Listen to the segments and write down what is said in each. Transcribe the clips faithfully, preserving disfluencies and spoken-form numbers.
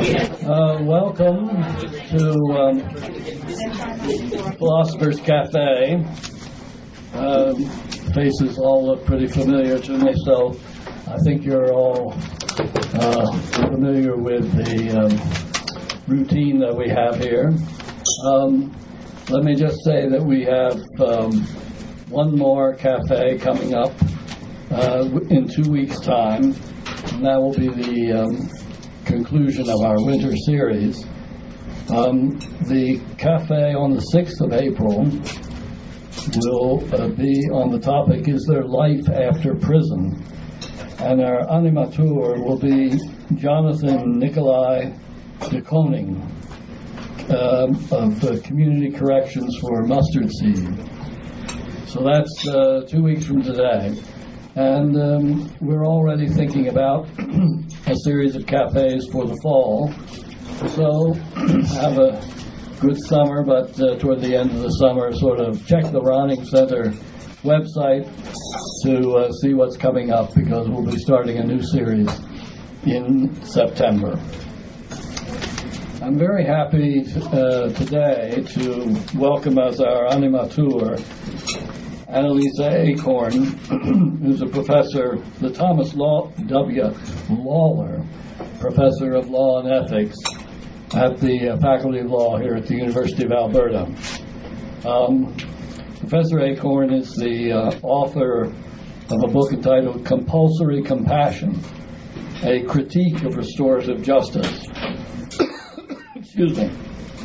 Uh, welcome to um, Philosopher's Cafe. Uh, faces all look pretty familiar to me, so I think you're all uh, familiar with the um, routine that we have here. Um, let me just say that we have um, one more cafe coming up uh, in two weeks' time, and that will be the um, conclusion of our winter series. Um, the cafe on the sixth of April will uh, be on the topic, is there life after prison? And our animateur will be Jonathan Nikolai de Koning uh, of uh, Community Corrections for Mustard Seed. So that's uh, two weeks from today. And um, we're already thinking about a series of cafes for the fall. So have a good summer, but uh, toward the end of the summer, sort of check the Ronning Center website to uh, see what's coming up, because we'll be starting a new series in September. I'm very happy uh, today to welcome as our animateur Annalisa Acorn, who's a professor, the Thomas Law, W. Lawler Professor of Law and Ethics at the uh, Faculty of Law here at the University of Alberta. Um, Professor Acorn is the uh, author of a book entitled Compulsory Compassion, a Critique of Restorative Justice. Excuse me.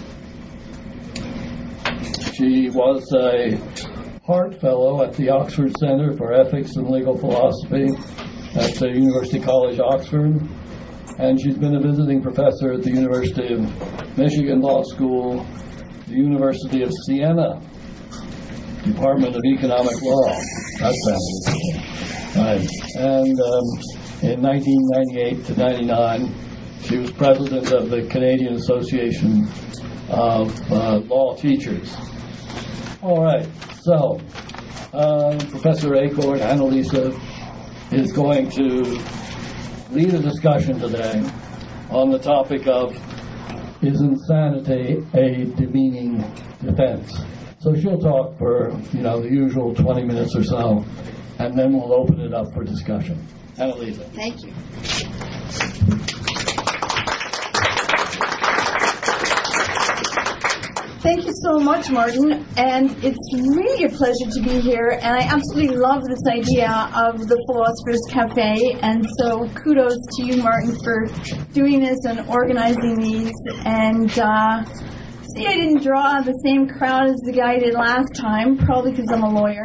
She was a Hart Fellow at the Oxford Center for Ethics and Legal Philosophy at the University College, Oxford. And she's been a visiting professor at the University of Michigan Law School, the University of Siena, Department of Economic Law. That sounds good. Right. And um, in nineteen ninety-eight to ninety-nine, she was president of the Canadian Association of uh, Law Teachers. All right. So, uh, Professor Acorn, Annalisa, is going to lead a discussion today on the topic of, is insanity a demeaning defense? So she'll talk for, you know, the usual twenty minutes or so, and then we'll open it up for discussion. Annalisa. Thank you. Thank you so much, Martin, and it's really a pleasure to be here, and I absolutely love this idea of the Philosopher's Cafe, and so kudos to you, Martin, for doing this and organizing these. And uh, see, I didn't draw the same crowd as the guy did last time, probably because I'm a lawyer.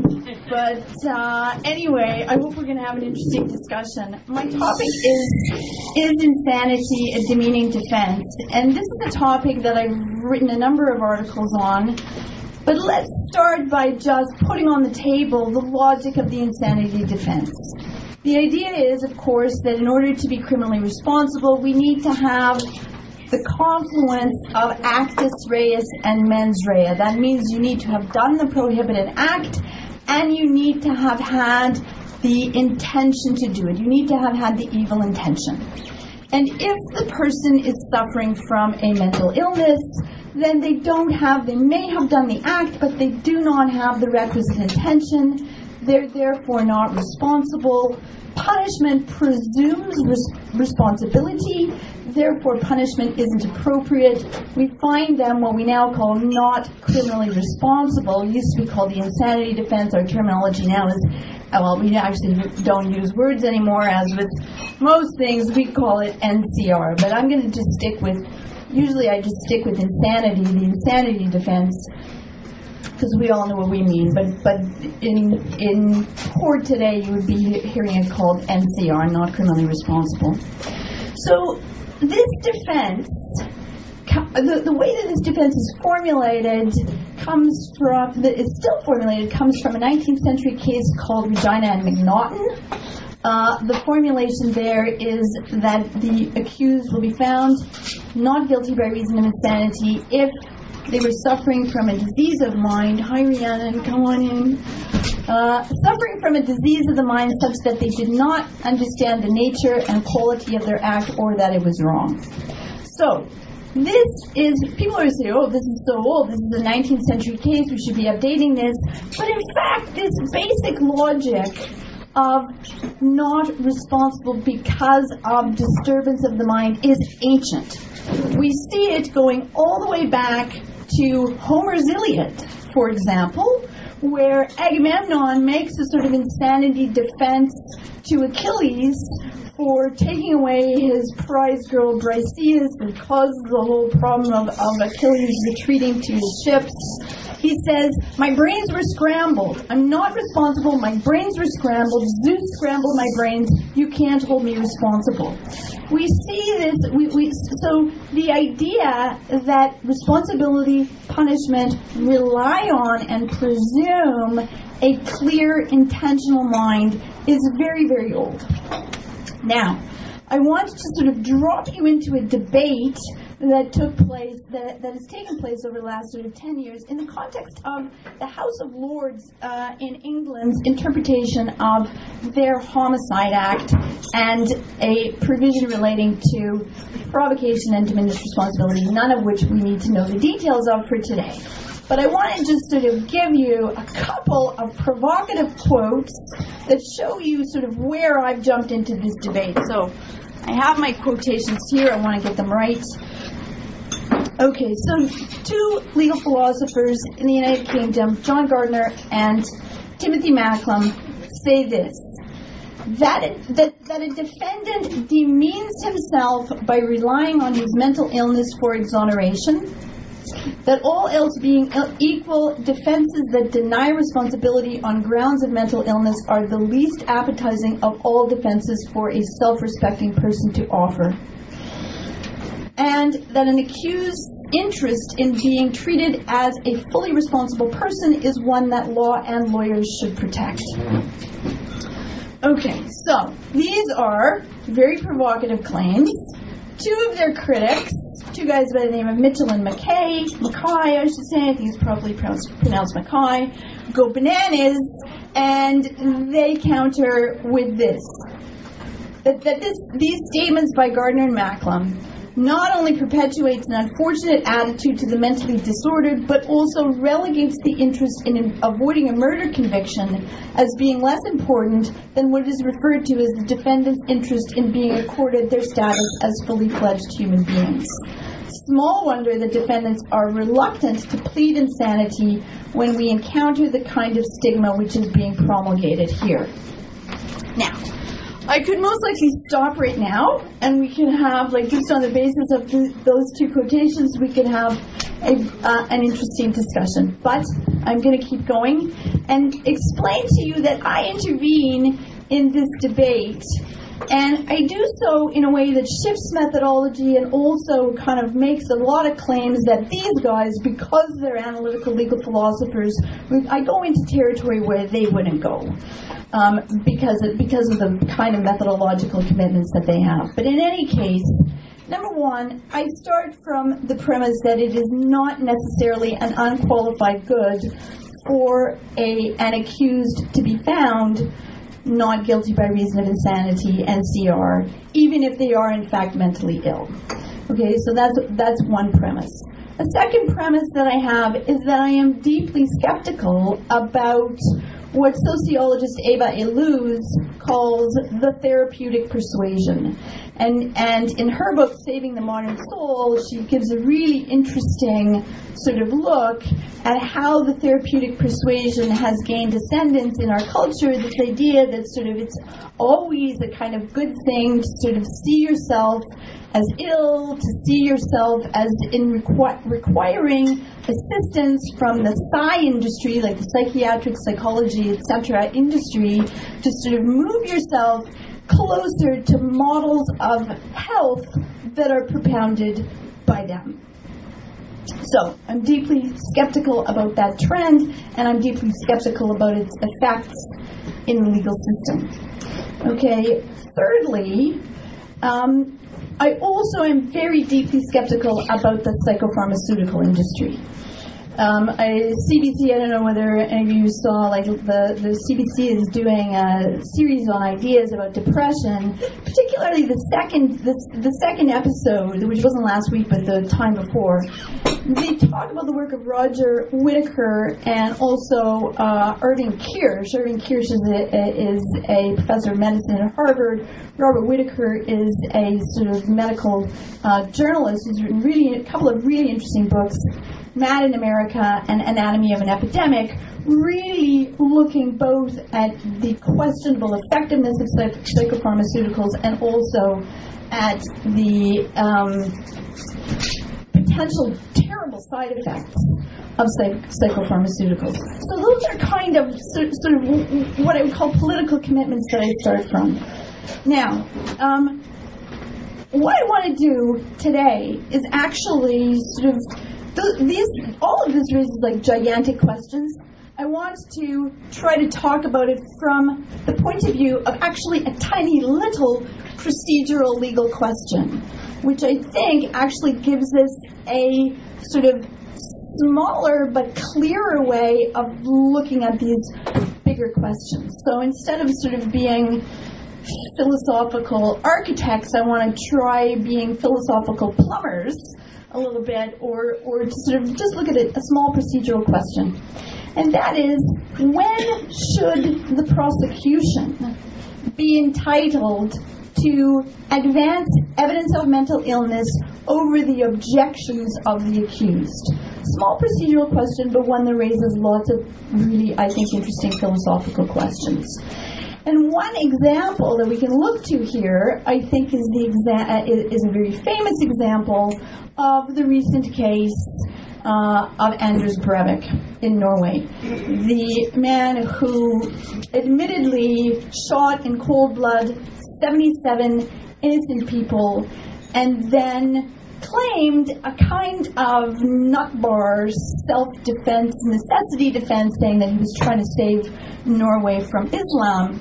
But uh, anyway, I hope we're going to have an interesting discussion. My topic is, is insanity a demeaning defense? And this is a topic that I've written a number of articles on. But let's start by just putting on the table the logic of the insanity defense. The idea is, of course, that in order to be criminally responsible, we need to have the confluence of actus reus and mens rea. That means you need to have done the prohibited act, and you need to have had the intention to do it. You need to have had the evil intention. And if the person is suffering from a mental illness, then they don't have, they may have done the act, but they do not have the requisite intention. They're therefore not responsible. Punishment presumes res- responsibility, therefore punishment isn't appropriate. We find them what we now call not criminally responsible. It used to be called the insanity defense. Our terminology now is, well, we actually don't use words anymore. As with most things, we call it N C R. But I'm going to just stick with, usually I just stick with insanity, the insanity defense, because we all know what we mean, but but in in court today you would be hearing it called N C R, not criminally responsible. So this defense, the, the way that this defense is formulated comes from, that it's still formulated, comes from a nineteenth century case called Regina and McNaughton. Uh, the formulation there is that the accused will be found not guilty by reason of insanity if they were suffering from a disease of mind. Hi, Rhiannon, come on in. Uh, suffering from a disease of the mind such that they did not understand the nature and quality of their act, or that it was wrong. So, this is, people are saying, oh, this is so old, this is a nineteenth century case, we should be updating this. But in fact, this basic logic of not responsible because of disturbance of the mind is ancient. We see it going all the way back to Homer's Iliad, for example, where Agamemnon makes a sort of insanity defense to Achilles for taking away his prize girl Briseis and causes the whole problem of, of Achilles retreating to his ships. He says, my brains were scrambled. I'm not responsible. My brains were scrambled. Zeus scrambled my brains. You can't hold me responsible. We see this, we, we, so the idea that responsibility, punishment rely on and presume a clear, intentional mind is very, very old. Now, I want to sort of drop you into a debate that took place, that, that has taken place over the last sort of ten years in the context of the House of Lords uh, in England's interpretation of their Homicide Act and a provision relating to provocation and diminished responsibility, none of which we need to know the details of for today. But I want to just sort of give you a couple of provocative quotes that show you sort of where I've jumped into this debate. So I have my quotations here. I want to get them right. Okay, so two legal philosophers in the United Kingdom, John Gardner and Timothy Macklem, say this, that, that, that a defendant demeans himself by relying on his mental illness for exoneration, that all else being equal, defenses that deny responsibility on grounds of mental illness are the least appetizing of all defenses for a self-respecting person to offer, and that an accused's interest in being treated as a fully responsible person is one that law and lawyers should protect. Okay, so these are very provocative claims. Two of their critics, two guys by the name of Mitchell and Mackay, Mackay, I should say, I think it's probably pronounced, pronounced Mackay, go bananas, and they counter with this. That, that this, these statements by Gardner and Macklem not only perpetuates an unfortunate attitude to the mentally disordered, but also relegates the interest in avoiding a murder conviction as being less important than what is referred to as the defendant's interest in being accorded their status as fully fledged human beings. Small wonder that defendants are reluctant to plead insanity when we encounter the kind of stigma which is being promulgated here. Now, I could most likely stop right now, and we can have, like, just on the basis of th- those two quotations, we could have a, uh, an interesting discussion. But I'm going to keep going and explain to you that I intervene in this debate, and I do so in a way that shifts methodology and also kind of makes a lot of claims that these guys, because they're analytical legal philosophers, I go into territory where they wouldn't go. Um, because of, because of the kind of methodological commitments that they have. But in any case, number one, I start from the premise that it is not necessarily an unqualified good for a an accused to be found not guilty by reason of insanity and C R, even if they are in fact mentally ill. Okay, so that's that's one premise. A second premise that I have is that I am deeply skeptical about what sociologist Eva Illouz calls the therapeutic persuasion. And and in her book, Saving the Modern Soul, she gives a really interesting sort of look at how the therapeutic persuasion has gained ascendance in our culture, this idea that sort of it's always a kind of good thing to sort of see yourself as ill, to see yourself as in requ- requiring assistance from the psy industry, like the psychiatric, psychology, et cetera industry, to sort of move yourself closer to models of health that are propounded by them. So, I'm deeply skeptical about that trend, and I'm deeply skeptical about its effects in the legal system. Okay, thirdly, um, I also am very deeply skeptical about the psychopharmaceutical industry. Um, I, C B C, I don't know whether any of you saw, like the, the C B C is doing a series on ideas about depression, particularly the second the, the second episode, which wasn't last week but the time before. They talk about the work of Roger Whittaker and also uh, Irving Kirsch. Irving Kirsch is a, is a professor of medicine at Harvard. Robert Whittaker is a sort of medical uh, journalist who's written really a couple of really interesting books, Mad in America and Anatomy of an Epidemic, really looking both at the questionable effectiveness of psych- psychopharmaceuticals and also at the um, potential terrible side effects of psych- psychopharmaceuticals. So those are kind of sort, sort of what I would call political commitments that I start from. Now, um, what I want to do today is actually sort of th- these all of this raises like gigantic questions. I want to try to talk about it from the point of view of actually a tiny little procedural legal question, which I think actually gives us a sort of smaller but clearer way of looking at these bigger questions. So instead of sort of being philosophical architects, I want to try being philosophical plumbers a little bit, or, or to sort of just look at it, a small procedural question. And that is, when should the prosecution be entitled to advance evidence of mental illness over the objections of the accused? Small procedural question, but one that raises lots of really, I think, interesting philosophical questions. And one example that we can look to here, I think, is the exa- is a very famous example of the recent case uh, of Anders Breivik in Norway, the man who admittedly shot in cold blood seventy-seven innocent people, and then claimed a kind of nut bar self-defense, necessity defense, saying that he was trying to save Norway from Islam.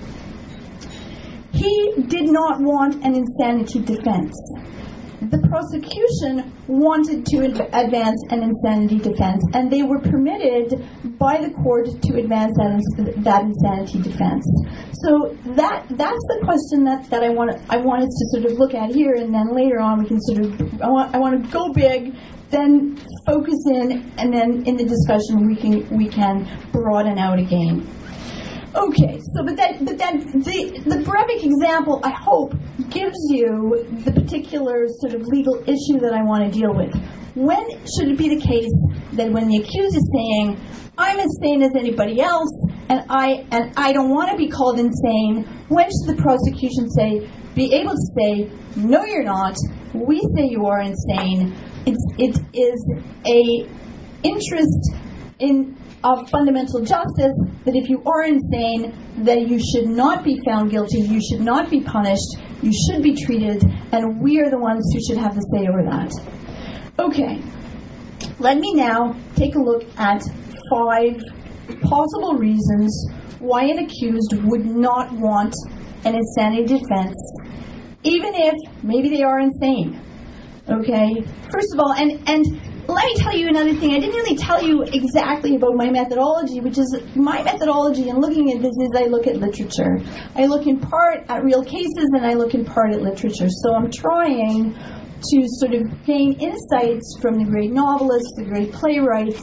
He did not want an insanity defense. The prosecution wanted to advance an insanity defense, and they were permitted by the court to advance that, that insanity defense. So that that's the question that, that I want I want us to sort of look at here, and then later on we can sort of I want I want to go big, then focus in, and then in the discussion we can we can broaden out again. Okay, so but that but that the the Breivik example, I hope, gives you the particular sort of legal issue that I want to deal with. When should it be the case that when the accused is saying, I'm as sane as anybody else, and I and I don't want to be called insane, when should the prosecution say be able to say, no, you're not, we say you are insane? It's it is a interest in of fundamental justice that if you are insane, that you should not be found guilty, you should not be punished, you should be treated, and we are the ones who should have the say over that. Okay, let me now take a look at five possible reasons why an accused would not want an insanity defense, even if maybe they are insane. Okay, first of all, and and let me tell you another thing. I didn't really tell you exactly about my methodology, which is my methodology in looking at this is I look at literature. I look in part at real cases and I look in part at literature. So I'm trying to sort of gain insights from the great novelists, the great playwrights,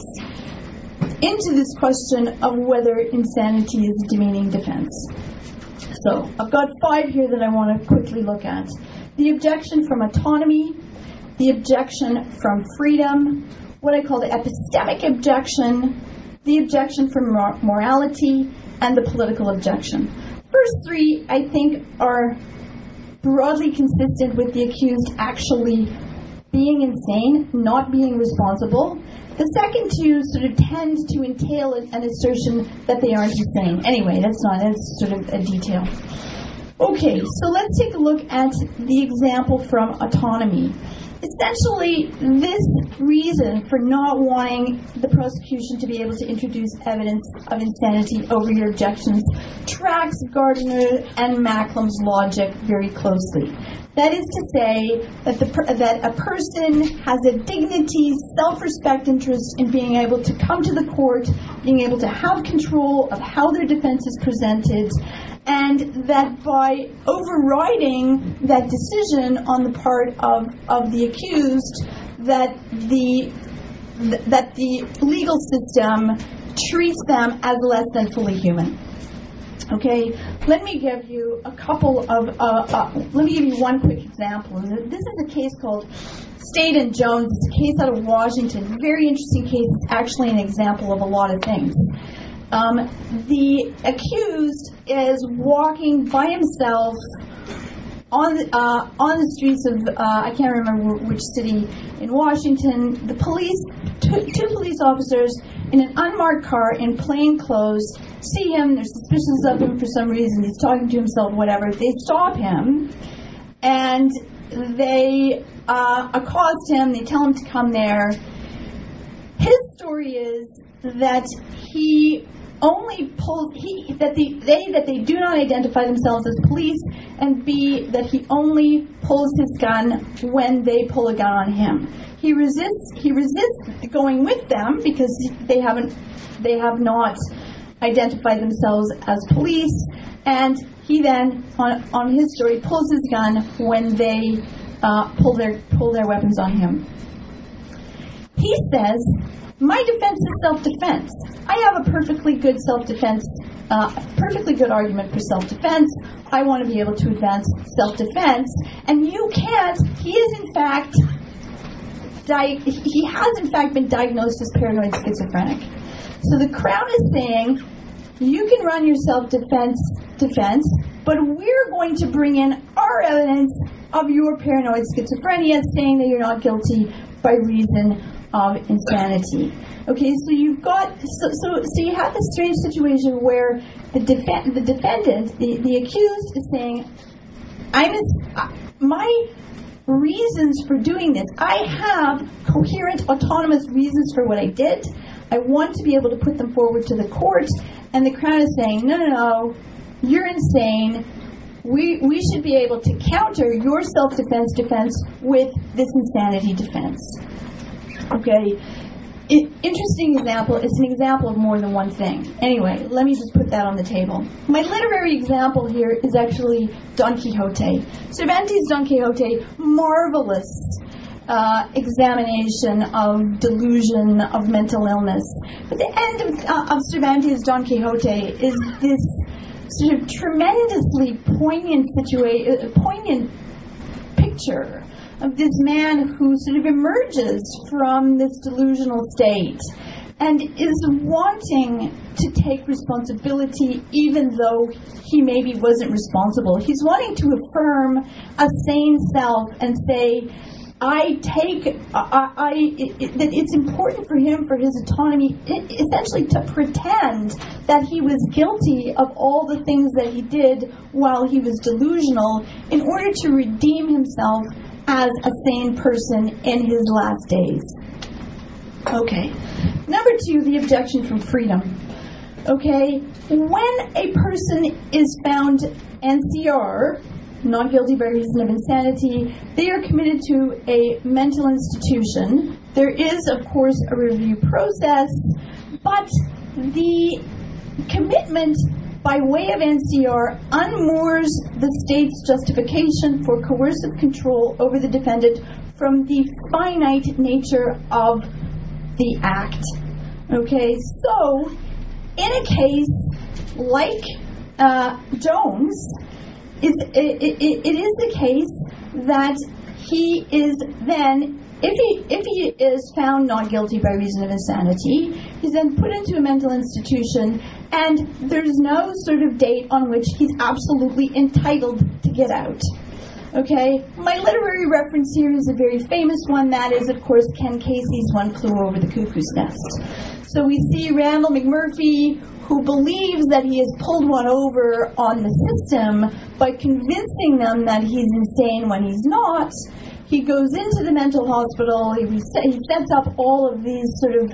into this question of whether insanity is a demeaning defense. So I've got five here that I want to quickly look at. The objection from autonomy, the objection from freedom, what I call the epistemic objection, the objection from mor- morality, and the political objection. First three, I think, are broadly consistent with the accused actually being insane, not being responsible. The second two sort of tend to entail an assertion that they aren't insane. Anyway, that's not, that's sort of a detail. Okay, so let's take a look at the example from autonomy. Essentially, this reason for not wanting the prosecution to be able to introduce evidence of insanity over your objections tracks Gardner and Macklem's logic very closely. That is to say that the per- that a person has a dignity, self-respect interest in being able to come to the court, being able to have control of how their defense is presented, and that by overriding that decision on the part of, of the accused, that the that the legal system treats them as less than fully human. Okay, let me give you a couple of, uh, uh, let me give you one quick example. This is a case called State and Jones. It's a case out of Washington. Very interesting case. It's actually an example of a lot of things. Um, the accused is walking by himself on the, uh, on the streets of, uh, I can't remember which city in Washington. The police, two, two police officers in an unmarked car in plain clothes see him. They're suspicious of him for some reason. He's talking to himself, whatever. They stop him and they uh, accost him. They tell him to come there. His story is that he only pulls he that the they that they do not identify themselves as police, and B, that he only pulls his gun when they pull a gun on him. He resists he resists going with them because they haven't they have not identified themselves as police, and he then on on his story pulls his gun when they uh, pull their pull their weapons on him. He says, my defense is self-defense. I have a perfectly good self-defense, uh, perfectly good argument for self-defense. I want to be able to advance self-defense, and you can't. He is in fact, di- he has in fact been diagnosed as paranoid schizophrenic. So the Crown is saying, you can run your self-defense defense, but we're going to bring in our evidence of your paranoid schizophrenia, saying that you're not guilty by reason of insanity. Okay, so you've got so so, so you have this strange situation where the defen- the defendant, the, the accused, is saying, "I'm uh, my reasons for doing this. I have coherent, autonomous reasons for what I did. I want to be able to put them forward to the court." And the Crown is saying, "No, no, no, you're insane. We we should be able to counter your self-defense defense with this insanity defense." Okay, it, interesting example. It's an example of more than one thing. Anyway, let me just put that on the table. My literary example here is actually Don Quixote. Cervantes' Don Quixote, marvelous uh, examination of delusion, of mental illness. But the end of, uh, of Cervantes' Don Quixote is this sort of tremendously poignant situa- uh, poignant picture of this man who sort of emerges from this delusional state and is wanting to take responsibility even though he maybe wasn't responsible. He's wanting to affirm a sane self and say, I take, I, I it, that it's important for him, for his autonomy, it, essentially to pretend that he was guilty of all the things that he did while he was delusional in order to redeem himself as a sane person in his last days. Okay. Number two, the objection from freedom. Okay. When a person is found N C R, not guilty by reason of insanity, they are committed to a mental institution. There is, of course, a review process, but the commitment by way of N C R unmoors the state's justification for coercive control over the defendant from the finite nature of the act. Okay, so in a case like uh, Jones, it, it, it, it is the case that he is then, if he if he is found not guilty by reason of insanity, he's then put into a mental institution, and there's no sort of date on which he's absolutely entitled to get out. Okay? My literary reference here is a very famous one. That is, of course, Ken Casey's One Flew Over the Cuckoo's Nest. So we see Randall McMurphy, who believes that he has pulled one over on the system by convincing them that he's insane when he's not. He goes into the mental hospital, he, he sets up all of these sort of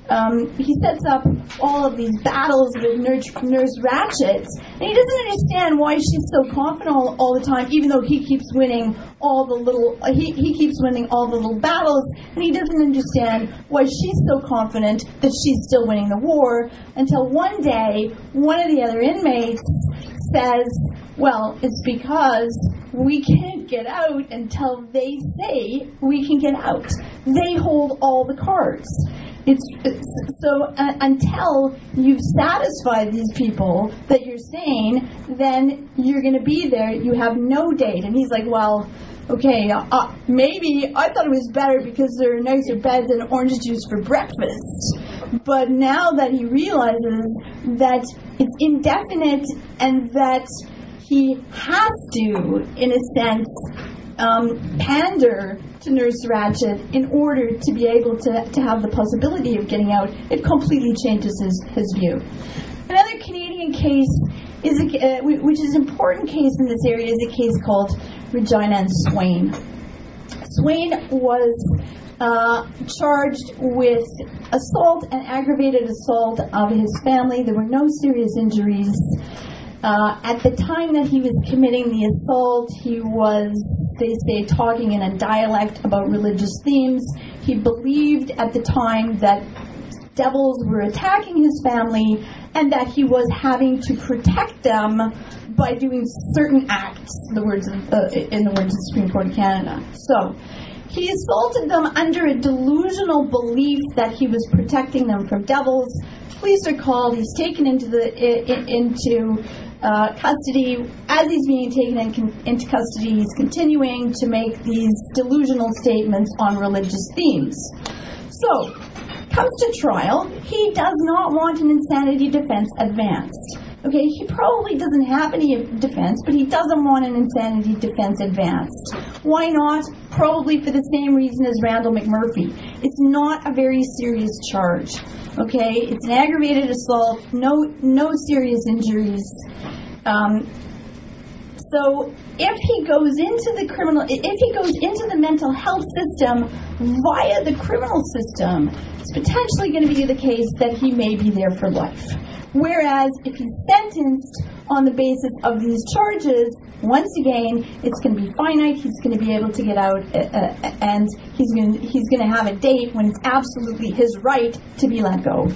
um, he sets up all of these battles with Nurse, Nurse Ratched, and he doesn't understand why she's so confident all, all the time, even though he keeps winning all the little, uh, he, he keeps winning all the little battles, and he doesn't understand why she's so confident that she's still winning the war, until one day, one of the other inmates says, well, it's because we can't get out until they say we can get out. They hold all the cards. It's, it's so uh, until you've satisfied these people that you're sane, then you're going to be there. You have no date. And he's like, well, okay, uh, maybe I thought it was better because there are nicer beds and orange juice for breakfast. But now that he realizes that it's indefinite and that he has to, in a sense, um, pander to Nurse Ratched in order to be able to, to have the possibility of getting out, it completely changes his, his view. Another Canadian case, is a, uh, which is an important case in this area, is a case called Regina and Swain. Swain was uh, charged with assault and aggravated assault of his family. There were no serious injuries. Uh, at the time that he was committing the assault, he was, they say, talking in a dialect about religious themes. He believed at the time that devils were attacking his family and that he was having to protect them by doing certain acts, the words of, uh, in the words of the Supreme Court of Canada. So, he assaulted them under a delusional belief that he was protecting them from devils. Police are called. He's taken into the in, into uh, custody. As he's being taken in, con, into custody, he's continuing to make these delusional statements on religious themes. So, comes to trial. He does not want an insanity defense advanced. Okay, he probably doesn't have any defense, but he doesn't want an insanity defense advanced. Why not? Probably for the same reason as Randall McMurphy. It's not a very serious charge. Okay, it's an aggravated assault, no no serious injuries. Um, so if he goes into the criminal, if he goes into the mental health system via the criminal system, it's potentially going to be the case that he may be there for life. Whereas if he's sentenced on the basis of these charges, once again, it's going to be finite. He's going to be able to get out, uh, and he's going to, he's going to have a date when it's absolutely his right to be let go.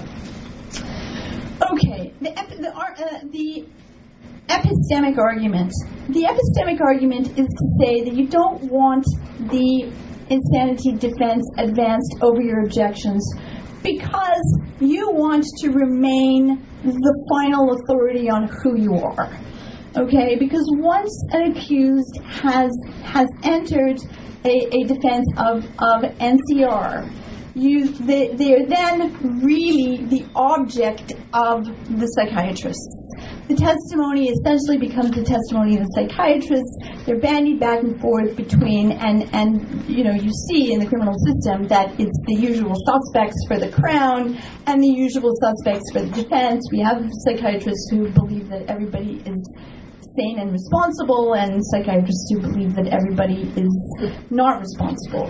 Okay, the the, uh, the epistemic argument. The epistemic argument is to say that you don't want the insanity defense advanced over your objections because you want to remain the final authority on who you are. Okay, because once an accused has has entered a, a defense of, of N C R, you they, they're then really the object of the psychiatrist. The testimony essentially becomes the testimony of the psychiatrist. They're bandied back and forth between, and, and you know, you see in the criminal system that it's the usual suspects for the Crown and the usual suspects for the defense. We have psychiatrists who believe that everybody is sane and responsible, and psychiatrists who believe that everybody is not responsible.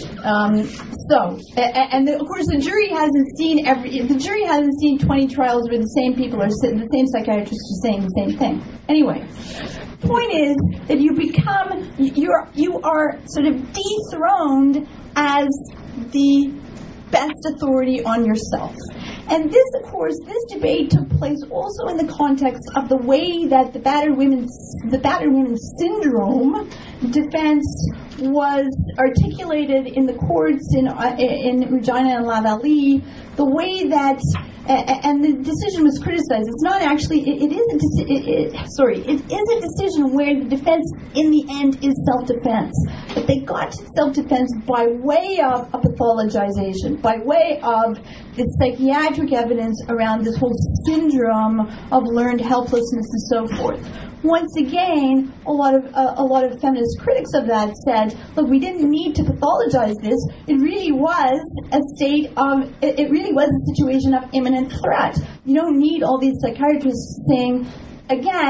Um, so, and the, of course, the jury hasn't seen every. The jury hasn't seen twenty trials where the same people are sitting, the same psychiatrists are saying the same thing. Anyway, point is that you become you're you are sort of dethroned as the best authority on yourself. And this, of course, this debate took place also in the context of the way that the battered women's the battered women's syndrome defense was articulated in the courts in uh, in Regina and Lavallee. The way that uh, and the decision was criticized. It's not actually. It, it is a deci- it, it, sorry. It is a decision where the defense in the end is self-defense. But they got to self-defense by way of a pathologization, by way of the psychiatric evidence around this whole syndrome of learned helplessness and so forth. Once again, a lot of uh, a lot of feminist critics of that said, "Look, we didn't need to pathologize this. It really was a state of. It, it really was a situation of imminent threat. You don't need all these psychiatrists saying, again,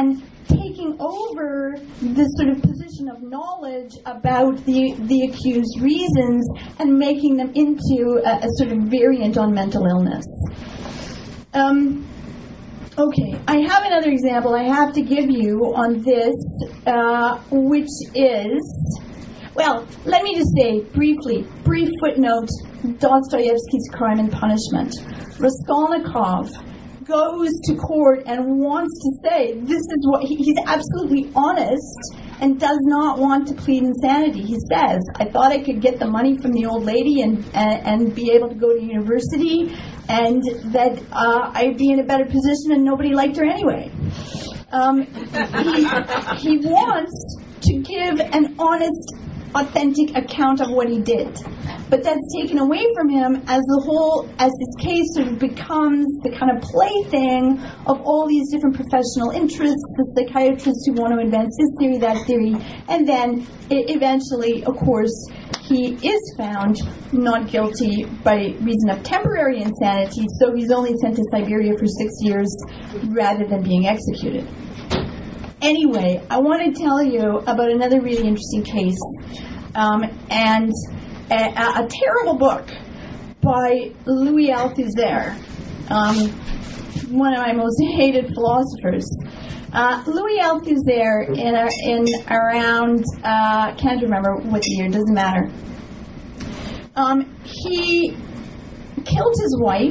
taking over this sort of position of knowledge about the the accused's reasons and making them into a, a sort of variant on mental illness. Um, okay, I have another example I have to give you on this, uh, which is, well, let me just say briefly, brief footnote, Dostoevsky's Crime and Punishment. Raskolnikov goes to court and wants to say this is what he, he's absolutely honest and does not want to plead insanity. He says, I thought I could get the money from the old lady and and, and be able to go to university, and that uh, I'd be in a better position, and nobody liked her anyway. Um, he, he wants to give an honest, authentic account of what he did. But that's taken away from him as the whole, as his case sort of becomes the kind of plaything of all these different professional interests, the psychiatrists who want to advance this theory, that theory, and then it eventually, of course, he is found not guilty by reason of temporary insanity, so he's only sent to Siberia for six years rather than being executed. Anyway, I want to tell you about another really interesting case, um, and a, a, a terrible book by Louis Althusser, um, one of my most hated philosophers. Uh, Louis Althusser, in, a, in around, uh, can't remember what the year, doesn't matter. Um, he killed his wife.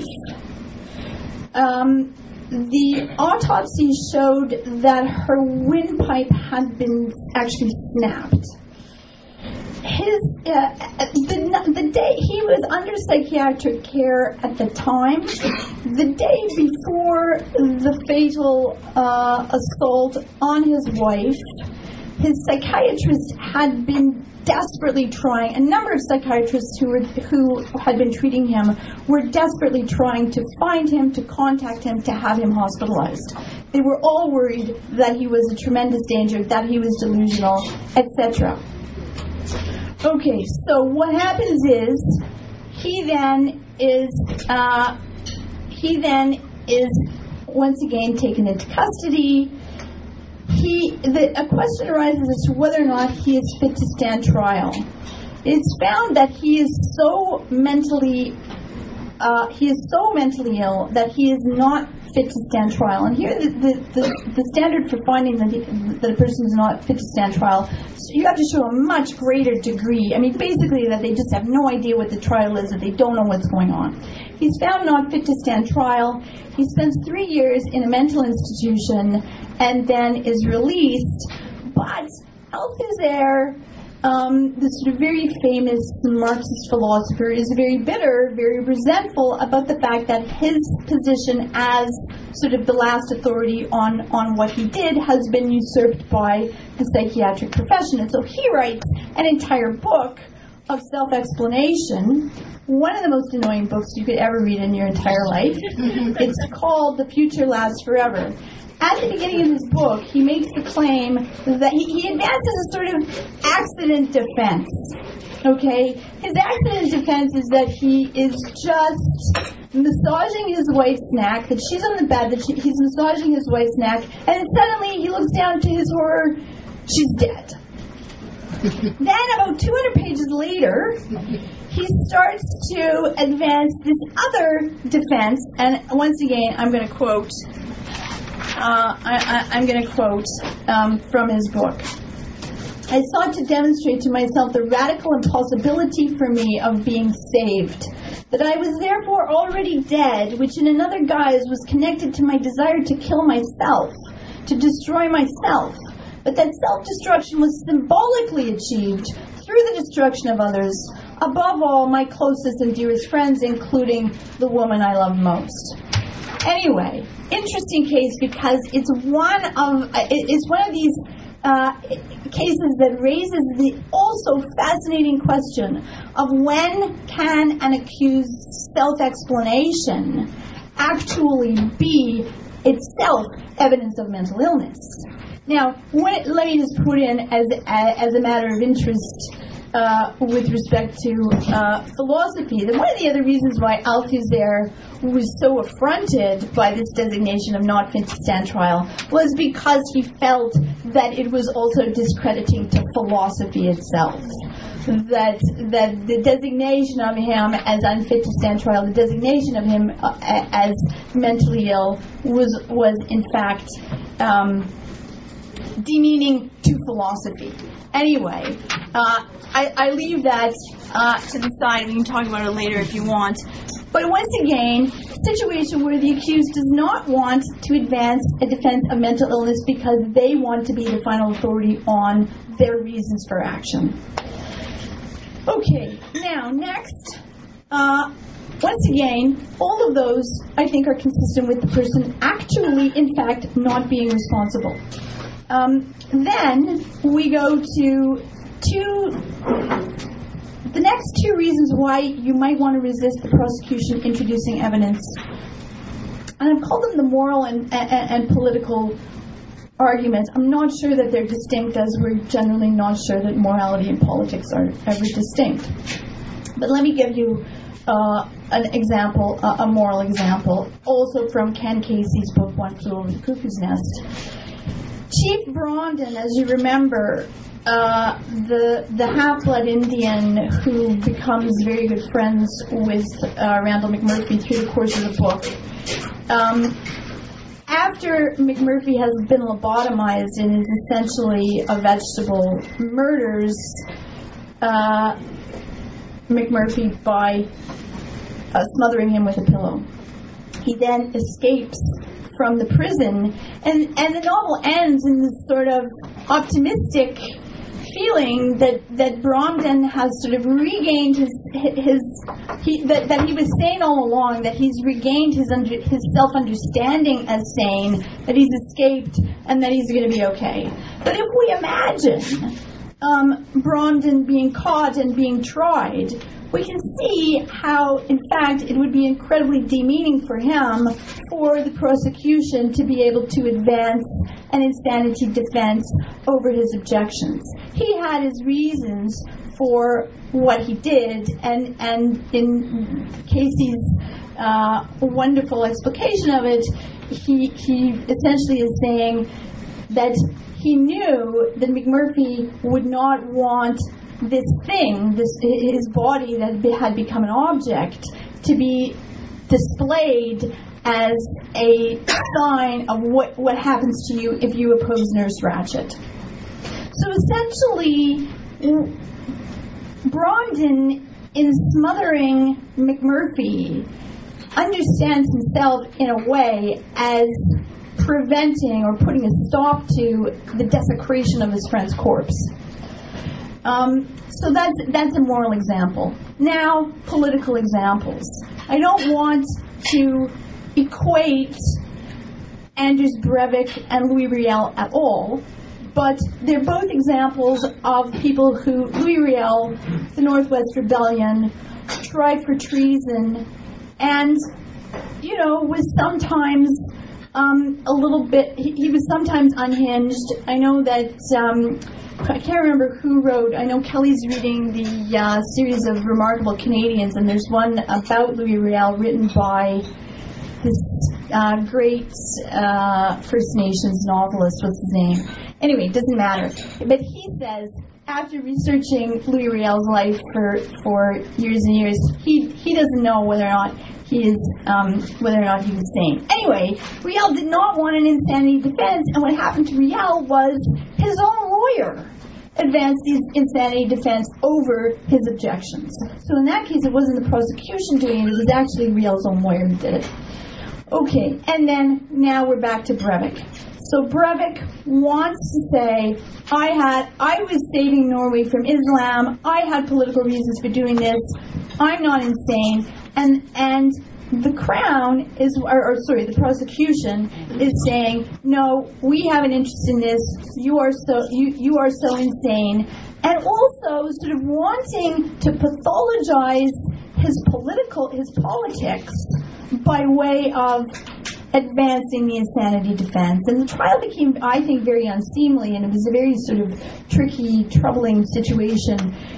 Um, The autopsy showed that her windpipe had been actually snapped. His uh, the, the day he was under psychiatric care at the time, the day before the fatal uh, assault on his wife, his psychiatrist had been desperately trying, a number of psychiatrists who were who had been treating him were desperately trying to find him, to contact him, to have him hospitalized. They were all worried that he was a tremendous danger, that he was delusional, et cetera. Okay, so what happens is he then is uh, he then is once again taken into custody. He, the, a question arises as to whether or not he is fit to stand trial. It's found that he is so mentally, uh, he is so mentally ill that he is not fit to stand trial. And here, the the, the, the standard for finding that, he, that a person is not fit to stand trial, so you have to show a much greater degree. I mean, basically that they just have no idea what the trial is, that they don't know what's going on. He's found not fit to stand trial. He spends three years in a mental institution and then is released. But Althusser, um, the sort of very famous Marxist philosopher, is very bitter, very resentful about the fact that his position as sort of the last authority on, on what he did has been usurped by the psychiatric profession. And so he writes an entire book of self-explanation, one of the most annoying books you could ever read in your entire life. It's called The Future Lasts Forever. At the beginning of his book, he makes the claim that he, he advances a sort of accident defense. Okay? His accident defense is that he is just massaging his wife's neck, that she's on the bed, that she, he's massaging his wife's neck, and then suddenly he looks down to his horror, she's dead. Then, about two hundred pages later, he starts to advance this other defense, and once again, I'm going to quote, uh, I, I, I'm going to quote um, from his book. I sought to demonstrate to myself the radical impossibility for me of being saved, that I was therefore already dead, which in another guise was connected to my desire to kill myself, to destroy myself. But that self-destruction was symbolically achieved through the destruction of others, above all my closest and dearest friends, including the woman I love most. Anyway, interesting case because it's one of it's one of these uh, cases that raises the also fascinating question of when can an accused's self-explanation actually be itself evidence of mental illness. Now, what, let me just put in as as a matter of interest uh, with respect to uh, philosophy. Then one of the other reasons why Althusser was so affronted by this designation of not fit to stand trial was because he felt that it was also discrediting to philosophy itself. That that the designation of him as unfit to stand trial, the designation of him uh, as mentally ill, was was in fact um, demeaning to philosophy. Anyway, uh, I, I leave that uh, to the side. We can talk about it later if you want. But once again, a situation where the accused does not want to advance a defense of mental illness because they want to be the final authority on their reasons for action. Okay, now next, uh, once again, all of those I think are consistent with the person actually, in fact, not being responsible. Um, then we go to two, the next two reasons why you might want to resist the prosecution introducing evidence. And I've called them the moral and, and, and political arguments. I'm not sure that they're distinct, as we're generally not sure that morality and politics are ever distinct. But let me give you uh, an example, uh, a moral example, also from Ken Casey's book, One Flew Over the Cuckoo's Nest. Chief Brondon, as you remember, uh, the the half-blood Indian who becomes very good friends with uh, Randall McMurphy through the course of the book, um, after McMurphy has been lobotomized and is essentially a vegetable, murders uh, McMurphy by uh, smothering him with a pillow. He then escapes from the prison, and, and the novel ends in this sort of optimistic feeling that, that Brondon has sort of regained his, his he, that, that he was sane all along, that he's regained his under, his self-understanding as sane, that he's escaped, and that he's going to be okay. But if we imagine um, Brondon being caught and being tried, we can see how, in fact, it would be incredibly demeaning for him for the prosecution to be able to advance an insanity defense over his objections. He had his reasons for what he did, and, and in Casey's uh, wonderful explication of it, he, he essentially is saying that he knew that McMurphy would not want this thing, this his body that had become an object, to be displayed as a sign of what, what happens to you if you oppose Nurse Ratched. So essentially, Brondon, in smothering McMurphy, understands himself in a way as preventing or putting a stop to the desecration of his friend's corpse. Um, so that's that's a moral example. Now, political examples. I don't want to equate Anders Breivik and Louis Riel at all, but they're both examples of people who, Louis Riel, the Northwest Rebellion, tried for treason, and, you know, was sometimes um, a little bit, he, he was sometimes unhinged. I know that, um, I can't remember who wrote, I know Kelly's reading the uh, series of Remarkable Canadians, and there's one about Louis Riel written by this uh, great uh, First Nations novelist. What's his name? Anyway, it doesn't matter. But he says, after researching Louis Riel's life for, for years and years, he, he doesn't know whether or not he is, um, whether or not he was sane. Anyway, Riel did not want an insanity defense, and what happened to Riel was his own lawyer advanced the insanity defense over his objections. So in that case, it wasn't the prosecution doing it, it was actually Riel's own lawyer who did it. Okay, and then now we're back to Breivik. So Breivik wants to say, I had, I was saving Norway from Islam, I had political reasons for doing this, I'm not insane, and and the Crown is, or, or sorry, the prosecution is saying, no, we have an interest in this, you are so, you, you are so insane, and also sort of wanting to pathologize his political, his politics by way of advancing the insanity defense. And the trial became, I think, very unseemly, and it was a very sort of tricky, troubling situation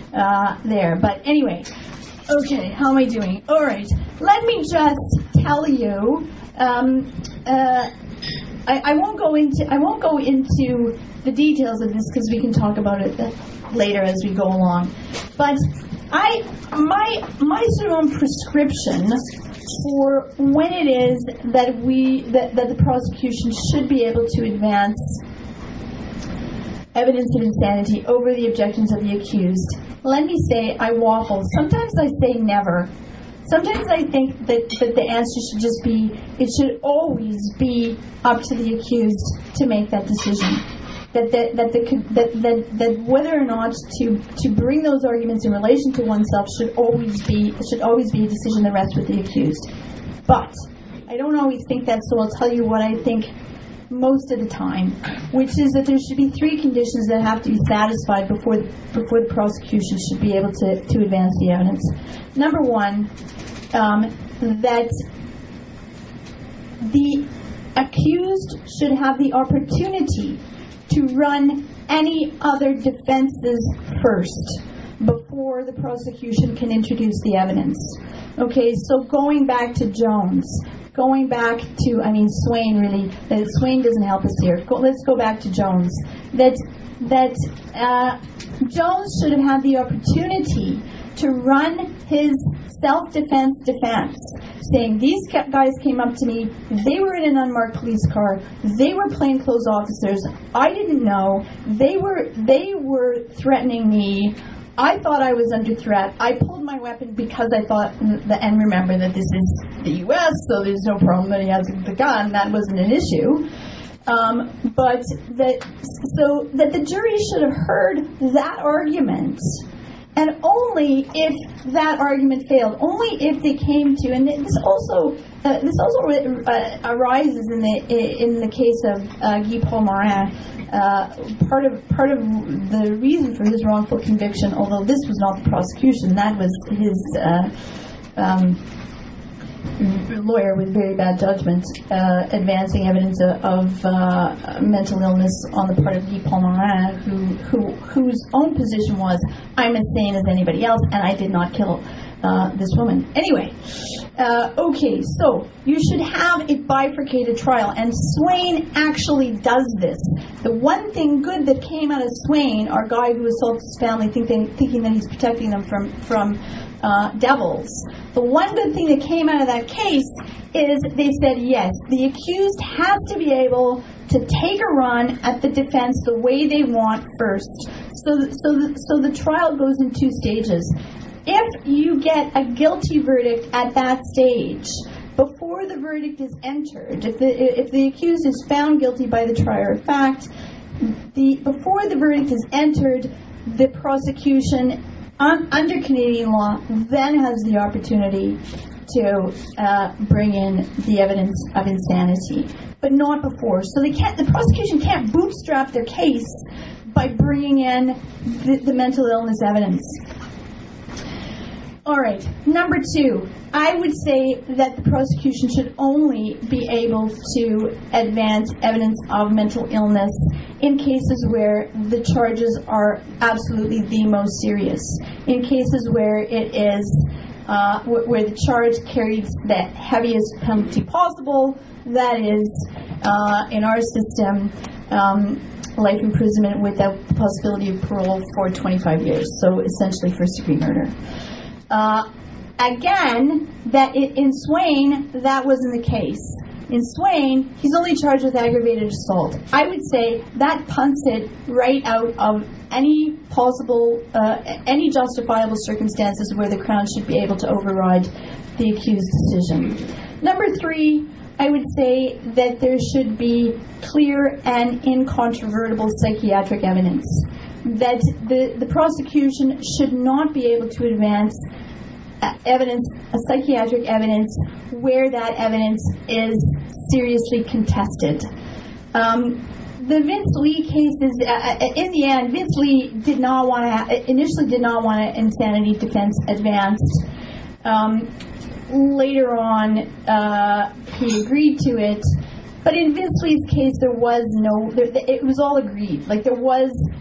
uh, there. But anyway, okay, how am I doing? All right, let me just tell you. Um, uh, I, I won't go into I won't go into the details of this because we can talk about it later as we go along. But I my my sort of own prescription for when it is that we that, that the prosecution should be able to advance evidence of insanity over the objections of the accused. Let me say I waffle. Sometimes I say never. Sometimes I think that, that the answer should just be, it should always be up to the accused to make that decision. That that that, the, that, that, that whether or not to, to bring those arguments in relation to oneself should always be should always be a decision that rests with the accused. But I don't always think that, so I'll tell you what I think most of the time, which is that there should be three conditions that have to be satisfied before before the prosecution should be able to, to advance the evidence. Number one, um, that the accused should have the opportunity to run any other defenses first before the prosecution can introduce the evidence. Okay, so going back to Jones, going back to, I mean, Swain really, uh, Swain doesn't help us here. Go, let's go back to Jones. That, that uh, Jones should have had the opportunity to run his self-defense defense, saying these guys came up to me, they were in an unmarked police car, they were plainclothes officers, I didn't know, they were they were threatening me, I thought I was under threat, I pulled my weapon because I thought, and remember that this is the U S, so there's no problem that he has the gun, that wasn't an issue. Um, but that, so that the jury should have heard that argument. And only if that argument failed, only if they came to, and this also uh, this also uh, arises in the in the case of uh, Guy Paul Morin. Uh, part of part of the reason for his wrongful conviction, although this was not the prosecution, that was his uh, um, lawyer with very bad judgment uh, advancing evidence of, of uh, mental illness on the part of Guy Paul Morin, who, who whose own position was, I'm as sane as anybody else, and I did not kill uh, this woman. Anyway, uh, okay, so you should have a bifurcated trial, and Swain actually does this. The one thing good that came out of Swain, our guy who assaults his family, thinking, thinking that he's protecting them from from Uh, devils. The one good thing that came out of that case is they said, yes, the accused has to be able to take a run at the defense the way they want first. So, so, so the trial goes in two stages. If you get a guilty verdict at that stage, before the verdict is entered, if the if the accused is found guilty by the trier of fact, the before the verdict is entered, the prosecution Un, under Canadian law, then has the opportunity to uh, bring in the evidence of insanity, but not before. So they can't. The prosecution can't bootstrap their case by bringing in the, the mental illness evidence. All right. Number two, I would say that the prosecution should only be able to advance evidence of mental illness in cases where the charges are absolutely the most serious. In cases where it is, uh, wh- where the charge carries the heaviest penalty possible, that is, uh, in our system, um, life imprisonment without the possibility of parole for twenty-five years. So essentially first-degree murder. Uh, again, that it, in Swain, that wasn't the case. In Swain, he's only charged with aggravated assault. I would say that punts it right out of any possible, uh, any justifiable circumstances where the Crown should be able to override the accused's decision. Number three, I would say that there should be clear and incontrovertible psychiatric evidence. That the, the prosecution should not be able to advance uh, evidence, a psychiatric evidence, where that evidence is seriously contested. Um, the Vince Lee case is, uh, in the end, Vince Lee did not want to, ha- initially did not want an insanity defense advanced. Um, later on, uh, he agreed to it. But in Vince Lee's case, there was no, there, it was all agreed. Like there was,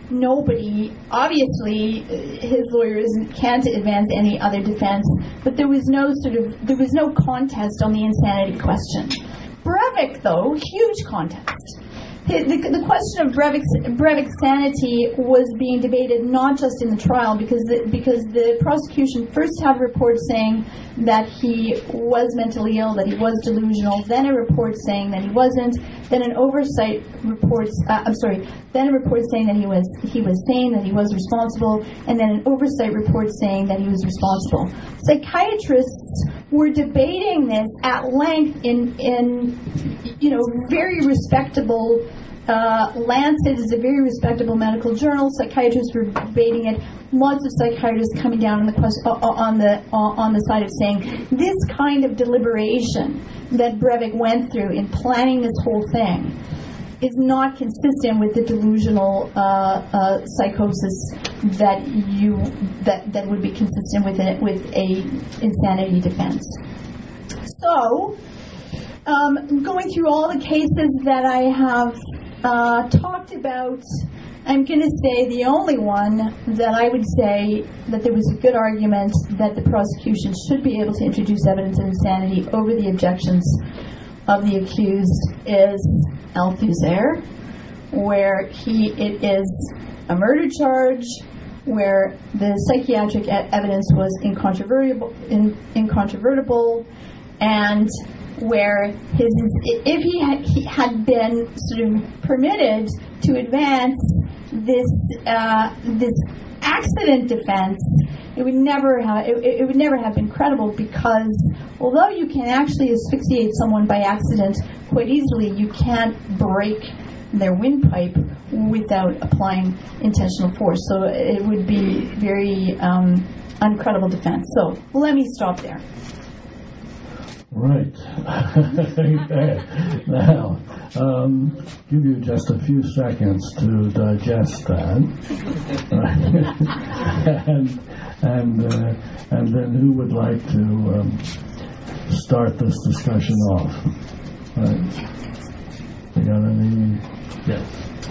nobody, obviously, his lawyers can't advance any other defense, but there was no sort of, there was no contest on the insanity question. Breivik, though, huge contest. The, the question of Breivik's, Breivik's sanity was being debated not just in the trial, because the, because the prosecution first had reports saying that he was mentally ill, that he was delusional, then a report saying that he wasn't, then an oversight report, uh, I'm sorry, then a report saying that he was he was sane, that he was responsible, and then an oversight report saying that he was responsible. Psychiatrists were debating this at length in, in you know, very respectable. Uh, Lancet is a very respectable medical journal. Psychiatrists were debating it. Lots of psychiatrists coming down on the quest- on the on the side of saying this kind of deliberation that Breivik went through in planning this whole thing is not consistent with the delusional uh, uh, psychosis that you that that would be consistent with it with a insanity defense. So, um, going through all the cases that I have uh, talked about, I'm going to say the only one that I would say that there was a good argument that the prosecution should be able to introduce evidence of insanity over the objections of the accused is Althusser, where he it is a murder charge, where the psychiatric e- evidence was incontrovertible, in, incontrovertible, and where his if he had, he had been sort of permitted to advance this uh, this accident defense, it would never have it, it would never have been credible, because although you can actually asphyxiate someone by accident quite easily, you can't break their windpipe without applying intentional force. So it would be very um, uncredible defense. So let me stop there. Right. Okay. Now, um, give you just a few seconds to digest that, and and uh, and then who would like to um, start this discussion off? Right. You got any? Yes.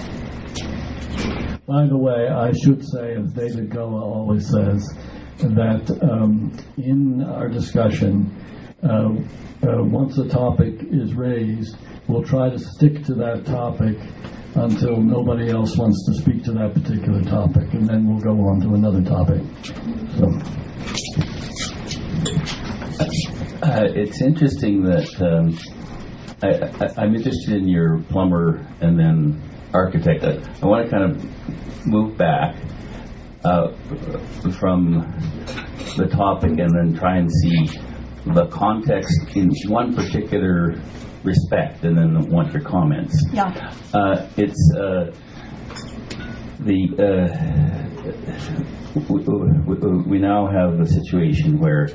By the way, I should say, as David Goa always says, that um, in our discussion, Uh, uh, once a topic is raised, we'll try to stick to that topic until nobody else wants to speak to that particular topic, and then we'll go on to another topic. So. Uh, it's interesting that um, I, I, I'm interested in your plumber and then architect. I, I want to kind of move back uh, from the topic and then try and see the context in one particular respect, and then want your comments. Yeah. Uh, it's uh, the uh, we, we, we now have a situation where,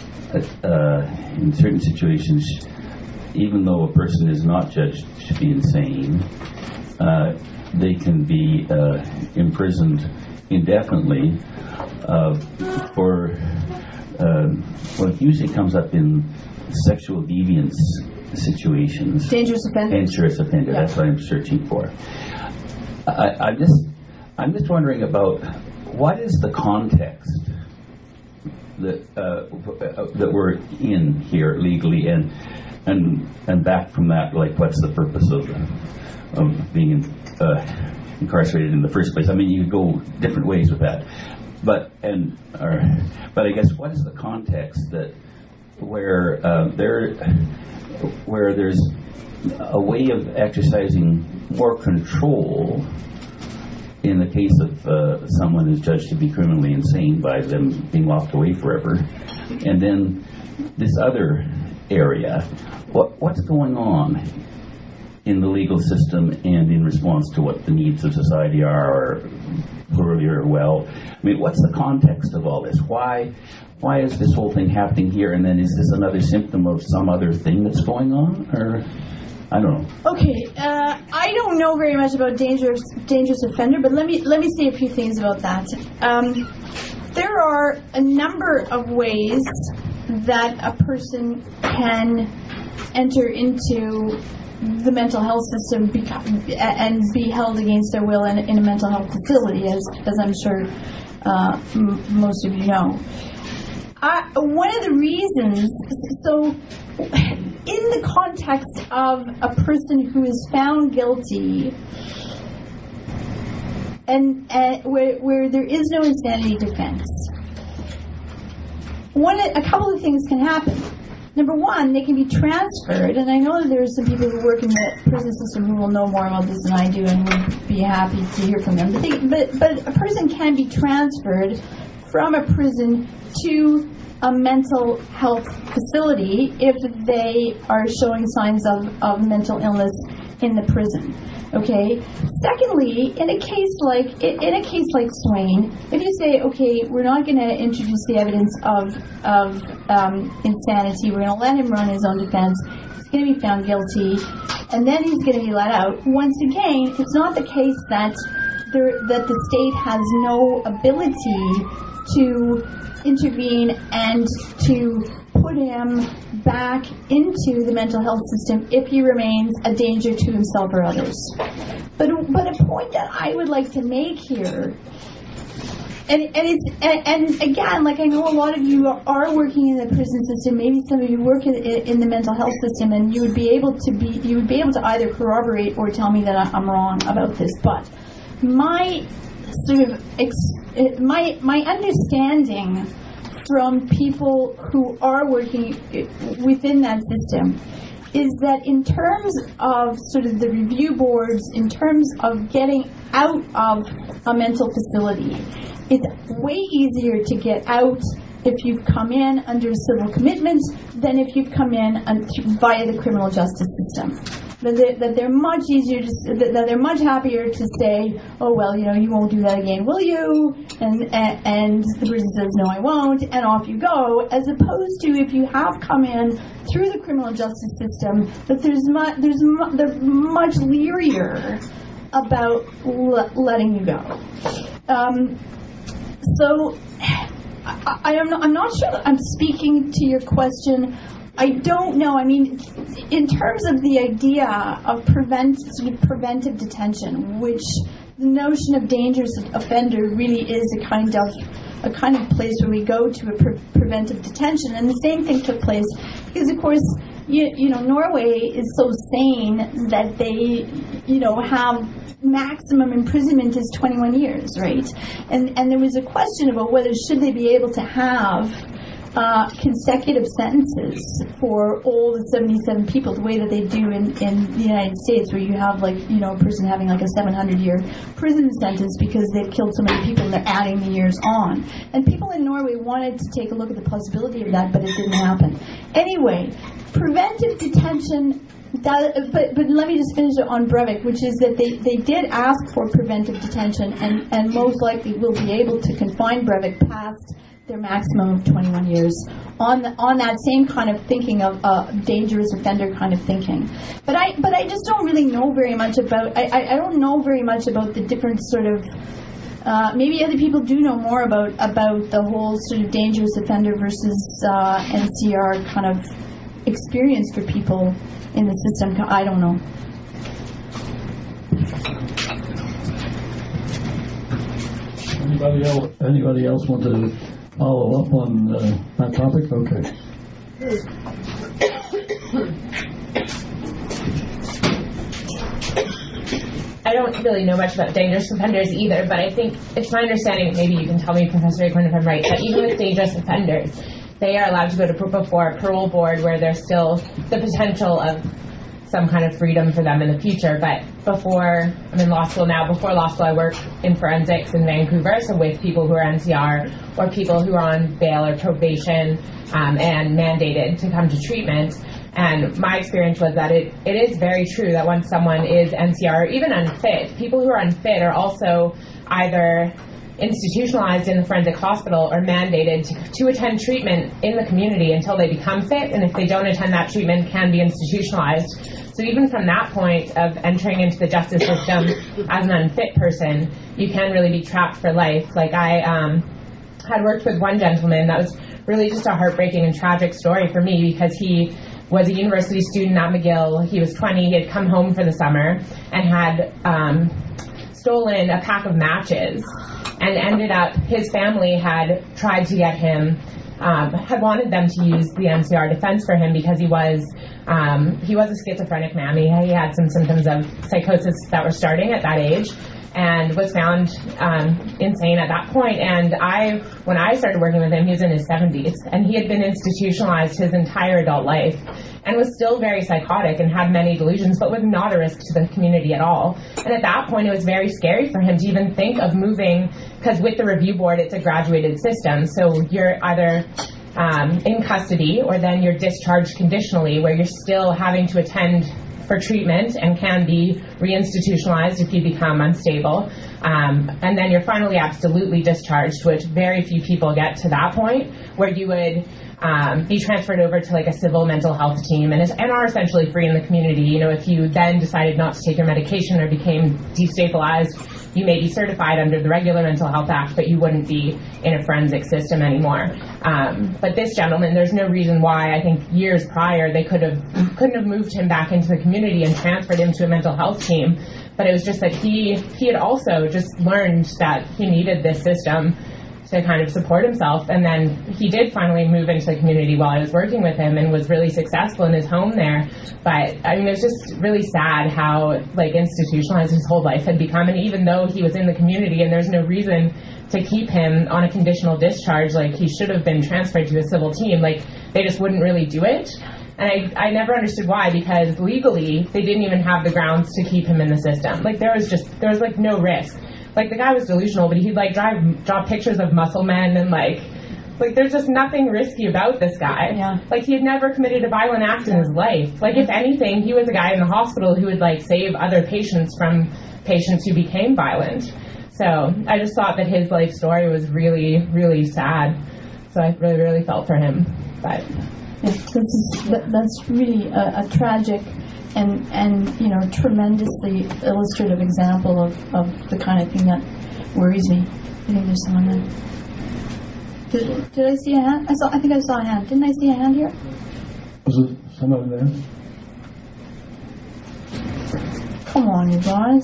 uh, in certain situations, even though a person is not judged to be insane, uh, they can be uh, imprisoned indefinitely uh, for. Um, well, it usually comes up in sexual deviance situations. Dangerous offender. Dangerous offender. Yeah. That's what I'm searching for. I, I'm just, I'm just wondering about what is the context that uh, that we're in here legally, and and and back from that, like, what's the purpose of of being uh, incarcerated in the first place? I mean, you go different ways with that. But and or, but I guess what is the context that where uh, there where there's a way of exercising more control in the case of uh, someone who's judged to be criminally insane by them being locked away forever, and then this other area, what what's going on in the legal system and in response to what the needs of society are, or poorly or well. I mean, what's the context of all this? Why why is this whole thing happening here, and then is this another symptom of some other thing that's going on? Or, I don't know. Okay, uh, I don't know very much about dangerous dangerous offender, but let me let me say a few things about that. Um, there are a number of ways that a person can enter into the mental health system become, and be held against their will in, in a mental health facility, as, as I'm sure uh, m- most of you know. I, one of the reasons, so in the context of a person who is found guilty, and, and where, where there is no insanity defense, one, a couple of things can happen. Number one, they can be transferred, and I know that there are some people who work in the prison system who will know more about this than I do and would be happy to hear from them. But, they, but, but a person can be transferred from a prison to a mental health facility if they are showing signs of, of mental illness in the prison. Okay. Secondly, in a case like in a case like Swain, if you say, okay, we're not going to introduce the evidence of of um, insanity, we're going to let him run his own defense. He's going to be found guilty, and then he's going to be let out. Once again, it's not the case that there that the state has no ability to intervene and to put him back into the mental health system if he remains a danger to himself or others. But but a point that I would like to make here, and and it's and, and again, like I know a lot of you are working in the prison system. Maybe some of you work in, in the mental health system, and you would be able to be you would be able to either corroborate or tell me that I'm wrong about this. But my sort of ex, my my understanding from people who are working within that system is that in terms of sort of the review boards, in terms of getting out of a mental facility, it's way easier to get out if you've come in under civil commitment than if you've come in via the criminal justice system. That they're, that they're much easier to, that they're much happier to say, oh well, you know, you won't do that again, will you? And, and and the person says, no, I won't, and off you go. As opposed to if you have come in through the criminal justice system, that there's much there's mu- they're much leerier about le- letting you go. Um, so I, I am not, I'm not sure that I'm speaking to your question. I don't know. I mean, in terms of the idea of prevent, sort of preventive detention, which the notion of dangerous offender really is a kind of a kind of place where we go to a pre- preventive detention, and the same thing took place because, of course, you, you know, Norway is so sane that they, you know, have maximum imprisonment is twenty-one years, right? And and there was a question about whether should they be able to have Uh, consecutive sentences for all the seventy-seven people, the way that they do in, in the United States, where you have, like, you know, a person having like a seven hundred year prison sentence because they've killed so many people and they're adding the years on. And people in Norway wanted to take a look at the possibility of that, but it didn't happen. Anyway, preventive detention, that, but, but let me just finish it on Breivik, which is that they, they did ask for preventive detention and, and most likely will be able to confine Breivik past their maximum of twenty-one years on the, on that same kind of thinking of uh, dangerous offender kind of thinking. But I but I just don't really know very much about I, I, I don't know very much about the different sort of uh, maybe other people do know more about about the whole sort of dangerous offender versus uh, N C R kind of experience for people in the system. I don't know. Anybody else? Anybody else want to follow up on uh, that topic? Okay. I don't really know much about dangerous offenders either, but I think it's my understanding, maybe you can tell me, Professor Aikman, if I'm right, that even with dangerous offenders, they are allowed to go to before a parole board where there's still the potential of some kind of freedom for them in the future. But before, I'm in law school now, before law school I worked in forensics in Vancouver, so with people who are N C R or people who are on bail or probation um, and mandated to come to treatment. And my experience was that it, it is very true that once someone is N C R or even unfit, people who are unfit are also either institutionalized in the forensic hospital or mandated to, to attend treatment in the community until they become fit, and if they don't attend that treatment, can be institutionalized. So even from that point of entering into the justice system as an unfit person, you can really be trapped for life. Like I um, had worked with one gentleman that was really just a heartbreaking and tragic story for me because he was a university student at McGill. He was twenty. He had come home for the summer and had um, stolen a pack of matches, and ended up, his family had tried to get him, um, had wanted them to use the M C R defense for him because he was um, he was a schizophrenic man. He, he had some symptoms of psychosis that were starting at that age, and was found um, insane at that point. And I, when I started working with him, he was in his seventies, and he had been institutionalized his entire adult life, and was still very psychotic and had many delusions, but was not a risk to the community at all. And at that point, it was very scary for him to even think of moving, because with the review board, it's a graduated system, so you're either um, in custody, or then you're discharged conditionally, where you're still having to attend for treatment and can be reinstitutionalized if you become unstable. Um, and then you're finally absolutely discharged, which very few people get to that point, where you would um, be transferred over to like a civil mental health team and, is, and are essentially free in the community. You know, if you then decided not to take your medication or became destabilized, you may be certified under the regular Mental Health Act, but you wouldn't be in a forensic system anymore. Um, but this gentleman, there's no reason why, I think years prior, they could have couldn't have moved him back into the community and transferred him to a mental health team. But it was just that he he had also just learned that he needed this system to kind of support himself. And then he did finally move into the community while I was working with him, and was really successful in his home there. But I mean, it was just really sad how like institutionalized his whole life had become. And even though he was in the community and there's no reason to keep him on a conditional discharge, like he should have been transferred to a civil team, like they just wouldn't really do it. And I, I never understood why, because legally they didn't even have the grounds to keep him in the system. Like there was just, there was like no risk. Like the guy was delusional, but he'd like drive, draw pictures of muscle men, and like, like there's just nothing risky about this guy. Yeah. Like he had never committed a violent act in his life. Like if anything, he was a guy in the hospital who would like save other patients from patients who became violent. So I just thought that his life story was really, really sad. So I really, really felt for him. But yeah, this is, that, that's really a, a tragic and, and you know, tremendously illustrative example of, of the kind of thing that worries me. I think there's someone there. Did, did I see a hand? I saw. I think I saw a hand. Didn't I see a hand here? Was it someone there? Come on, you guys.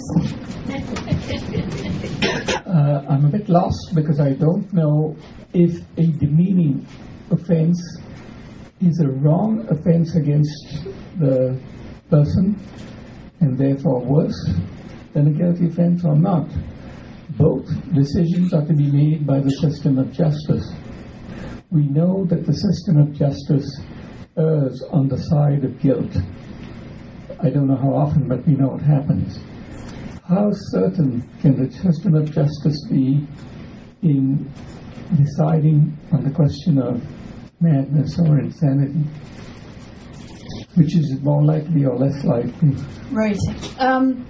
Uh, I'm a bit lost because I don't know if a demeaning offense is a wrong offense against the person and therefore worse than a guilty offense or not. Both decisions are to be made by the system of justice. We know that the system of justice errs on the side of guilt. I don't know how often, but we know it happens. How certain can the system of justice be in deciding on the question of madness or insanity? Which is it more likely or less likely? Right. Um,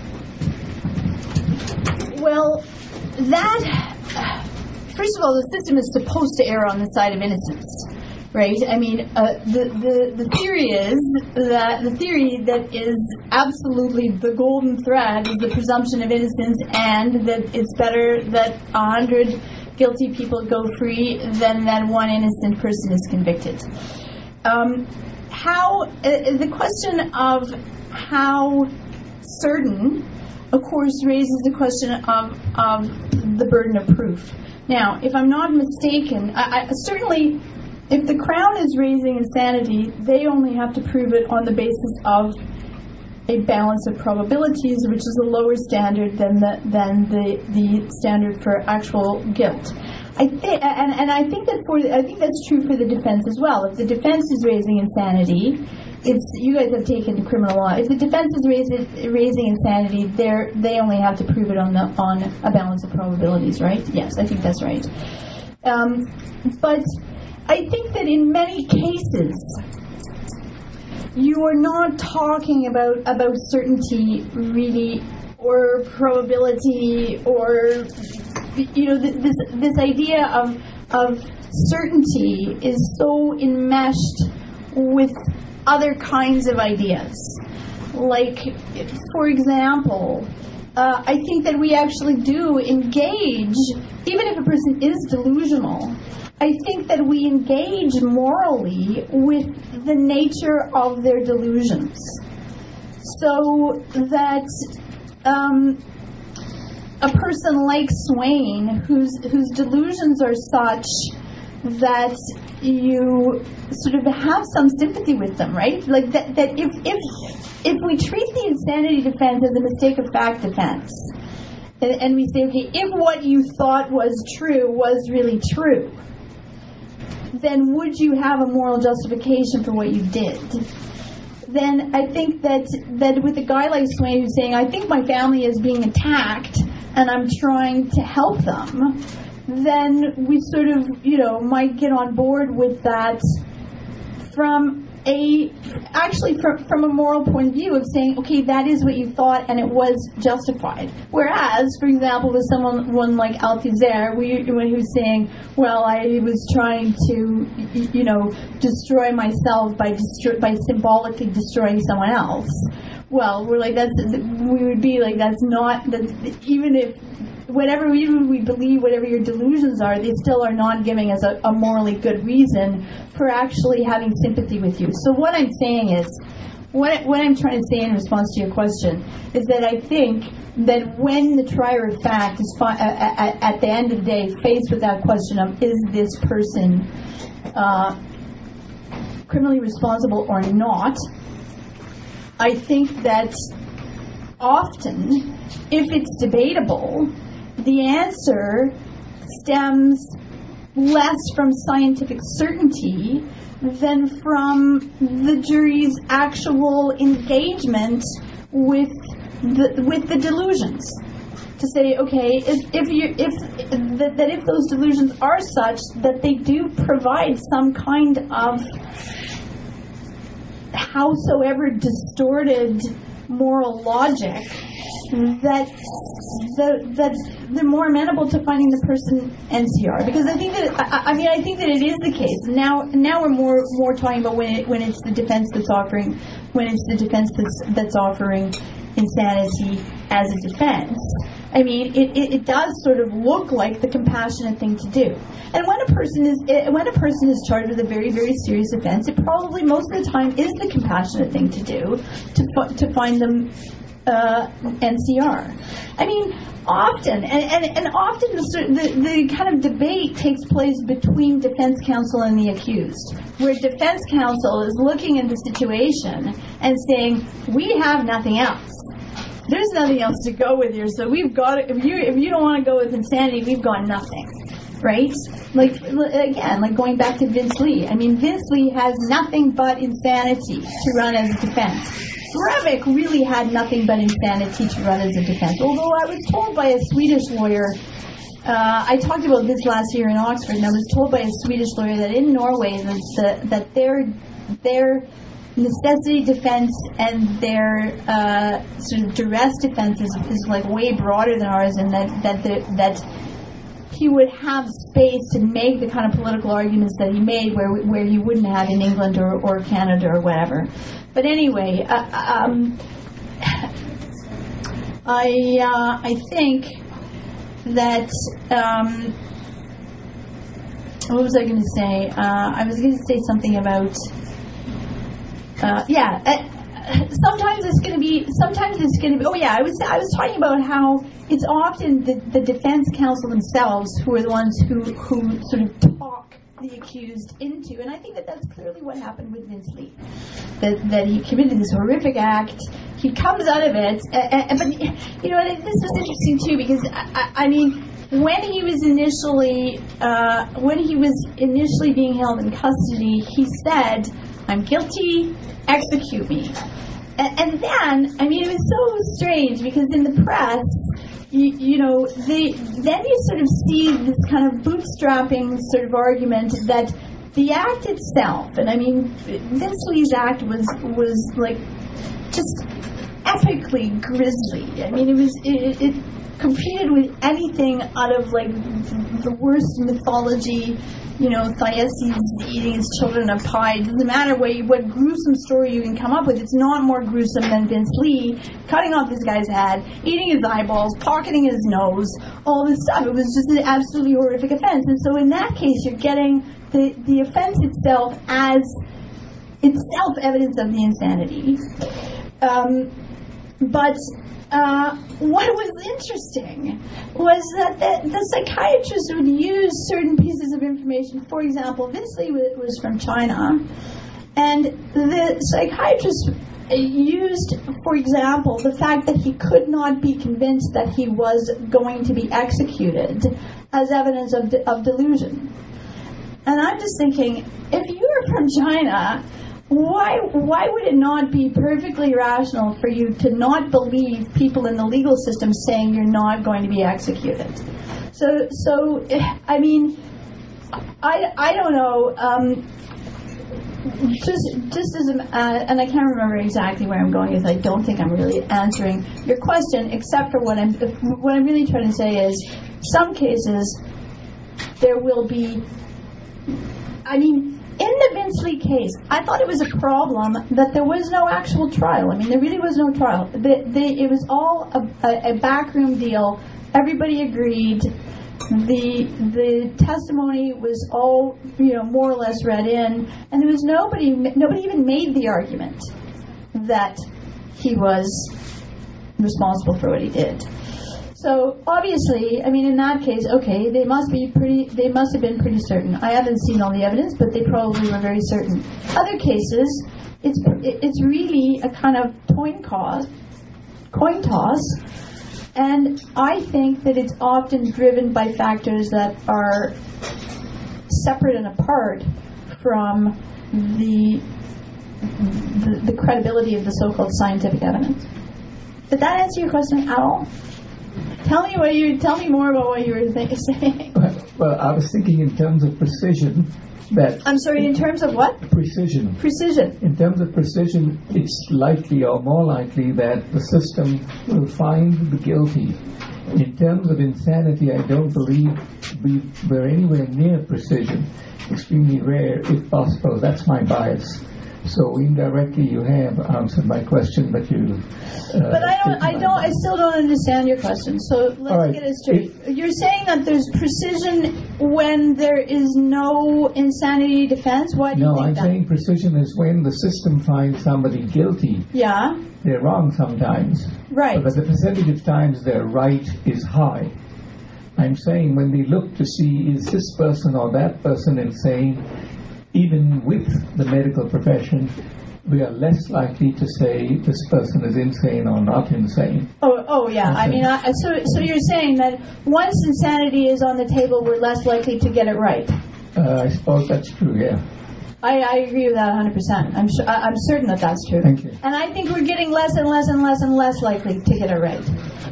well, that, first of all, the system is supposed to err on the side of innocence, right? I mean, uh, the, the, the theory is that, the theory that is absolutely the golden thread is the presumption of innocence, and that it's better that a hundred guilty people go free than that one innocent person is convicted. Um, how, uh, the question of how certain, of course, raises the question of, of the burden of proof. Now, if I'm not mistaken, I, I, certainly if the Crown is raising insanity, they only have to prove it on the basis of a balance of probabilities, which is a lower standard than the than the, the standard for actual guilt. I think, and, and I think that for I think that's true for the defense as well. If the defense is raising insanity, it's you guys have taken criminal law. If the defense is raising raising insanity, they they only have to prove it on the on a balance of probabilities, right? Yes, I think that's right. Um, but I think that in many cases, you are not talking about about certainty really, or probability, or you know this this idea of of certainty is so enmeshed with other kinds of ideas. Like, for example, uh, I think that we actually do engage, even if a person is delusional, I think that we engage morally with the nature of their delusions. So that um, a person like Swain, whose whose delusions are such that you sort of have some sympathy with them, right? Like that, that if, if, if we treat the insanity defense as a mistake of fact defense, and, and we say, okay, if what you thought was true was really true, then would you have a moral justification for what you did? Then I think that, that with a guy like Swain who's saying, I think my family is being attacked and I'm trying to help them, then we sort of, you know, might get on board with that from a, actually from, from a moral point of view of saying, okay, that is what you thought and it was justified. Whereas, for example, with someone one like Althusser, we, when he was saying, well, I was trying to, you know, destroy myself by destro- by symbolically destroying someone else. Well, we're like, that's, we would be like, that's not, that's, even if, whatever, even we believe, whatever your delusions are, they still are not giving us a, a morally good reason for actually having sympathy with you. So what I'm saying is, what, what I'm trying to say in response to your question is that I think that when the trier of fact is fi- at, at the end of the day faced with that question of is this person uh, criminally responsible or not, I think that often, if it's debatable, the answer stems less from scientific certainty than from the jury's actual engagement with the, with the delusions. To say, okay, if, if you if that, that if those delusions are such that they do provide some kind of howsoever distorted moral logic, that the, that they're more amenable to finding the person N C R, because I think that I, I mean I think that it is the case. Now now we're more more talking about when it, when it's the defense that's offering when it's the defense that's that's offering insanity as a defense. I mean, it, it, it does sort of look like the compassionate thing to do. And when a person is when a person is charged with a very, very serious offense, it probably most of the time is the compassionate thing to do to to find them uh, N C R. I mean, often, and, and, and often the, the, the kind of debate takes place between defense counsel and the accused, where defense counsel is looking at the situation and saying, we have nothing else. There's nothing else to go with here, so we've got it. If you if you don't want to go with insanity, we've got nothing, right? Like again, like going back to Vince Lee. I mean, Vince Lee has nothing but insanity to run as a defense. Breivik really had nothing but insanity to run as a defense. Although I was told by a Swedish lawyer, uh, I talked about this last year in Oxford, and I was told by a Swedish lawyer that in Norway that the, that their their necessity defense and their uh, sort of duress defense is, is like way broader than ours, and that that the, that he would have space to make the kind of political arguments that he made, where where he wouldn't have in England or, or Canada or whatever. But anyway, uh, um, I uh, I think that um, what was I going to say? Uh, I was going to say something about. Uh, yeah, uh, sometimes it's going to be, sometimes it's going to be, oh yeah, I was I was talking about how it's often the, the defense counsel themselves who are the ones who, who sort of talk the accused into, and I think that that's clearly what happened with Vince Lee. That, that he committed this horrific act, he comes out of it, uh, uh, but, you know, this was interesting too, because, I, I mean, when he was initially, uh, when he was initially being held in custody, he said, I'm guilty, execute me. And, and then, I mean, it was so strange because in the press, you, you know, they, then you sort of see this kind of bootstrapping sort of argument that the act itself, and I mean, Vince Lee's act was, was like, just epically grisly. I mean, it was it, it competed with anything out of like the worst mythology. You know, Thyestes eating his children of pie. It doesn't matter what, you, what gruesome story you can come up with. It's not more gruesome than Vince Lee cutting off this guy's head, eating his eyeballs, pocketing his nose, all this stuff. It was just an absolutely horrific offense. And so in that case, you're getting the, the offense itself as itself evidence of the insanity. Um, but uh, what was interesting was that the, the psychiatrist would use certain pieces of information. For example, Vince Lee was from China, and the psychiatrist used, for example, the fact that he could not be convinced that he was going to be executed as evidence of, de- of delusion. And I'm just thinking, if you were from China, Why why would it not be perfectly rational for you to not believe people in the legal system saying you're not going to be executed? So, so I mean, I, I don't know. Um, just just as a, uh, and I can't remember exactly where I'm going, because I don't think I'm really answering your question, except for what I'm what I'm really trying to say is, some cases there will be. I mean. In the Vince Lee case, I thought it was a problem that there was no actual trial. I mean, there really was no trial. They, they, it was all a, a, a backroom deal. Everybody agreed. The the testimony was all, you know, more or less read in, and there was nobody. Nobody even made the argument that he was responsible for what he did. So obviously, I mean, in that case, okay, they must be pretty. They must have been pretty certain. I haven't seen all the evidence, but they probably were very certain. Other cases, it's it's really a kind of coin toss, coin toss, and I think that it's often driven by factors that are separate and apart from the the, the credibility of the so-called scientific evidence. Did that answer your question at all? Tell me what you. Tell me more about what you were th- saying. Well, I was thinking in terms of precision. That I'm sorry. In terms of what? Precision. Precision. In terms of precision, it's likely or more likely that the system will find the guilty. In terms of insanity, I don't believe we we're anywhere near precision. Extremely rare, if possible. That's my bias. So indirectly, you have answered my question, but you. Uh, but I don't. I don't. I still don't understand your question. So let's right. get it straight. If, You're saying that there's precision when there is no insanity defense. Why do no, you think I'm that? saying precision is when the system finds somebody guilty. Yeah. They're wrong sometimes. Right. But the percentage of times they're right is high. I'm saying when they look to see is this person or that person insane. Even with the medical profession, we are less likely to say this person is insane or not insane. Oh, oh yeah. Okay. I mean, I, so so you're saying that once insanity is on the table, we're less likely to get it right. Uh, I suppose that's true. Yeah. I, I agree with that one hundred percent. I'm sure, I, I'm certain that that's true. Thank you. And I think we're getting less and less and less and less likely to get it right,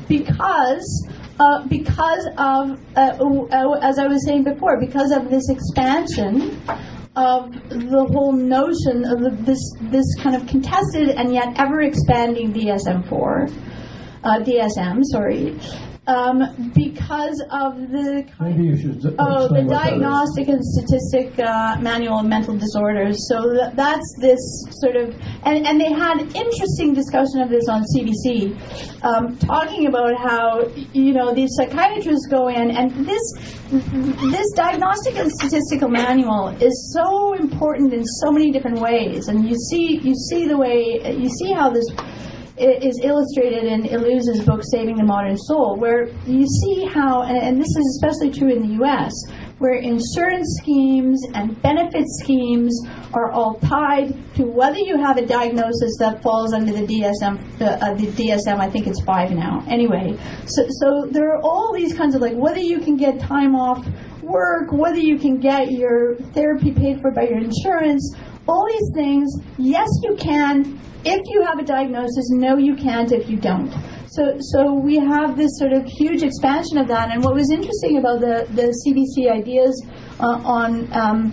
because uh, because of uh, uh, as I was saying before, because of this expansion of the whole notion of the, this this kind of contested and yet ever expanding D S M four, uh, D S M, sorry, um, because of the kind Maybe you should oh the explain what that is. Diagnostic and Statistic uh, Manual of Mental Disorders. So th- that's this sort of and, and they had interesting discussion of this on C B C, um, talking about how you know these psychiatrists go in and this this Diagnostic and Statistical Manual is so important in so many different ways, and you see you see the way you see how this is illustrated in Illouz's book Saving the Modern Soul, where you see how, and this is especially true in the U S, where insurance schemes and benefit schemes are all tied to whether you have a diagnosis that falls under the D S M, uh, the D S M, I think it's five now. Anyway, so, so there are all these kinds of, like, whether you can get time off work, whether you can get your therapy paid for by your insurance, all these things, yes you can if you have a diagnosis, no you can't if you don't. So so we have this sort of huge expansion of that, and what was interesting about the, the C B C ideas uh, on um,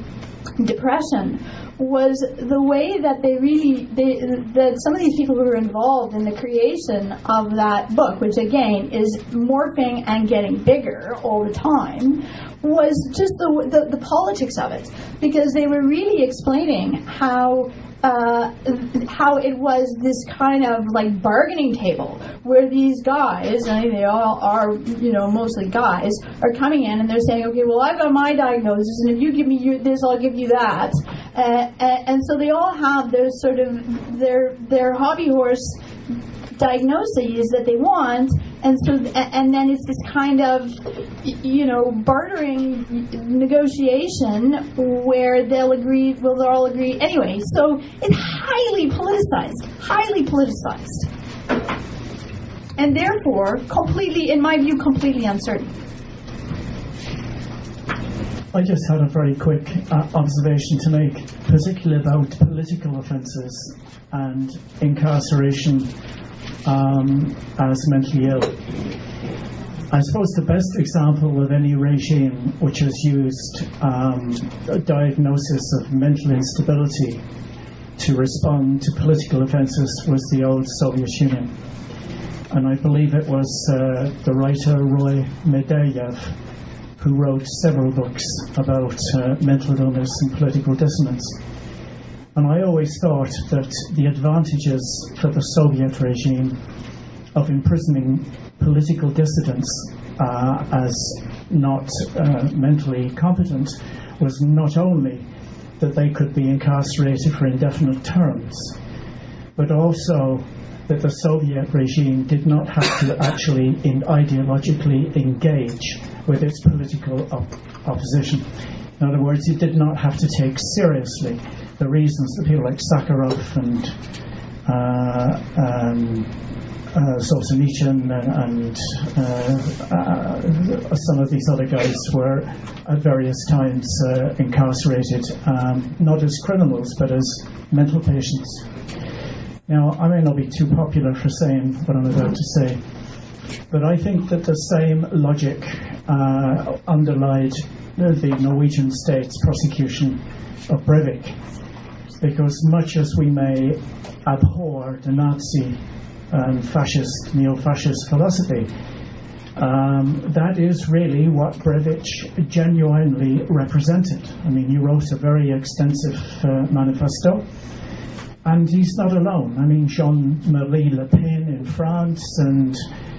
depression was the way that they really, they, that some of these people who were involved in the creation of that book, which again is morphing and getting bigger all the time, was just the, the, the politics of it. Because they were really explaining how Uh, how it was this kind of like bargaining table where these guys, and they all are, you know, mostly guys, are coming in and they're saying, okay, well, I've got my diagnosis, and if you give me your, this, I'll give you that. Uh, and, and so they all have their sort of their their hobby horse diagnoses that they want, and so and then it's this kind of, you know, bartering negotiation where they'll agree, well, they'll all agree anyway. So it's highly politicized, highly politicized, and therefore completely, in my view, completely uncertain. I just had a very quick uh, observation to make, particularly about political offences and incarceration um, as mentally ill. I suppose the best example of any regime which has used um, a diagnosis of mental instability to respond to political offences was the old Soviet Union. And I believe it was uh, the writer Roy Medeyev who wrote several books about uh, mental illness and political dissonance. And I always thought that the advantages for the Soviet regime of imprisoning political dissidents uh, as not uh, mentally competent was not only that they could be incarcerated for indefinite terms, but also that the Soviet regime did not have to actually in ideologically engage with its political op- opposition. In other words, it did not have to take seriously the reasons that people like Sakharov and uh, um, uh, Solzhenitsyn and, and uh, uh, some of these other guys were at various times uh, incarcerated, um, not as criminals but as mental patients. Now, I may not be too popular for saying what I'm about to say, but I think that the same logic uh, underlied the Norwegian state's prosecution of Breivik, because much as we may abhor the Nazi and fascist, neo-fascist philosophy, um, that is really what Breivik genuinely represented. I mean, he wrote a very extensive uh, manifesto. And he's not alone. I mean, Jean-Marie Le Pen in France and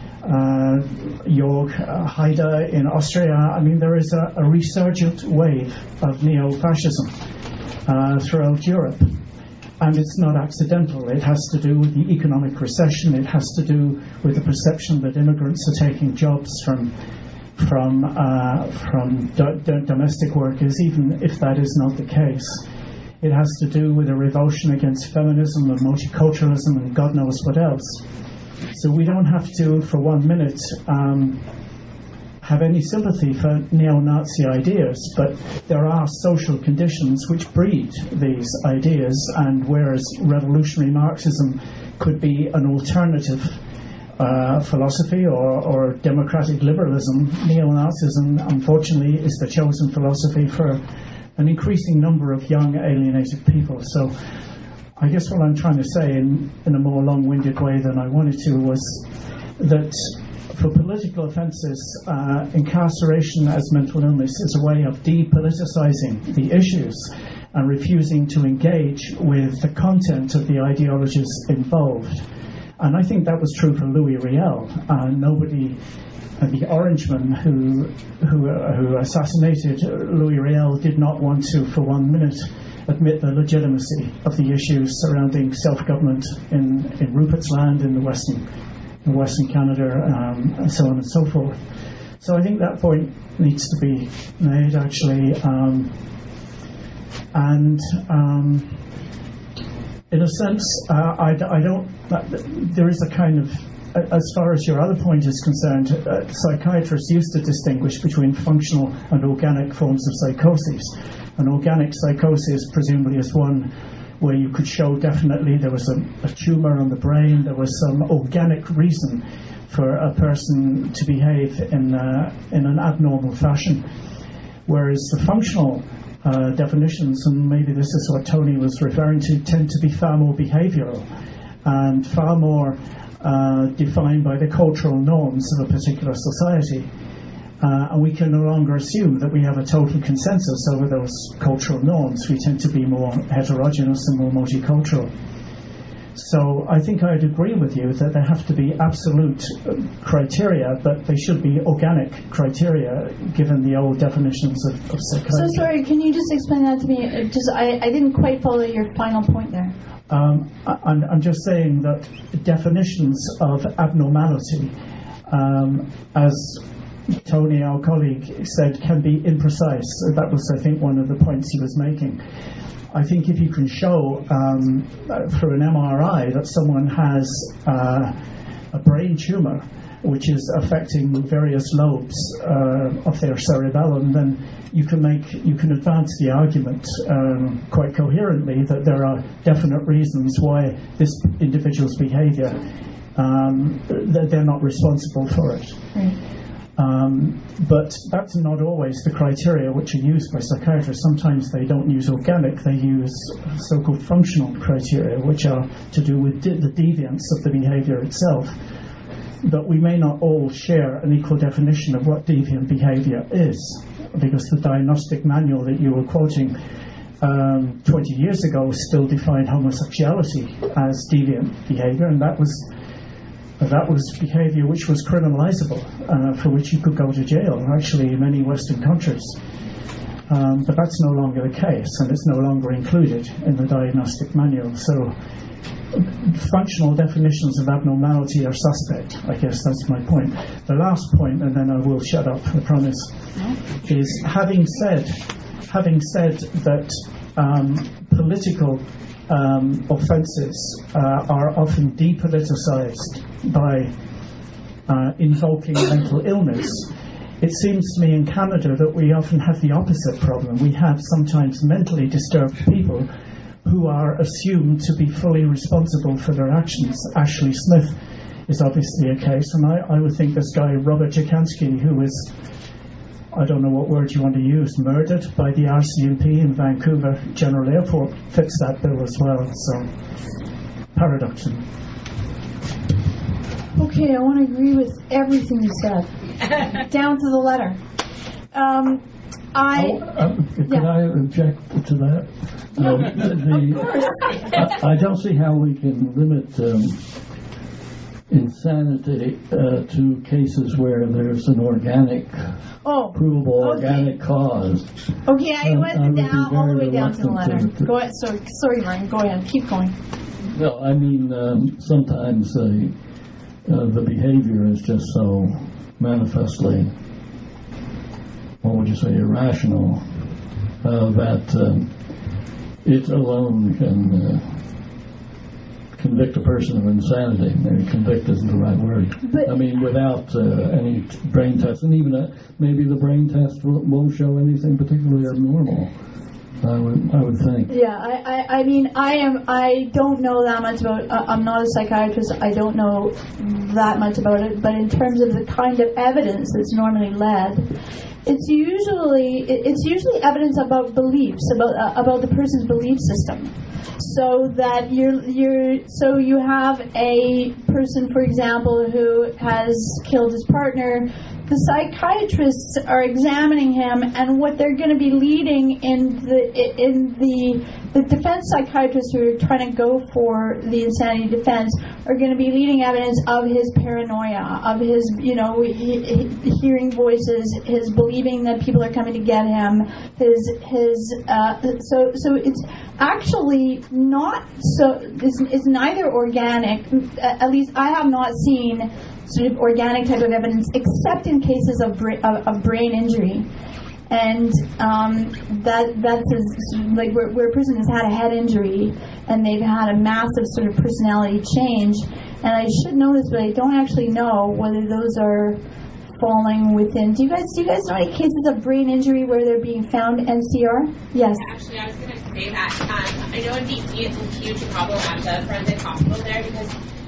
uh, Jörg Haider in Austria. I mean, there is a, a resurgent wave of neo-fascism uh, throughout Europe. And it's not accidental. It has to do with the economic recession. It has to do with the perception that immigrants are taking jobs from from uh, from do- do- domestic workers, even if that is not the case. It has to do with a revulsion against feminism and multiculturalism and God knows what else. So we don't have to, for one minute, um, have any sympathy for neo-Nazi ideas, but there are social conditions which breed these ideas, and whereas revolutionary Marxism could be an alternative uh, philosophy or, or democratic liberalism, neo-Nazism, unfortunately, is the chosen philosophy for an increasing number of young alienated people. So I guess what I'm trying to say in, in a more long-winded way than I wanted to was that for political offences, uh, incarceration as mental illness is a way of depoliticizing the issues and refusing to engage with the content of the ideologies involved. And I think that was true for Louis Riel. Uh, nobody And the Orangemen who who, uh, who assassinated Louis Riel did not want to, for one minute, admit the legitimacy of the issues surrounding self-government in, in Rupert's Land, in the Western, in Western Canada, um, and so on and so forth. So I think that point needs to be made, actually. Um, and um, in a sense, uh, I, I don't. There is a kind of. As far as your other point is concerned, uh, psychiatrists used to distinguish between functional and organic forms of psychosis. An organic psychosis presumably is one where you could show definitely there was a, a tumour on the brain, there was some organic reason for a person to behave in, uh, in an abnormal fashion. Whereas the functional uh, definitions, and maybe this is what Tony was referring to, tend to be far more behavioural and far more uh, defined by the cultural norms of a particular society. Uh, and we can no longer assume that we have a total consensus over those cultural norms. We tend to be more heterogeneous and more multicultural. So I think I'd agree with you that there have to be absolute criteria, but they should be organic criteria, given the old definitions of, of psychiatry. So sorry, can you just explain that to me? Just I, I didn't quite follow your final point there. Um, I, I'm, I'm just saying that definitions of abnormality, um, as Tony, our colleague, said, can be imprecise. That was, I think, one of the points he was making. I think if you can show um, through an M R I that someone has uh, a brain tumour which is affecting various lobes uh, of their cerebellum, then you can make you can advance the argument um, quite coherently that there are definite reasons why this individual's behaviour, um, that they're not responsible for it. Right. Um, but that's not always the criteria which are used by psychiatrists. Sometimes they don't use organic, they use so-called functional criteria, which are to do with de- the deviance of the behaviour itself. But we may not all share an equal definition of what deviant behaviour is, because the diagnostic manual that you were quoting um, twenty years ago still defined homosexuality as deviant behaviour, and that was That was behaviour which was criminalisable, uh, for which you could go to jail, actually, in many Western countries. Um, but that's no longer the case, and it's no longer included in the diagnostic manual. So functional definitions of abnormality are suspect. I guess that's my point. The last point, and then I will shut up, I promise, is having said, having said that um, political Um, offences uh, are often depoliticised by uh, invoking mental illness. It seems to me in Canada that we often have the opposite problem. We have sometimes mentally disturbed people who are assumed to be fully responsible for their actions. Ashley Smith is obviously a case, and I, I would think this guy Robert Jacansky, who was, I don't know what word you want to use, murdered by the R C M P in Vancouver General Airport, fits that bill as well. So, paradox. Okay, I want to agree with everything you said, down to the letter. Um, I Oh, uh, could yeah. I object to that? Um, the, I, I don't see how we can limit um, insanity uh, to cases where there's an organic, oh, provable okay. organic cause. Okay, I Um, went I would be down all the very way down to the letter. reluctant to- Go ahead. So, sorry, Martin. Go ahead. Keep going. No, I mean, um, sometimes uh, uh, the behavior is just so manifestly, what would you say, irrational, uh, that um, it alone can uh, convict a person of insanity. Maybe convict isn't the right word. But- I mean, without uh, any t- brain test, and even uh, maybe the brain test will, won't show anything particularly abnormal. I would, I would think. Yeah, I, I, I mean, I am. I don't know that much about. Uh, I'm not a psychiatrist. I don't know that much about it. But in terms of the kind of evidence that's normally led, it's usually it, it's usually evidence about beliefs, about uh, about the person's belief system. So that you're you're so you have a person, for example, who has killed his partner. The psychiatrists are examining him, and what they're going to be leading in the in the the defense psychiatrists who are trying to go for the insanity defense are going to be leading evidence of his paranoia, of his you know he, he, hearing voices, his believing that people are coming to get him, his his uh, so so it's actually not so it's, it's neither organic. At least I have not seen sort of organic type of evidence, except in cases of, bra- of, of brain injury, and um, that that's a, sort of like where, where a person has had a head injury and they've had a massive sort of personality change. And I should know this, but I don't actually know whether those are falling within. Do you guys do you guys know any cases of brain injury where they're being found N C R? Yes. Actually, I was going to say that. Um, I know in D C it's a huge problem at the forensic hospital there because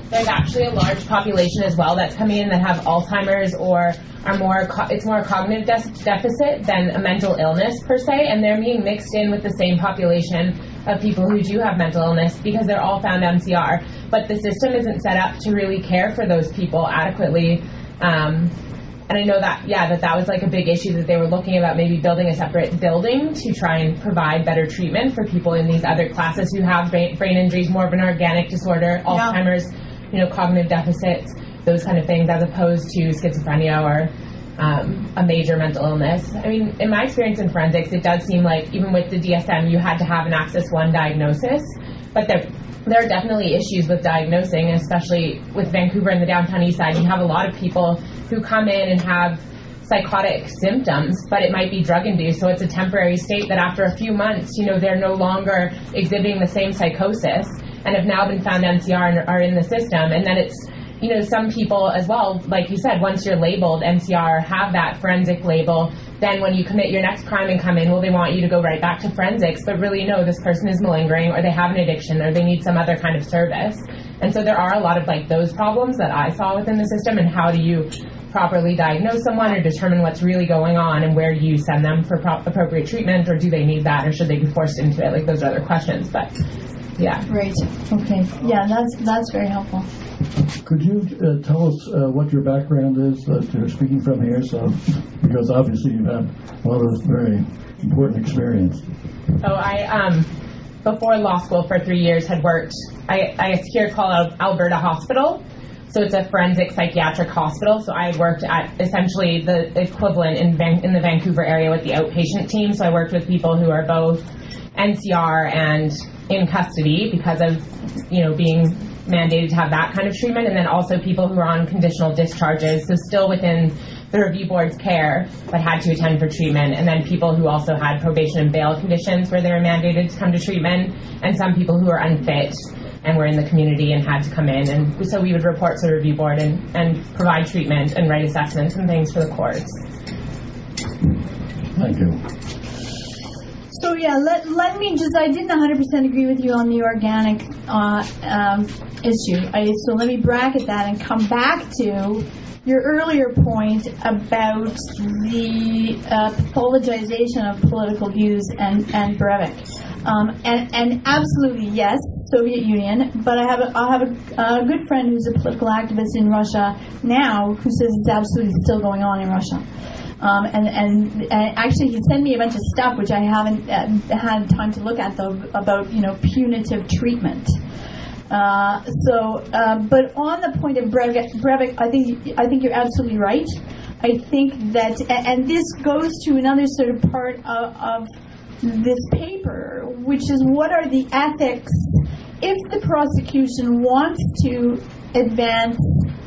there's actually a large population as well that's coming in that have Alzheimer's or are more, co- it's more a cognitive de- deficit than a mental illness per se, and they're being mixed in with the same population of people who do have mental illness because they're all found M C R. But the system isn't set up to really care for those people adequately. Um, and I know that, yeah, that that was like a big issue that they were looking about maybe building a separate building to try and provide better treatment for people in these other classes who have brain, brain injuries, more of an organic disorder, Alzheimer's, you know, cognitive deficits, those kind of things, as opposed to schizophrenia or um, a major mental illness. I mean, in my experience in forensics, it does seem like even with the D S M, you had to have an Axis one diagnosis, but there, there are definitely issues with diagnosing, especially with Vancouver and the downtown east side. You have a lot of people who come in and have psychotic symptoms, but it might be drug-induced, so it's a temporary state that after a few months, you know, they're no longer exhibiting the same psychosis and have now been found M C R and are in the system. And then it's, you know, some people as well, like you said, once you're labeled M C R, have that forensic label, then when you commit your next crime and come in, well, they want you to go right back to forensics, but really, no, this person is malingering, or they have an addiction, or they need some other kind of service. And so there are a lot of like those problems that I saw within the system, and how do you properly diagnose someone or determine what's really going on, and where do you send them for pro- appropriate treatment, or do they need that, or should they be forced into it? Like, those are other questions, but yeah. Great. Okay. Yeah, that's that's very helpful. Could you uh, tell us uh, what your background is that you're speaking from here? So, because obviously you've had a lot of very important experience. So I, um, before law school for three years, had worked, I, I it's here called Alberta Hospital. So it's a forensic psychiatric hospital. So I had worked at essentially the equivalent in Van, in the Vancouver area with the outpatient team. So I worked with people who are both N C R and in custody because of, you know, being mandated to have that kind of treatment, and then also people who are on conditional discharges, so still within the review board's care, but had to attend for treatment, and then people who also had probation and bail conditions where they were mandated to come to treatment, and some people who were unfit and were in the community and had to come in, and so we would report to the review board and, and provide treatment and write assessments and things for the courts. Thank you. So yeah, let, let me just, I didn't one hundred percent agree with you on the organic uh, um, issue. I, so let me bracket that and come back to your earlier point about the uh, pathologization of political views and, and Breivik. Um, and, and absolutely, yes, Soviet Union, but I have a, I have a, a good friend who's a political activist in Russia now who says it's absolutely still going on in Russia. Um, and, and, and actually, he sent me a bunch of stuff which I haven't uh, had time to look at, though, about, you know, punitive treatment. Uh, so, uh, but on the point of Breivik, Breivik, I think I think you're absolutely right. I think that, and this goes to another sort of part of, of this paper, which is what are the ethics if the prosecution wants to advance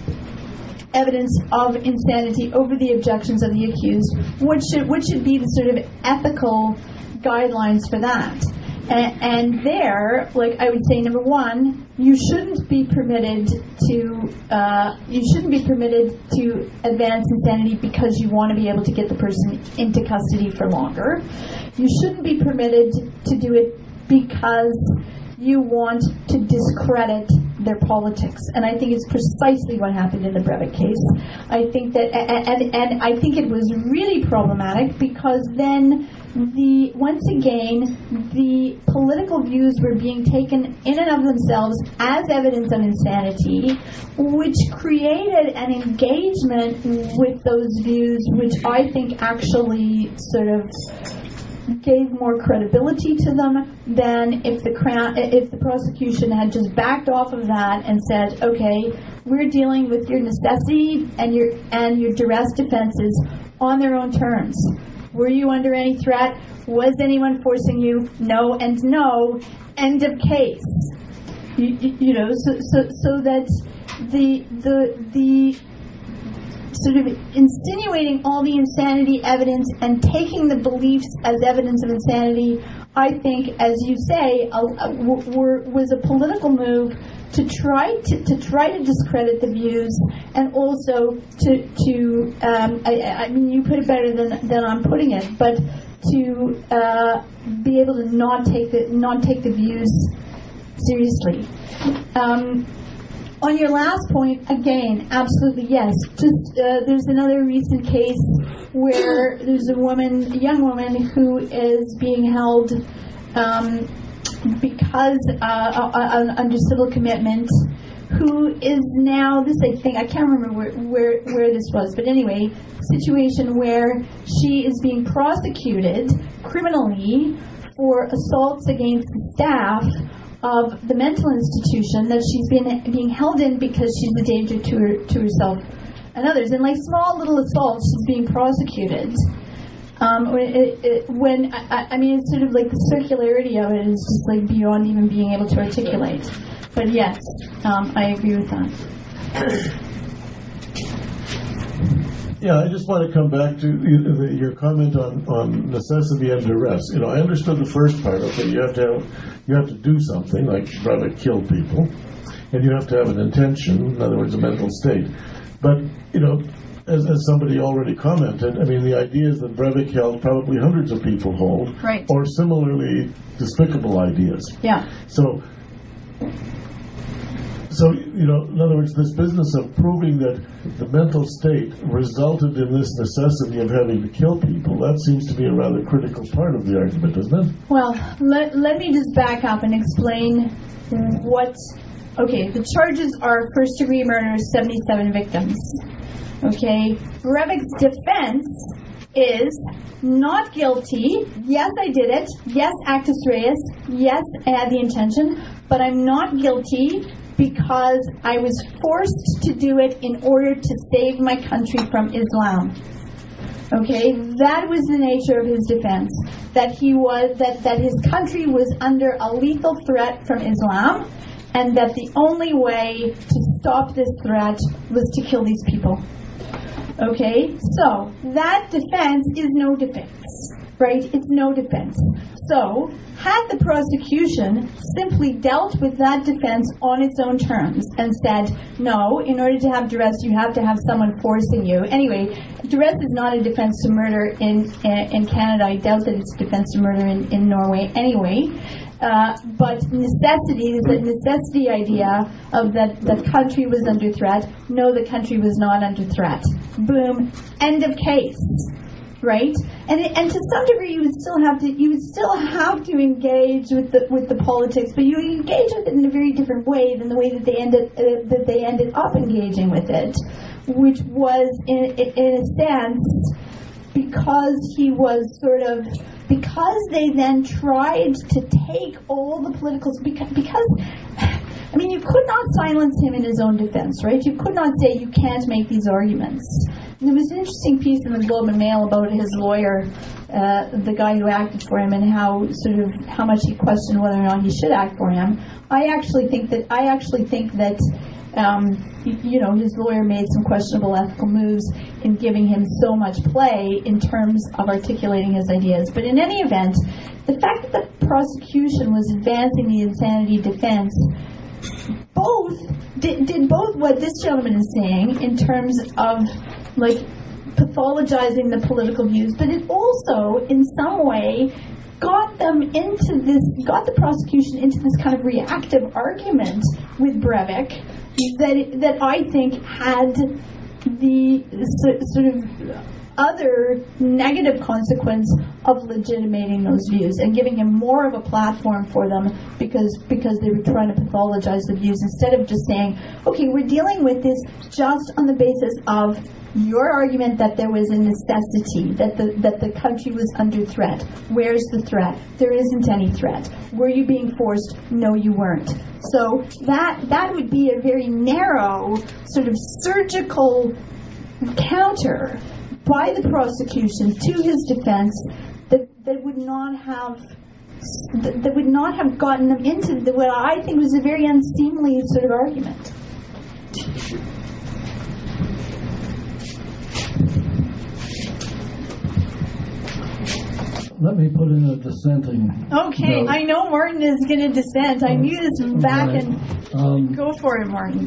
evidence of insanity over the objections of the accused, what should what should be the sort of ethical guidelines for that? And, and there, like I would say, number one, you shouldn't be permitted to uh, you shouldn't be permitted to advance insanity because you want to be able to get the person into custody for longer. You shouldn't be permitted to do it because you want to discredit their politics, and I think it's precisely what happened in the Breivik case. I think that, and, and I think it was really problematic because then the once again the political views were being taken in and of themselves as evidence of insanity, which created an engagement with those views, which I think actually sort of gave more credibility to them than if the crown, if the prosecution had just backed off of that and said, okay, we're dealing with your necessity and your and your duress defenses on their own terms. Were you under any threat? Was anyone forcing you? No and no. End of case. You, you, you know, so so so that the the the sort of insinuating all the insanity evidence and taking the beliefs as evidence of insanity, I think, as you say, a, a, were, was a political move to try to, to try to discredit the views, and also to to um, I, I mean, you put it better than than I'm putting it, but to uh, be able to not take the not take the views seriously. Um, on your last point, again, absolutely yes. Just uh, there's another recent case where there's a woman, a young woman, who is being held um, because uh, uh, under civil commitment, who is now, this I think, I can't remember where, where, where this was, but anyway, situation where she is being prosecuted criminally for assaults against the staff of the mental institution that she's been being held in because she's a danger to her, to herself and others. And like small little assaults, she's being prosecuted. Um, it, it, when I, I mean, it's sort of like the circularity of it is just like beyond even being able to articulate. But yes, um, I agree with that. Yeah, I just want to come back to your comment on, on necessity and duress. You know, I understood the first part. Okay, you have to have, you have to do something, like Breivik killed people, and you have to have an intention. In other words, a mental state. But you know, as, as somebody already commented, I mean, the idea is that Breivik held probably hundreds of people hold, right, or similarly despicable ideas. Yeah. So. So, you know, in other words, this business of proving that the mental state resulted in this necessity of having to kill people, that seems to be a rather critical part of the argument, doesn't it? Well, let, let me just back up and explain what... Okay, the charges are first-degree murder, seventy-seven victims. Okay, Breivik's defense is not guilty. Yes, I did it. Yes, actus reus. Yes, I had the intention. But I'm not guilty because I was forced to do it in order to save my country from Islam. Okay, that was the nature of his defense. That he was that, that his country was under a lethal threat from Islam, and that the only way to stop this threat was to kill these people. Okay, so that defense is no defense, right? It's no defense. So, had the prosecution simply dealt with that defense on its own terms and said, no, in order to have duress, you have to have someone forcing you. Anyway, duress is not a defense to murder in in Canada. I doubt that it's a defense to murder in, in Norway anyway. Uh, but necessity, the necessity idea of that the country was under threat. No, the country was not under threat. Boom. End of case. Right, and and to some degree, you would still have to you would still have to engage with the with the politics, but you engage with it in a very different way than the way that they ended uh, that they ended up engaging with it, which was in in a sense because he was sort of because they then tried to take all the political because because. I mean, you could not silence him in his own defense, right? You could not say you can't make these arguments. And there was an interesting piece in the Globe and Mail about his lawyer, uh, the guy who acted for him, and how sort of how much he questioned whether or not he should act for him. I actually think that I actually think that um, you know his lawyer made some questionable ethical moves in giving him so much play in terms of articulating his ideas. But in any event, the fact that the prosecution was advancing the insanity defense. Both did, did both what this gentleman is saying in terms of like pathologizing the political views, but it also in some way got them into this, got the prosecution into this kind of reactive argument with Breivik that that I think had the sort of other negative consequence of legitimating those views and giving him more of a platform for them because because they were trying to pathologize the views instead of just saying, okay, we're dealing with this just on the basis of your argument that there was a necessity, that the that the country was under threat. Where's the threat? There isn't any threat. Were you being forced? No, you weren't. So that that would be a very narrow, sort of surgical counter by the prosecution to his defense that, that would not have that, that would not have gotten them into the, what I think was a very unseemly sort of argument. Let me put in a dissenting. Okay, note. I know Martin is going to dissent. I knew this from back, Right. and Um, go for it, Martin.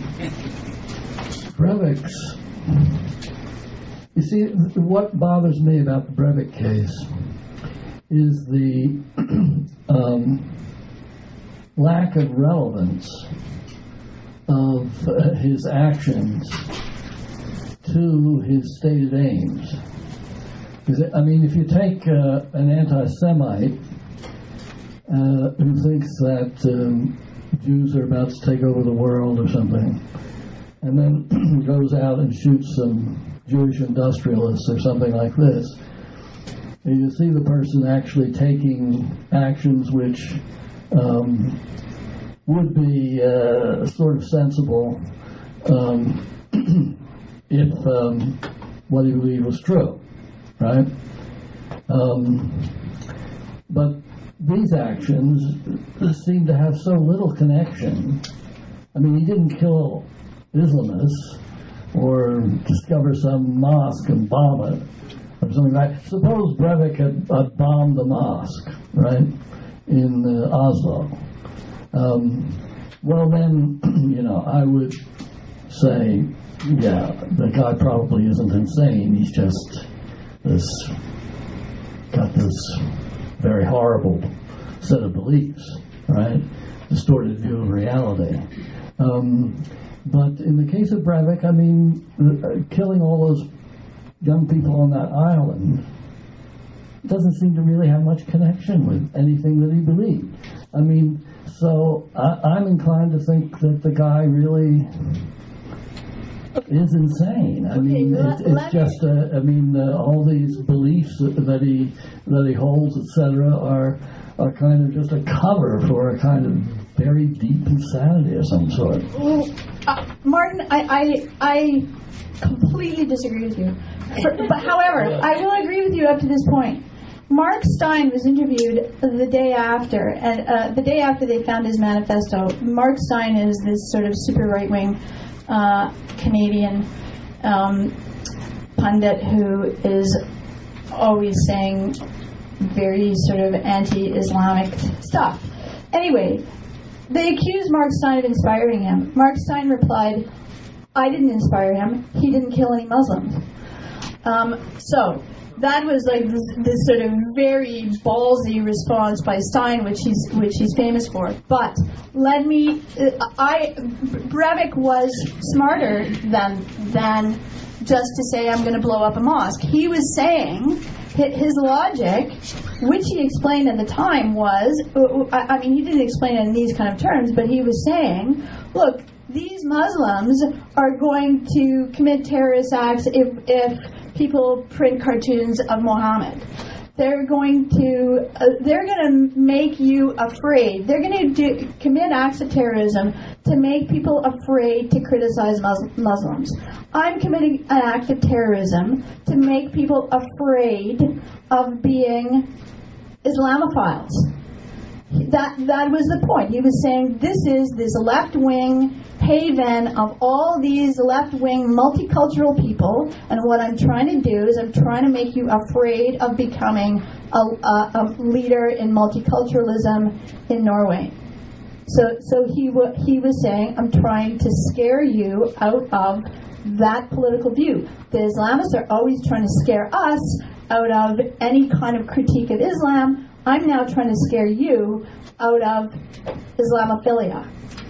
Breivik's. You see, what bothers me about the Breivik case is the um, lack of relevance of uh, his actions to his stated aims. I mean, if you take uh, an anti-Semite uh, who thinks that um, Jews are about to take over the world or something, and then goes out and shoots some Jewish industrialists or something like this, and you see the person actually taking actions which um, would be uh, sort of sensible um, if um, what he believed was true, right? Um, but these actions seem to have so little connection. I mean, he didn't kill Islamists or discover some mosque and bomb it or something like that. Suppose Breivik had, had bombed the mosque, right, in uh, Oslo. Um, well, then, you know, I would say, yeah, the guy probably isn't insane. He's just this, got this very horrible set of beliefs, right? Distorted view of reality. Um, but in the case of Breivik, I mean, uh, killing all those young people on that island doesn't seem to really have much connection with anything that he believed. I mean, so I, I'm inclined to think that the guy really is insane. I mean, let- it, it's let just, uh, I mean, uh, all these beliefs that he that he holds, et cetera, are are kind of just a cover for a kind of very deep insanity of some sort. Well, uh, Martin, I, I I completely disagree with you. For, but however, I will agree with you up to this point. Mark Stein was interviewed the day after, and uh, the day after they found his manifesto. Mark Stein is this sort of super right-wing uh, Canadian um, pundit who is always saying very sort of anti-Islamic stuff. Anyway, they accused Mark Stein of inspiring him. Mark Stein replied, "I didn't inspire him. He didn't kill any Muslims." Um, so that was like this, this sort of very ballsy response by Stein, which he's which he's famous for. But let me, I Breivik was smarter than than just to say I'm going to blow up a mosque. He was saying his logic, which he explained at the time, was I mean he didn't explain it in these kind of terms, but he was saying, look, these Muslims are going to commit terrorist acts if if people print cartoons of Muhammad. They're going to uh, they're going to make you afraid. They're going to do, commit acts of terrorism to make people afraid to criticize Mus- Muslims. I'm committing an act of terrorism to make people afraid of being Islamophiles. That that was the point. He was saying this is this left-wing haven of all these left-wing multicultural people, and what I'm trying to do is I'm trying to make you afraid of becoming a, a, a leader in multiculturalism in Norway. So so he w- he was saying, I'm trying to scare you out of that political view. The Islamists are always trying to scare us out of any kind of critique of Islam. I'm now trying to scare you out of Islamophilia.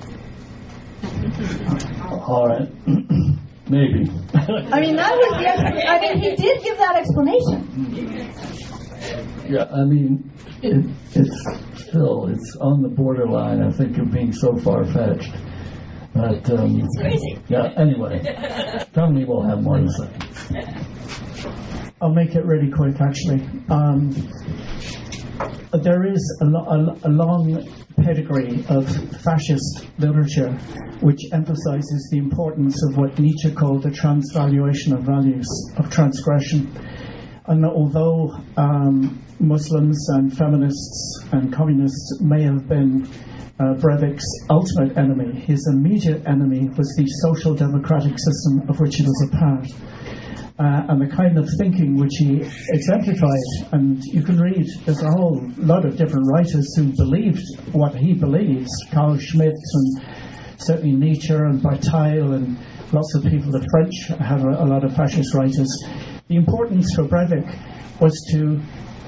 All right, maybe. I mean, that was the. Ex- I mean, he did give that explanation. Yeah, I mean, it, it's still it's on the borderline, I think, of being so far-fetched. But um, It's crazy. yeah. Anyway, Tony will have more to say. I'll make it really quick, actually. Um, there is a, lo- a, a long pedigree of fascist literature which emphasizes the importance of what Nietzsche called the transvaluation of values, of transgression. And although um, Muslims and feminists and communists may have been uh, Breivik's ultimate enemy, his immediate enemy was the social democratic system of which he was a part. Uh, and the kind of thinking which he exemplified, and you can read, there's a whole lot of different writers who believed what he believes, Carl Schmitt and certainly Nietzsche and Bataille and lots of people, the French have a, a lot of fascist writers. The importance for Breivik was to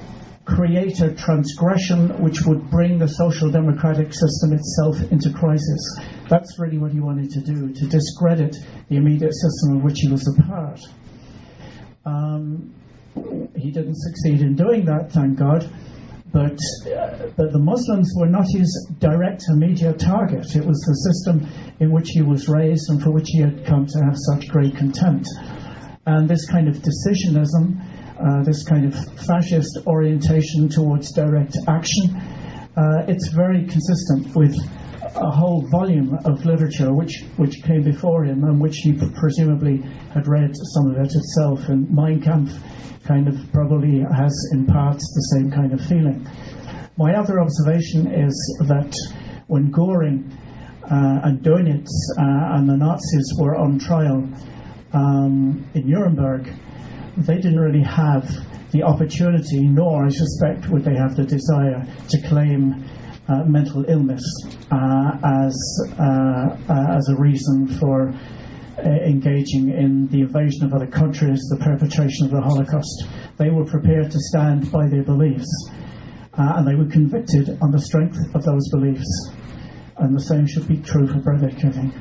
create a transgression which would bring the social democratic system itself into crisis. That's really what he wanted to do, to discredit the immediate system of which he was a part. Um, he didn't succeed in doing that, thank God, but, uh, but the Muslims were not his direct immediate target. It was the system in which he was raised and for which he had come to have such great contempt. And this kind of decisionism, uh, this kind of fascist orientation towards direct action, uh, it's very consistent with a whole volume of literature which, which came before him and which he presumably had read some of it himself. And Mein Kampf kind of probably has in parts the same kind of feeling. My other observation is that when Göring uh, and Dönitz uh, and the Nazis were on trial um, in Nuremberg, they didn't really have the opportunity, nor I suspect would they have the desire to claim uh, mental illness uh, as uh, uh, as a reason for Uh, engaging in the invasion of other countries, the perpetration of the Holocaust. They were prepared to stand by their beliefs, uh, and they were convicted on the strength of those beliefs. And the same should be true for Breivik, I think.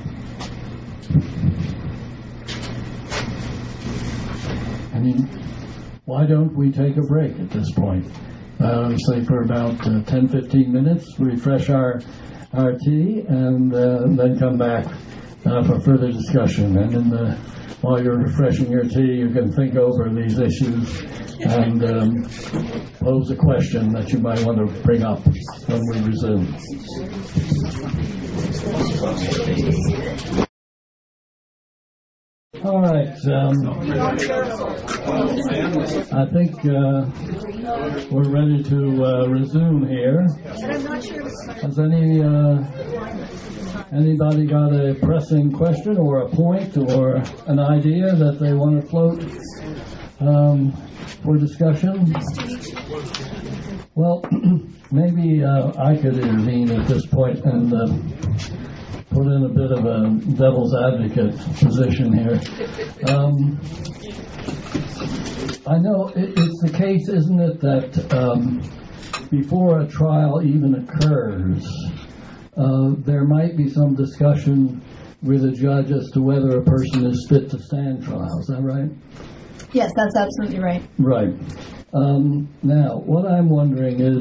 I mean, why don't we take a break at this point? Uh, say for about uh, ten, fifteen minutes, refresh our, our tea, and uh, then come back Uh, for further discussion. And in the, while you're refreshing your tea, you can think over these issues and um, pose a question that you might want to bring up when we resume. All right. Um, I think uh, we're ready to uh, resume here. Has any uh, Anybody got a pressing question or a point or an idea that they want to float um, for discussion? Well, maybe uh, I could intervene at this point and uh, put in a bit of a devil's advocate position here. Um, I know it, it's the case, isn't it, that um, before a trial even occurs, Uh, there might be some discussion with a judge as to whether a person is fit to stand trial. Is that right? Yes, that's absolutely right. Right. Um, now, what I'm wondering is,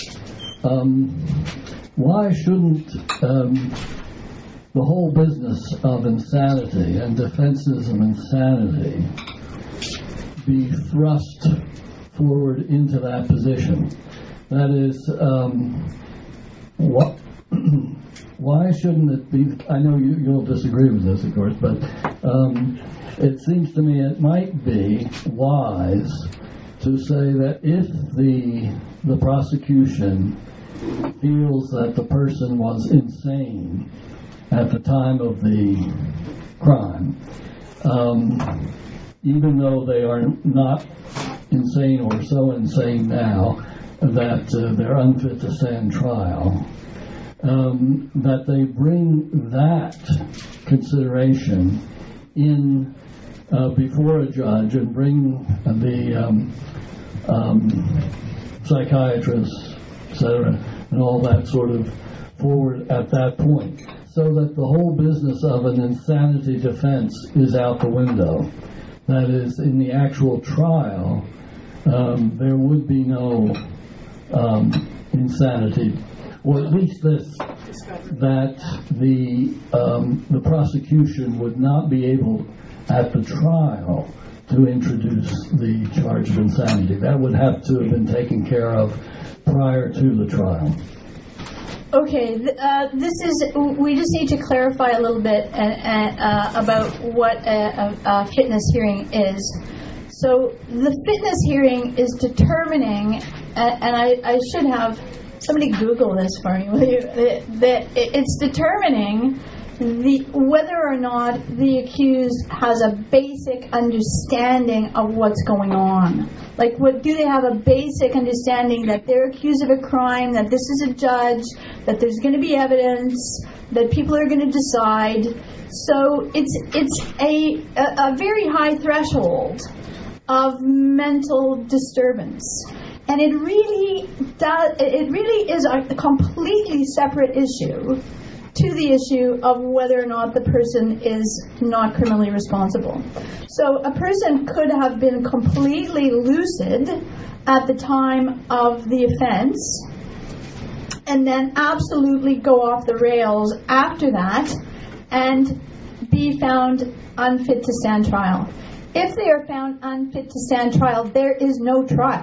um, why shouldn't um, the whole business of insanity and defenses of insanity be thrust forward into that position? That is, um, what? Why shouldn't it be? I know you, you'll disagree with this, of course, but um, it seems to me it might be wise to say that if the the prosecution feels that the person was insane at the time of the crime, um, even though they are not insane or so insane now that uh, they're unfit to stand trial, Um, that they bring that consideration in uh, before a judge and bring the um, um, psychiatrists, et cetera, and all that sort of forward at that point, so that the whole business of an insanity defense is out the window. That is, in the actual trial, um, there would be no um, insanity. Or at least this, that the um, the prosecution would not be able, at the trial, to introduce the charge of insanity. That would have to have been taken care of prior to the trial. Okay, th- uh, this is, we just need to clarify a little bit uh, uh, about what a, a, a fitness hearing is. So the fitness hearing is determining, uh, and I, I should have somebody Google this for me, will you? That it's determining the whether or not the accused has a basic understanding of what's going on. Like, what do they have a basic understanding that they're accused of a crime, that this is a judge, that there's going to be evidence, that people are going to decide. So it's it's a a, a very high threshold of mental disturbance. And it really does, it really is a completely separate issue to the issue of whether or not the person is not criminally responsible. So a person could have been completely lucid at the time of the offense and then absolutely go off the rails after that and be found unfit to stand trial. If they are found unfit to stand trial, there is no trial.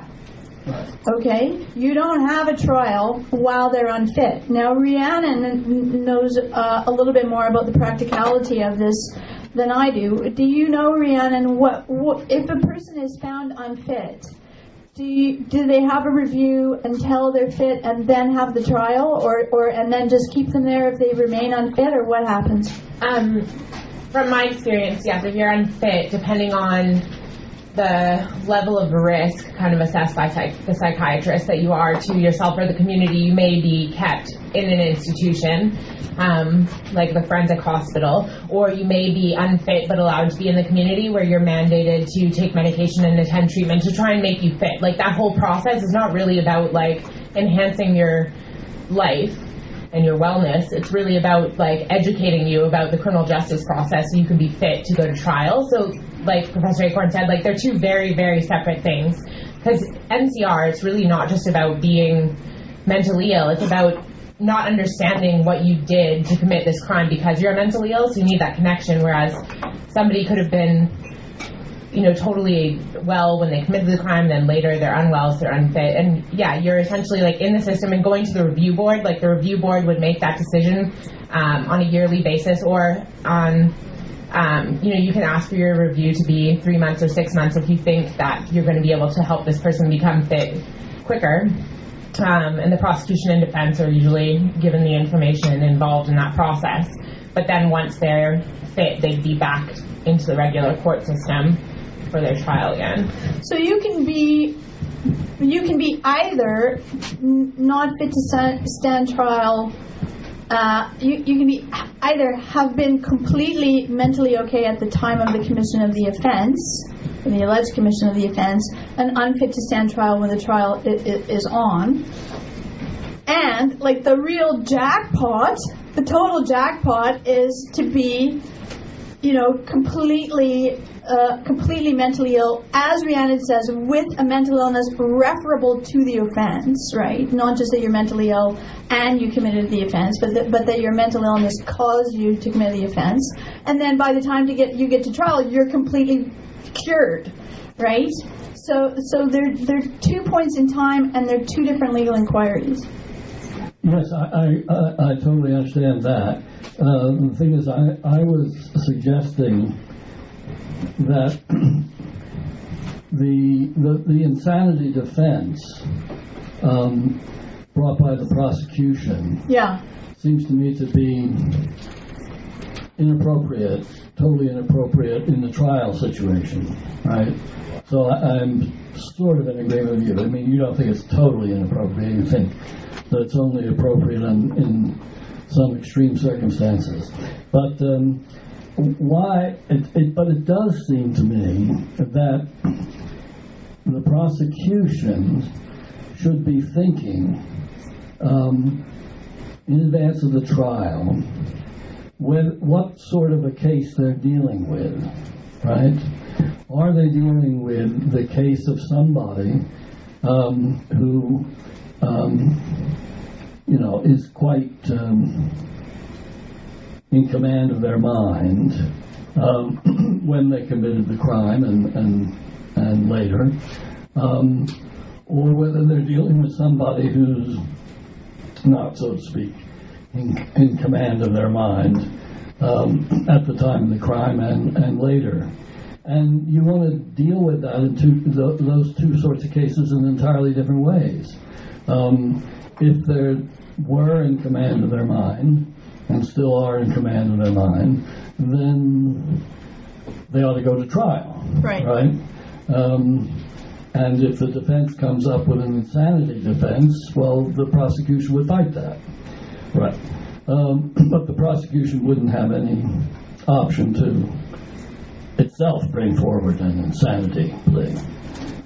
Okay? You don't have a trial while they're unfit. Now, Rhiannon knows uh, a little bit more about the practicality of this than I do. Do you know, Rhiannon, what, what if a person is found unfit, do you, do they have a review until they're fit and then have the trial, or, or and then just keep them there if they remain unfit, or what happens? Um, from my experience, yes, if you're unfit, depending on the level of risk kind of assessed by psych- the psychiatrist that you are to yourself or the community, you may be kept in an institution, um, like the forensic hospital, or you may be unfit but allowed to be in the community where you're mandated to take medication and attend treatment to try and make you fit. Like, that whole process is not really about, like, enhancing your life and your wellness. It's really about, like, educating you about the criminal justice process so you can be fit to go to trial. So, like Professor Acorn said, like, they're two very, very separate things. Because N C R, it's really not just about being mentally ill. It's about not understanding what you did to commit this crime because you're mentally ill, so you need that connection, whereas somebody could have been, you know, totally well when they committed the crime, then later they're unwell, so they're unfit. And yeah, you're essentially like in the system and going to the review board, like the review board would make that decision um, on a yearly basis, or on, um, you know, you can ask for your review to be three months or six months if you think that you're going to be able to help this person become fit quicker. Um, and the prosecution and defense are usually given the information involved in that process. But then once they're fit, they'd be back into the regular court system for their trial again. So you can be, you can be either n- not fit to stand, stand trial. Uh, you, you can be either have been completely mentally okay at the time of the commission of the offense, the alleged commission of the offense, and unfit to stand trial when the trial i- i- is on. And, like, the real jackpot, the total jackpot is to be, you know, completely, uh, completely mentally ill, as Rhiannon says, with a mental illness referable to the offense, right? Not just that you're mentally ill and you committed the offense, but that, but that your mental illness caused you to commit the offense. And then by the time to get you get to trial, you're completely cured, right? So, so there, there are two points in time, and there are two different legal inquiries. Yes, I, I, I, I totally understand that. Uh, the thing is, I, I was suggesting that the, the the insanity defense um, brought by the prosecution Yeah. seems to me to be inappropriate, totally inappropriate in the trial situation, right? So I, I'm sort of in agreement with you. I mean, you don't think it's totally inappropriate. You think that it's only appropriate in, in some extreme circumstances. But um, why? It, it, but it does seem to me that the prosecution should be thinking um, in advance of the trial with what sort of a case they're dealing with, right? Are they dealing with the case of somebody um, who, um, you know, is quite um, in command of their mind um, when they committed the crime and and, and later, um, or whether they're dealing with somebody who's not, so to speak, in, in command of their mind um, at the time of the crime and, and later. And you want to deal with that in two, th- those two sorts of cases in entirely different ways. Um, if they were in command of their mind, and still are in command of their mind, then they ought to go to trial. Right. Right? Um, and if the defense comes up with an insanity defense, well, the prosecution would fight that. Right. Um, but the prosecution wouldn't have any option to itself bring forward an insanity plea.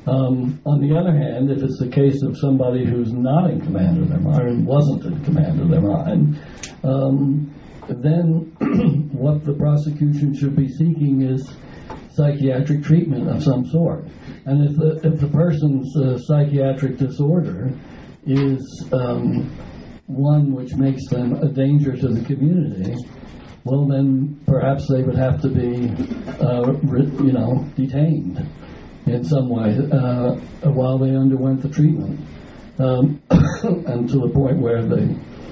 Um, on the other hand, if it's the case of somebody who's not in command of their mind, or wasn't in command of their mind, um, then what the prosecution should be seeking is psychiatric treatment of some sort. And if the, if the person's uh, psychiatric disorder is um, one which makes them a danger to the community, well, then perhaps they would have to be, uh, re- you know, detained in some way uh, while they underwent the treatment, um, and to the point where they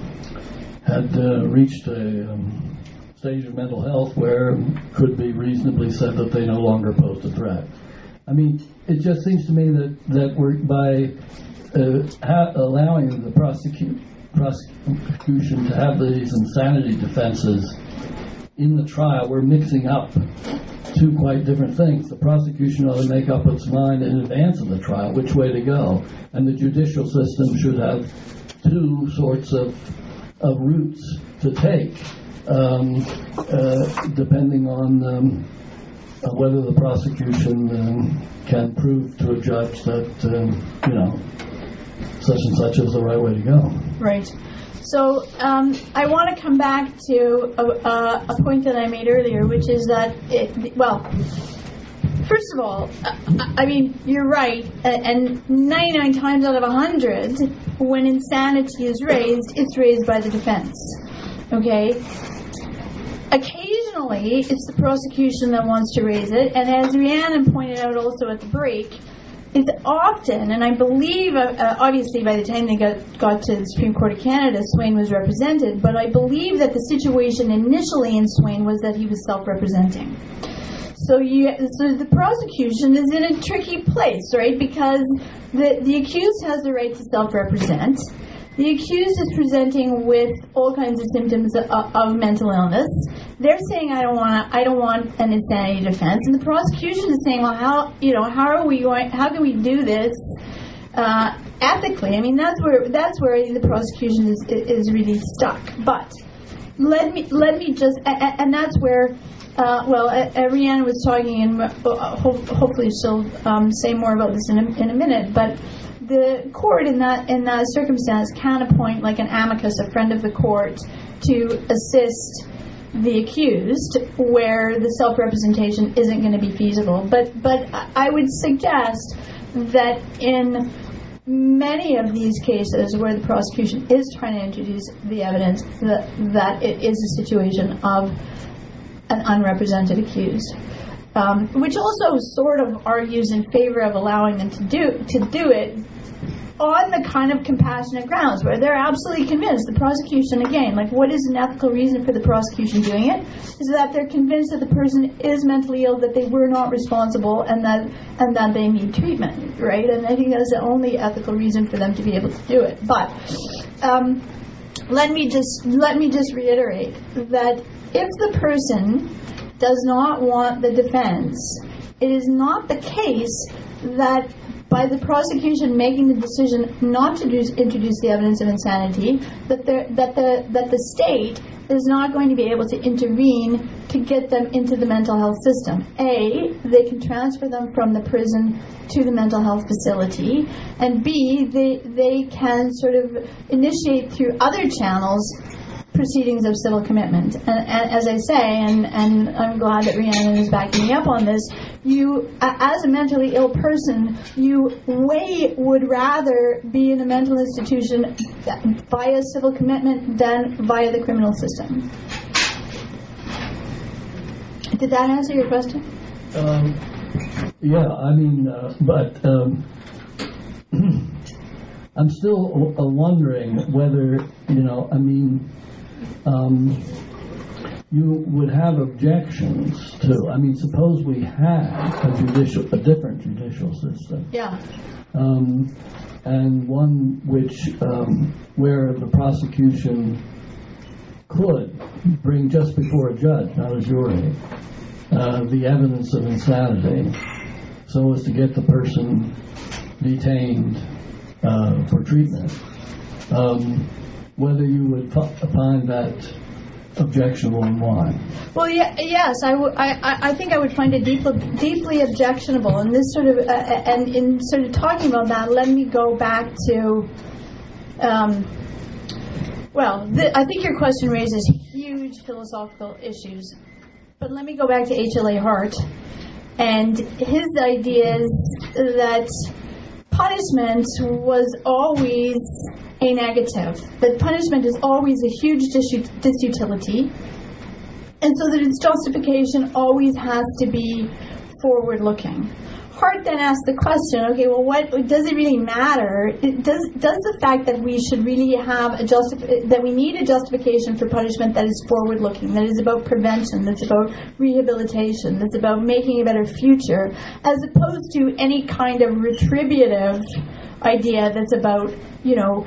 had uh, reached a um, stage of mental health where it could be reasonably said that they no longer posed a threat. I mean, it just seems to me that, that we're, by uh, ha- allowing the prosecu- prosecution to have these insanity defenses in the trial, we're mixing up two quite different things. The prosecution ought to make up its mind in advance of the trial which way to go, and the judicial system should have two sorts of, of routes to take, um, uh, depending on um, uh, whether the prosecution um, can prove to a judge that, um, you know, such and such is the right way to go. Right. So um, I want to come back to a, a, a point that I made earlier, which is that, it, well, first of all, I, I mean, you're right, and ninety-nine times out of one hundred, when insanity is raised, it's raised by the defense, okay? Occasionally, it's the prosecution that wants to raise it, and as Rhiannon pointed out also at the break, it's often, and I believe, uh, uh, obviously by the time they got, got to the Supreme Court of Canada, Swain was represented, but I believe that the situation initially in Swain was that he was self-representing. So you, so the prosecution is in a tricky place, right? Because the, the accused has the right to self-represent. The accused is presenting with all kinds of symptoms of, of mental illness. They're saying, "I don't want, I don't want an insanity defense," and the prosecution is saying, "Well, how, you know, how are we going? How can we do this uh, ethically?" I mean, that's where that's where the prosecution is is really stuck. But let me let me just, and, and that's where. Uh, well, uh, Rhiannon was talking, and uh, ho- hopefully she'll um, say more about this in a, in a minute. But the court, in that in that circumstance, can appoint like an amicus, a friend of the court, to assist the accused where the self-representation isn't going to be feasible. But but I would suggest that in many of these cases where the prosecution is trying to introduce the evidence, that that it is a situation of an unrepresented accused, um, which also sort of argues in favor of allowing them to do to do it on the kind of compassionate grounds where they're absolutely convinced. The prosecution, again, like what is an ethical reason for the prosecution doing it? Is that they're convinced that the person is mentally ill, that they were not responsible, and that and that they need treatment, right? And I think that's the only ethical reason for them to be able to do it. But um, let me just let me just reiterate that if the person does not want the defense, it is not the case that by the prosecution making the decision not to do, introduce the evidence of insanity, that the, that the that the state is not going to be able to intervene to get them into the mental health system. A, they can transfer them from the prison to the mental health facility, and B, they they can sort of initiate through other channels proceedings of civil commitment. And, and as I say, and, and I'm glad that Rhiannon is backing me up on this, you, as a mentally ill person, you way would rather be in a mental institution via civil commitment than via the criminal system. Did that answer your question? Um, yeah, I mean, uh, but um, I'm still w- wondering whether, you know, I mean, Um, you would have objections to. I mean, suppose we had a judicial, a different judicial system. Yeah. Um, and one which, um, where the prosecution could bring just before a judge, not a jury, uh, the evidence of insanity, so as to get the person detained uh, for treatment. Um, whether you would f- find that objectionable and why? Well, yeah, yes, I, w- I, I- I think I would find it deeply, deeply objectionable. And this sort of, uh, and in sort of talking about that, let me go back to, um, well, th- I think your question raises huge philosophical issues. But let me go back to H L A Hart and his ideas that punishment was always a negative, that punishment is always a huge dis- disutility, and so that its justification always has to be forward-looking. Hart then asked the question, okay, well, what does it really matter? It does does the fact that we should really have a justif- that we need a justification for punishment that is forward-looking, that is about prevention, that's about rehabilitation, that's about making a better future, as opposed to any kind of retributive idea that's about, you know,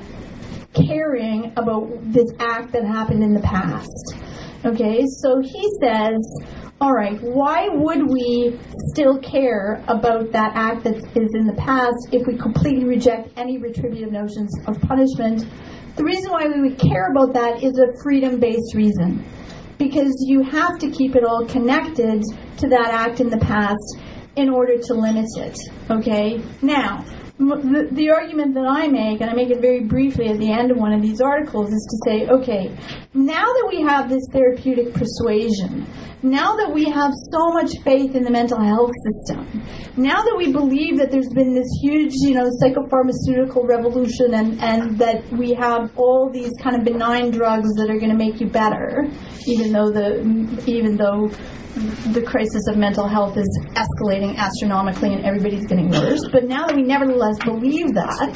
caring about this act that happened in the past. Okay, so he says, all right, why would we still care about that act that is in the past if we completely reject any retributive notions of punishment? The reason why we would care about that is a freedom-based reason, because you have to keep it all connected to that act in the past in order to limit it. Okay, now, The, the argument that I make, and I make it very briefly at the end of one of these articles, is to say, okay, now that we have this therapeutic persuasion, now that we have so much faith in the mental health system, now that we believe that there's been this huge, you know, psychopharmaceutical revolution, and, and that we have all these kind of benign drugs that are going to make you better, even though the even though the crisis of mental health is escalating astronomically and everybody's getting worse. But now that we nevertheless believe that,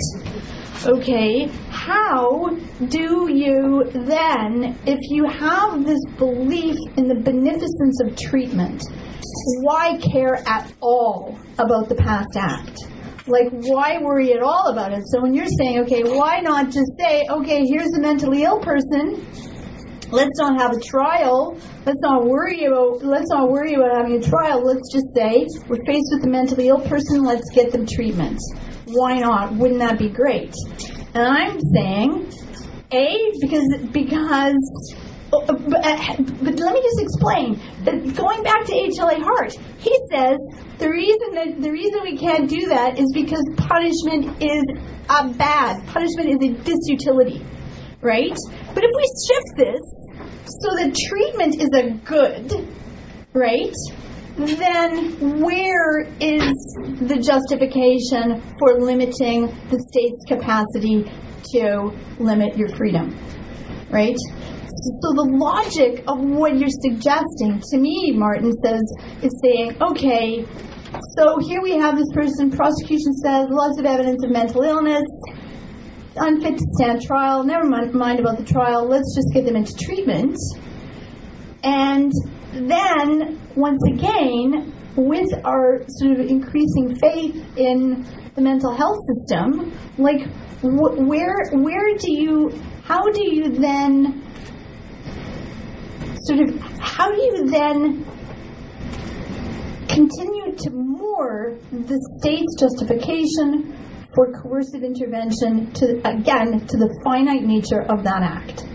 okay, how do you then, if you have this belief in the beneficence of treatment, why care at all about the past act? Like, why worry at all about it? So when you're saying, okay, why not just say, okay, here's a mentally ill person, let's not have a trial. Let's not worry about. Let's not worry about having a trial. Let's just say we're faced with a mentally ill person. Let's get them treatment. Why not? Wouldn't that be great? And I'm saying, A, because because. But, but let me just explain. That going back to H L A Hart, he says the reason that the reason we can't do that is because punishment is a bad. Punishment is a disutility, right? But if we shift this so that treatment is a good, right, then where is the justification for limiting the state's capacity to limit your freedom, right? So the logic of what you're suggesting, to me, Martin says, is saying, okay, so here we have this person, prosecution says, lots of evidence of mental illness, unfit to stand trial, never mind about the trial, let's just get them into treatment. And then, once again, with our sort of increasing faith in the mental health system, like, wh- where where do you, how do you then, sort of, how do you then continue to moor the state's justification for coercive intervention to, again, to the finite nature of that act?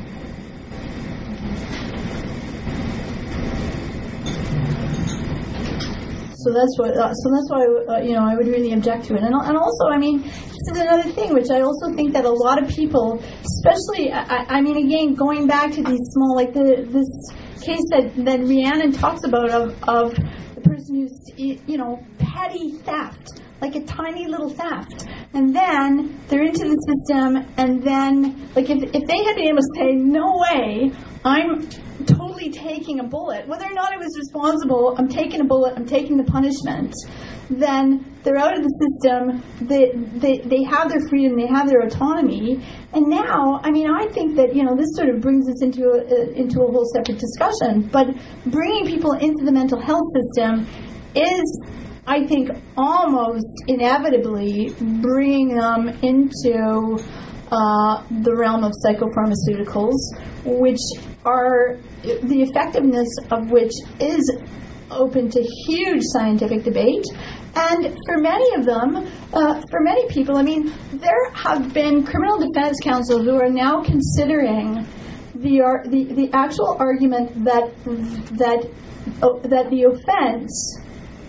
So that's what. Uh, so that's why uh, you know I would really object to it, and and also I mean this is another thing which I also think that a lot of people, especially I, I mean again going back to these small like the this case that that Rhiannon talks about of of the person who's you know petty theft, like a tiny little theft, and then they're into the system, and then like if if they had been able to say no way, I'm totally taking a bullet, whether or not it was responsible, I'm taking a bullet, I'm taking the punishment, then they're out of the system, they, they they have their freedom, they have their autonomy, and now, I mean, I think that, you know, this sort of brings us into a, a, into a whole separate discussion, but bringing people into the mental health system is, I think, almost inevitably bringing them into uh, the realm of psychopharmaceuticals, which are, the effectiveness of which is open to huge scientific debate. And for many of them, uh, for many people, I mean, there have been criminal defense counsel who are now considering the, ar- the the actual argument that that oh, that the offense,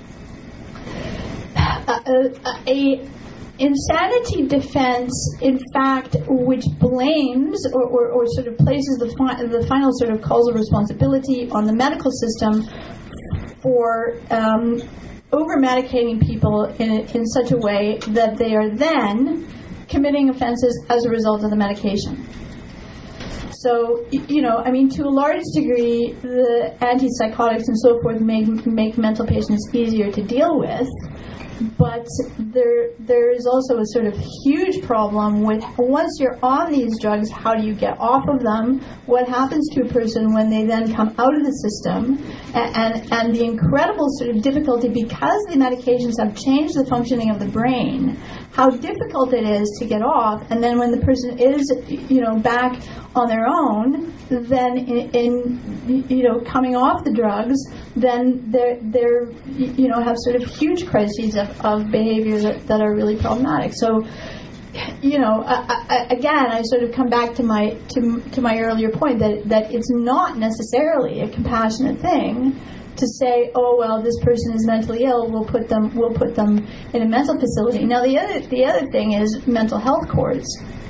a, a, a insanity defense, in fact, which blames or, or, or sort of places the fi- the final sort of causal responsibility on the medical system for um, over-medicating people in in such a way that they are then committing offenses as a result of the medication. So, you know, I mean, to a large degree, the antipsychotics and so forth make make mental patients easier to deal with. But there, there is also a sort of huge problem with once you're on these drugs, how do you get off of them? What happens to a person when they then come out of the system? And, and, and the incredible sort of difficulty, because the medications have changed the functioning of the brain, how difficult it is to get off. And then when the person is, you know, back on their own, then in, in you know, coming off the drugs, then they're, they're you know, have sort of huge crises of, of behavior that, that are really problematic. So, you know, I, I, again, I sort of come back to my to to my earlier point that that it's not necessarily a compassionate thing to say, oh well, this person is mentally ill, we'll put them we'll put them in a mental facility. Now the other the other thing is mental health courts,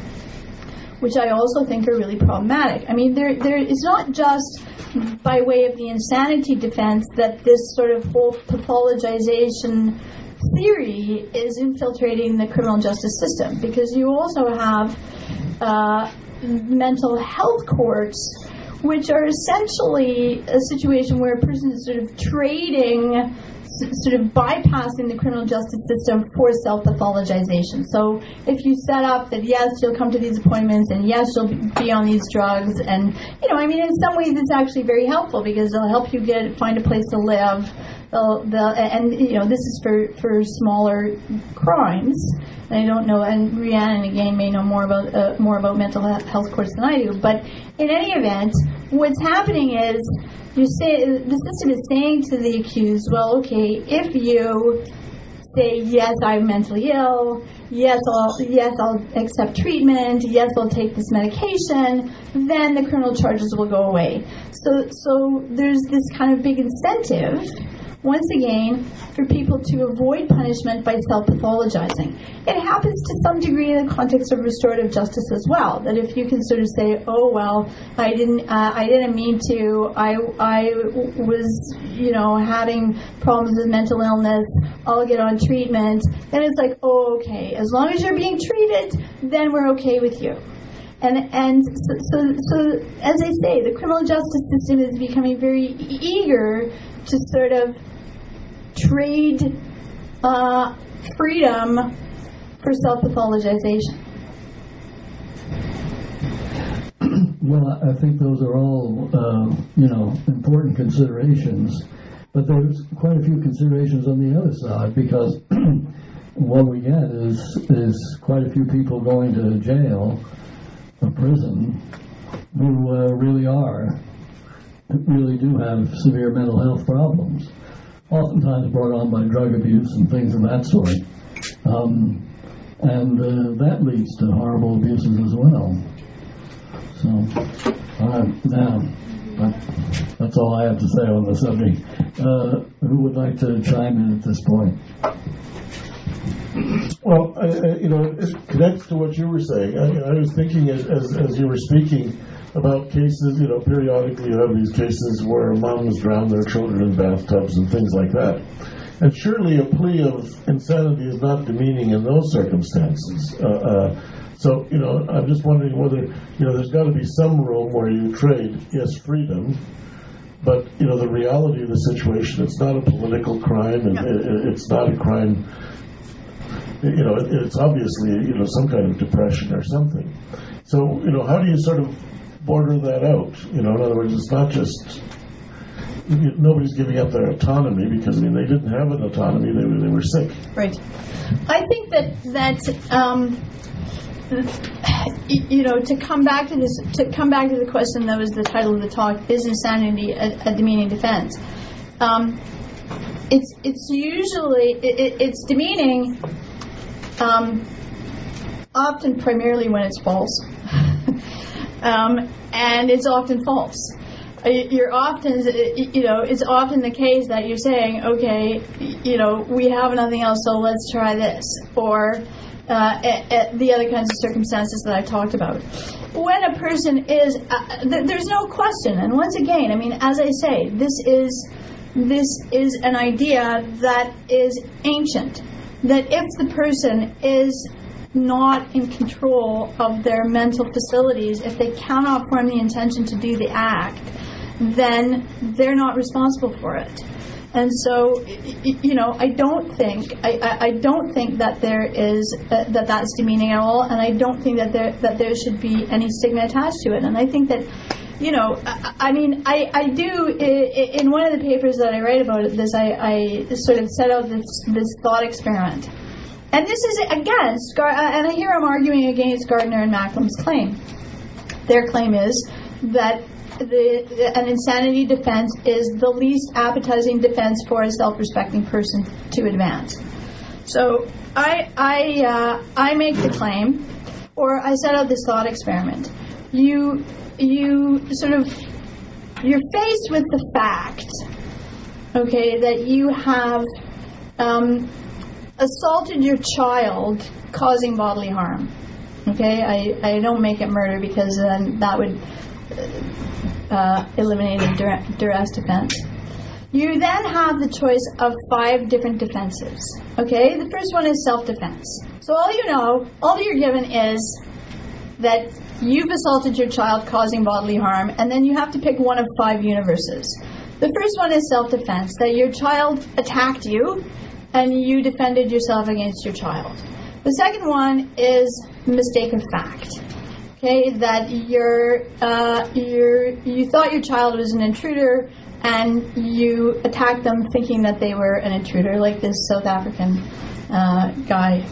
which I also think are really problematic. I mean, there there is not just by way of the insanity defense that this sort of whole pathologization theory is infiltrating the criminal justice system, because you also have uh, mental health courts, which are essentially a situation where a person is sort of trading, sort of bypassing the criminal justice system for self-pathologization. So if you set up that, yes, you'll come to these appointments, and yes, you'll be on these drugs, and, you know, I mean, in some ways it's actually very helpful, because they'll help you get find a place to live. They'll, they'll, and, you know, this is for, for smaller crimes. And I don't know, and Rhiannon, again, may know more about uh, more about mental health courts than I do. But in any event, what's happening is you say the system is saying to the accused, well, okay, if you say, yes, I'm mentally ill, yes, I'll yes I'll accept treatment, yes, I'll take this medication, then the criminal charges will go away. So so there's this kind of big incentive, once again, for people to avoid punishment by self-pathologizing. It happens to some degree in the context of restorative justice as well, that if you can sort of say, oh, well, I didn't uh, I didn't mean to, I, I was, you know, having problems with mental illness, I'll get on treatment, then it's like, oh, okay, as long as you're being treated, then we're okay with you. And and so, so, so, as I say, the criminal justice system is becoming very eager to sort of trade uh, freedom for self-pathologization. Well, I think those are all, uh, you know, important considerations, but there's quite a few considerations on the other side, because what we get is is quite a few people going to jail or prison who uh, really are, really do have severe mental health problems, oftentimes brought on by drug abuse and things of that sort. Um, and uh, that leads to horrible abuses as well. So, uh, now, that, that's all I have to say on the subject. Uh, who would like to chime in at this point? Well, I, I, you know, it connects to what you were saying. I, I was thinking as, as, as you were speaking about cases, you know, periodically you have these cases where moms drown their children in bathtubs and things like that. And surely a plea of insanity is not demeaning in those circumstances. Uh, uh, so, you know, I'm just wondering whether, you know, there's got to be some room where you trade, yes, freedom, but, you know, the reality of the situation, it's not a political crime, and it, it's not a crime. You know, it, it's obviously, you know, some kind of depression or something. So, you know, how do you sort of border that out? You know, in other words, it's not just, you, nobody's giving up their autonomy, because, I mean, they didn't have an autonomy, they were, they were sick. Right. I think that, that um, you know, to come back to this, to come back to the question that was the title of the talk, is insanity a, a demeaning defense? Um, it's, it's usually, it, it's demeaning Um, often primarily when it's false. um, and it's often false. You're often, you know, it's often the case that you're saying, okay, you know, we have nothing else, so let's try this, or uh, at, at the other kinds of circumstances that I talked about. When a person is, uh, th- there's no question, and once again, I mean, as I say, this is this is an idea that is ancient. That if the person is not in control of their mental facilities, if they cannot form the intention to do the act, then they're not responsible for it. And so, you know, I don't think I, I don't think that there is uh, that that's demeaning at all, and I don't think that there that there should be any stigma attached to it. And I think that, you know, I, I mean, I, I do in one of the papers that I write about this, I, I sort of set out this this thought experiment. And this is against, and I hear I'm arguing against Gardner and Macklem's claim. Their claim is that the, an insanity defense is the least appetizing defense for a self-respecting person to advance. So I I uh, I make the claim, or I set out this thought experiment. You you sort of you're faced with the fact, okay, that you have um, assaulted your child, causing bodily harm. Okay, I, I don't make it murder because then that would uh, eliminate a dur- duress defense. You then have the choice of five different defenses. Okay, the first one is self-defense. So all you know, all you're given is that you've assaulted your child, causing bodily harm, and then you have to pick one of five universes. The first one is self-defense, that your child attacked you and you defended yourself against your child. The second one is mistake of fact. Okay, that you're, uh, you're, you thought your child was an intruder and you attacked them thinking that they were an intruder, like this South African uh, guy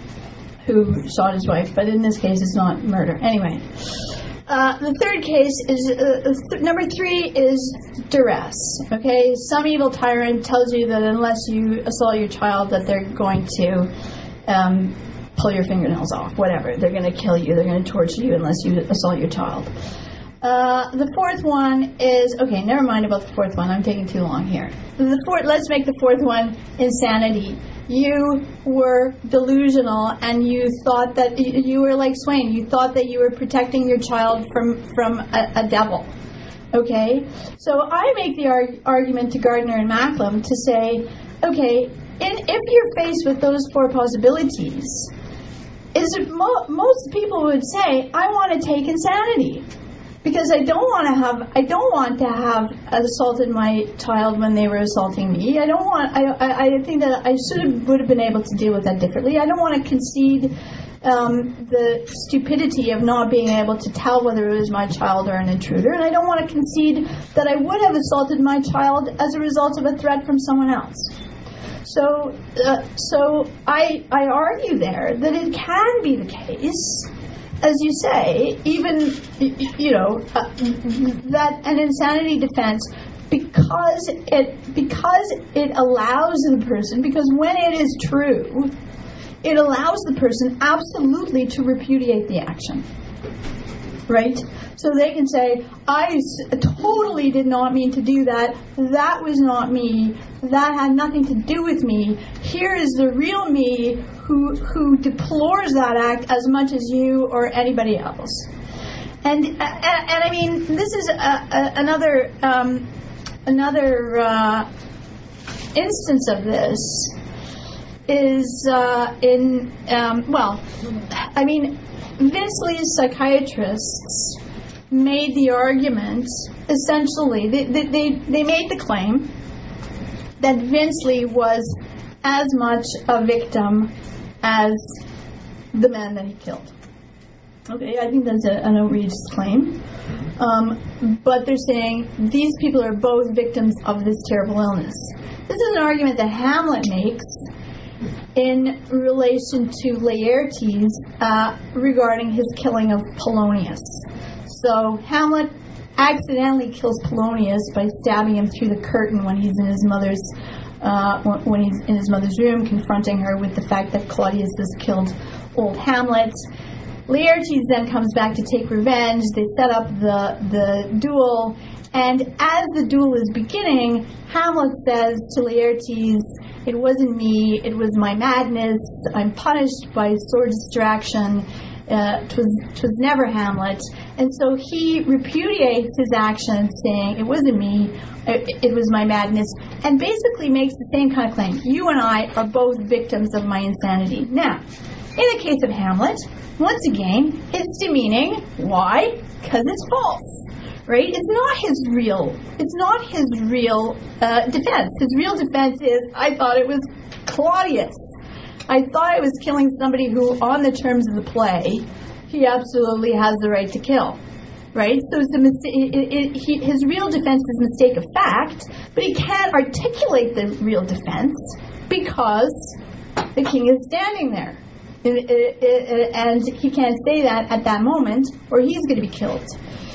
who shot his wife, but in this case it's not murder. Anyway, uh, the third case is, uh, th- number three is duress. Okay, some evil tyrant tells you that unless you assault your child that they're going to um, pull your fingernails off, whatever. They're going to kill you, they're going to torture you unless you assault your child. Uh, the fourth one is, okay, never mind about the fourth one, I'm taking too long here. The fourth, let's make the fourth one insanity. You were delusional and you thought that, you were like Swain, you thought that you were protecting your child from, from a, a devil. Okay? So I make the arg- argument to Gardner and Macklem to say, okay, in, if you're faced with those four possibilities, is it mo- most people would say, I want to take insanity. Because I don't want to have, I don't want to have assaulted my child when they were assaulting me. I don't want, I, I, I think that I should have, would have been able to deal with that differently. I don't want to concede um, the stupidity of not being able to tell whether it was my child or an intruder. And I don't want to concede that I would have assaulted my child as a result of a threat from someone else. So, uh, so I, I argue there that it can be the case, as you say, even, you know, uh, that an insanity defense, because it because it allows the person, because when it is true, it allows the person absolutely to repudiate the action, right? So they can say, I totally did not mean to do that. That was not me. That had nothing to do with me. Here is the real me who who deplores that act as much as you or anybody else. And and, and I mean, this is a, a, another um, another uh, instance of this is uh, in um, well, I mean, Vince Lee's psychiatrists made the argument, essentially, they, they, they, they made the claim that Vince Lee was as much a victim as the man that he killed. Okay, I think that's a, an outrageous claim. Um, but they're saying these people are both victims of this terrible illness. This is an argument that Hamlet makes in relation to Laertes uh, regarding his killing of Polonius. So Hamlet accidentally kills Polonius by stabbing him through the curtain when he's in his mother's uh, when he's in his mother's room, confronting her with the fact that Claudius has killed old Hamlet. Laertes then comes back to take revenge. They set up the the duel, and as the duel is beginning, Hamlet says to Laertes, "It wasn't me, it was my madness. I'm punished by sword distraction. Uh, 'twas, 'twas never Hamlet." And so he repudiates his actions, saying, "It wasn't me, it, it was my madness," and basically makes the same kind of claim. You and I are both victims of my insanity. Now, in the case of Hamlet, once again, it's demeaning. Why? Because it's false. Right? It's not his real, it's not his real uh, defense. His real defense is, I thought it was Claudius. I thought I was killing somebody who, on the terms of the play, he absolutely has the right to kill. Right? So it's a mis- it, it, it, he, his real defense is mistake of fact, but he can't articulate the real defense because the king is standing there. It, it, it, and he can't say that at that moment, or he's going to be killed.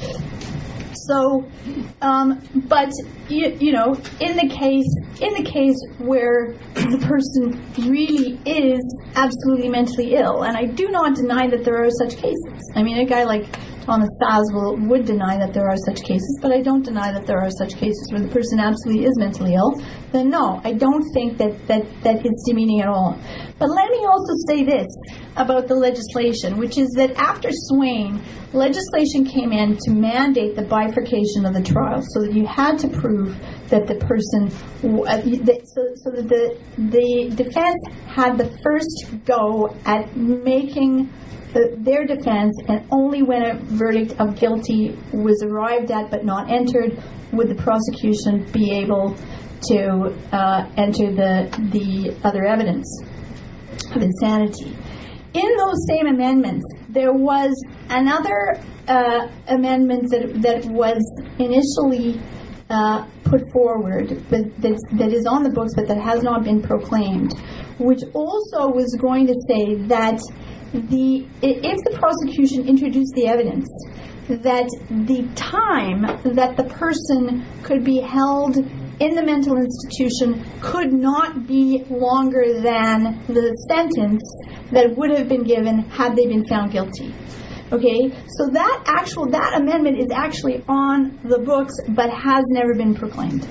So, um, but you, you know, in the case in the case where the person really is absolutely mentally ill, and I do not deny that there are such cases. I mean, a guy like Thomas Baswell would deny that there are such cases, but I don't deny that there are such cases where the person absolutely is mentally ill. Then no, I don't think that, that, that it's demeaning at all. But let me also say this about the legislation, which is that after Swain, legislation came in to mandate the bifurcation of the trial, so that you had to prove that the person, so, so that the, the defense had the first go at making the, their defense, and only when a verdict of guilty was arrived at but not entered would the prosecution be able to uh, enter the the other evidence of insanity. In those same amendments, there was another uh, amendment that that was initially uh, put forward, but that, that is on the books, but that has not been proclaimed, which also was going to say that the if the prosecution introduced the evidence, that the time that the person could be held in the mental institution could not be longer than the sentence that would have been given had they been found guilty. Okay, so that actual that amendment is actually on the books, but has never been proclaimed.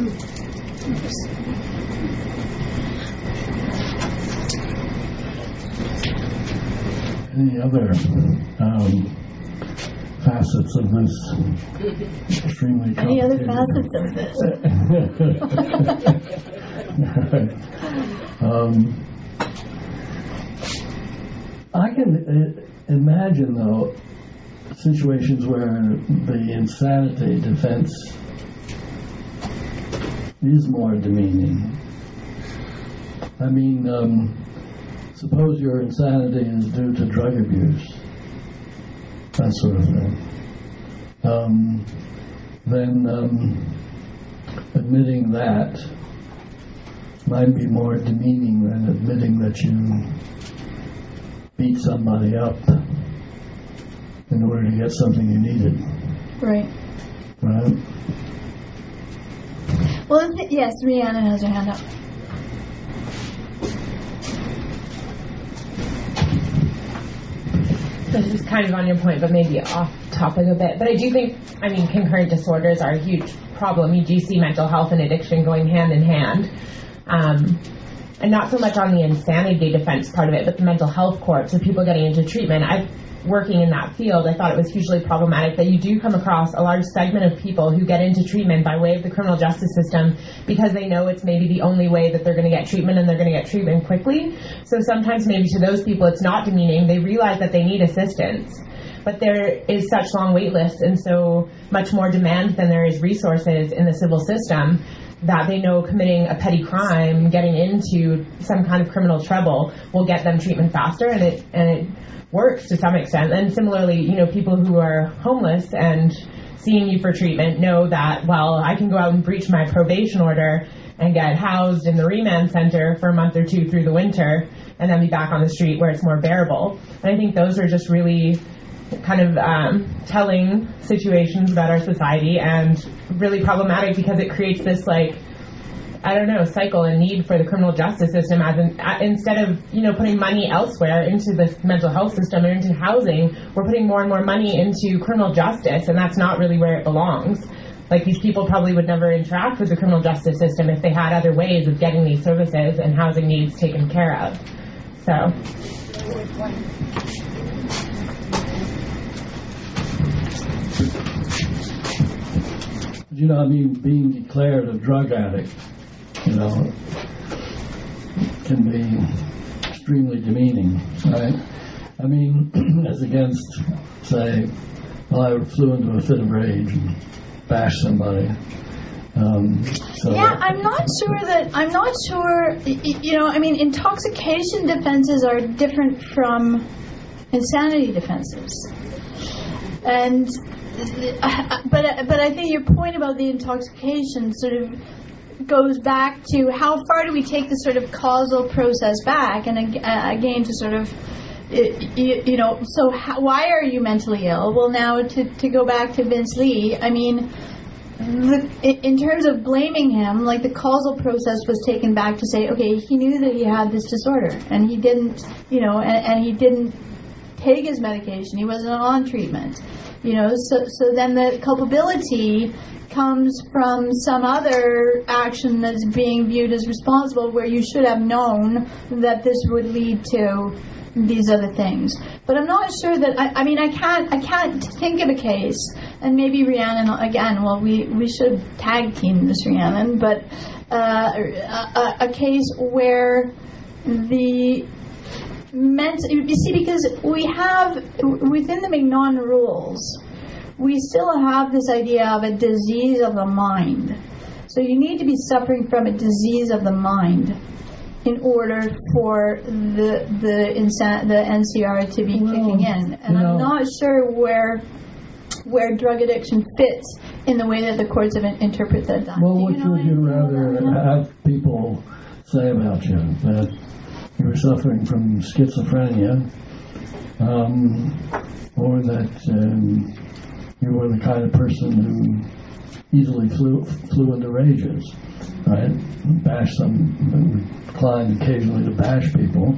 Any other um, facets of this extremely Any other complicated- facets of this? um, I can uh, imagine, though, situations where the insanity defense is more demeaning. I mean, um, suppose your insanity is due to drug abuse, that sort of thing. Um, then um, admitting that might be more demeaning than admitting that you beat somebody up in order to get something you needed. Right. Right? Well, th- yes, Rhiannon has her hand up. This is kind of on your point, but maybe off topic a bit. But I do think, I mean, concurrent disorders are a huge problem. You do see mental health and addiction going hand in hand. Um, and not so much on the insanity defense part of it, but the mental health court, so people getting into treatment. I, working in that field, I thought it was hugely problematic that you do come across a large segment of people who get into treatment by way of the criminal justice system because they know it's maybe the only way that they're going to get treatment, and they're going to get treatment quickly. So sometimes maybe to those people it's not demeaning. They realize that they need assistance, but there is such long wait lists and so much more demand than there is resources in the civil system that they know committing a petty crime, getting into some kind of criminal trouble, will get them treatment faster, and it and it works to some extent. And similarly, you know, people who are homeless and seeing you for treatment know that, well, I can go out and breach my probation order and get housed in the remand center for a month or two through the winter and then be back on the street where it's more bearable. And I think those are just really kind of um, telling situations about our society, and really problematic because it creates this like I don't know, cycle and need for the criminal justice system as in, uh, instead of, you know, putting money elsewhere into the mental health system or into housing, we're putting more and more money into criminal justice, and that's not really where it belongs. Like, these people probably would never interact with the criminal justice system if they had other ways of getting these services and housing needs taken care of. So. You know, I mean, being declared a drug addict, you know, can be extremely demeaning, right? I mean, as against, say, well, I flew into a fit of rage and bashed somebody. Um, so yeah, I'm not sure that, I'm not sure, you know, I mean, intoxication defenses are different from insanity defenses. And, but, but I think your point about the intoxication sort of goes back to how far do we take the sort of causal process back, and again to sort of, you, you know, so how, why are you mentally ill? Well, now to, to go back to Vince Lee, I mean, the, in terms of blaming him, like the causal process was taken back to say, okay, he knew that he had this disorder, and he didn't, you know, and, and he didn't take his medication, he wasn't on treatment, you know, so, so then the culpability comes from some other action that's being viewed as responsible, where you should have known that this would lead to these other things. But I'm not sure that, I, I mean, I can't I can't think of a case, and maybe Rhiannon, again, well, we, we should tag team this, Rhiannon, but uh, a, a case where the meant, you see, because we have, within the Mignon rules, we still have this idea of a disease of the mind. So you need to be suffering from a disease of the mind in order for the the insan- the N C R to be well, kicking in. And I'm know. not sure where where drug addiction fits in the way that the courts have interpreted that. Well, Do what you know would you rather have people say about you? That you were suffering from schizophrenia, um, or that um, you were the kind of person who easily flew flew into rages, right? Bash some, inclined occasionally to bash people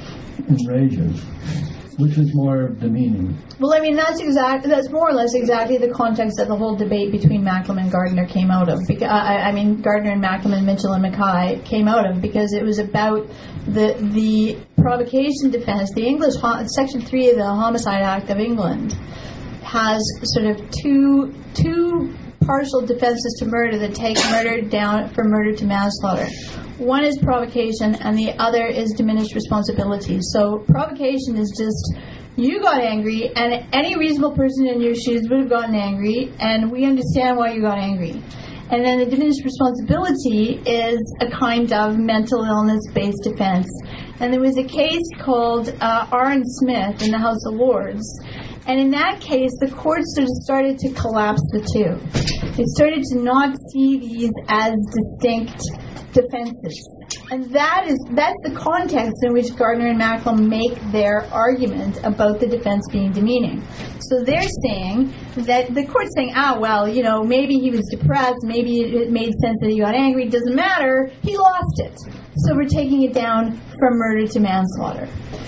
in rages. Which is more demeaning? Well, I mean, that's exact. That's more or less exactly the context that the whole debate between Macklem and Gardner came out of. Because, I, I mean, Gardner and Macklem and Mitchell and Mackay came out of because it was about the the provocation defense. The English Section three of the Homicide Act of England has sort of two two partial defenses to murder that take murder down from murder to manslaughter. One is provocation, and the other is diminished responsibility. So provocation is just, you got angry, and any reasonable person in your shoes would have gotten angry, and we understand why you got angry. And then the diminished responsibility is a kind of mental illness-based defense. And there was a case called uh, Aaron Smith in the House of Lords. And in that case, the courts sort of started to collapse the two. They started to not see these as distinct defenses. And that is that's the context in which Gardner and Macklem make their argument about the defense being demeaning. So they're saying that the court's saying, ah, well, you know, maybe he was depressed, maybe it made sense that he got angry, it doesn't matter, he lost it. So we're taking it down from murder to manslaughter.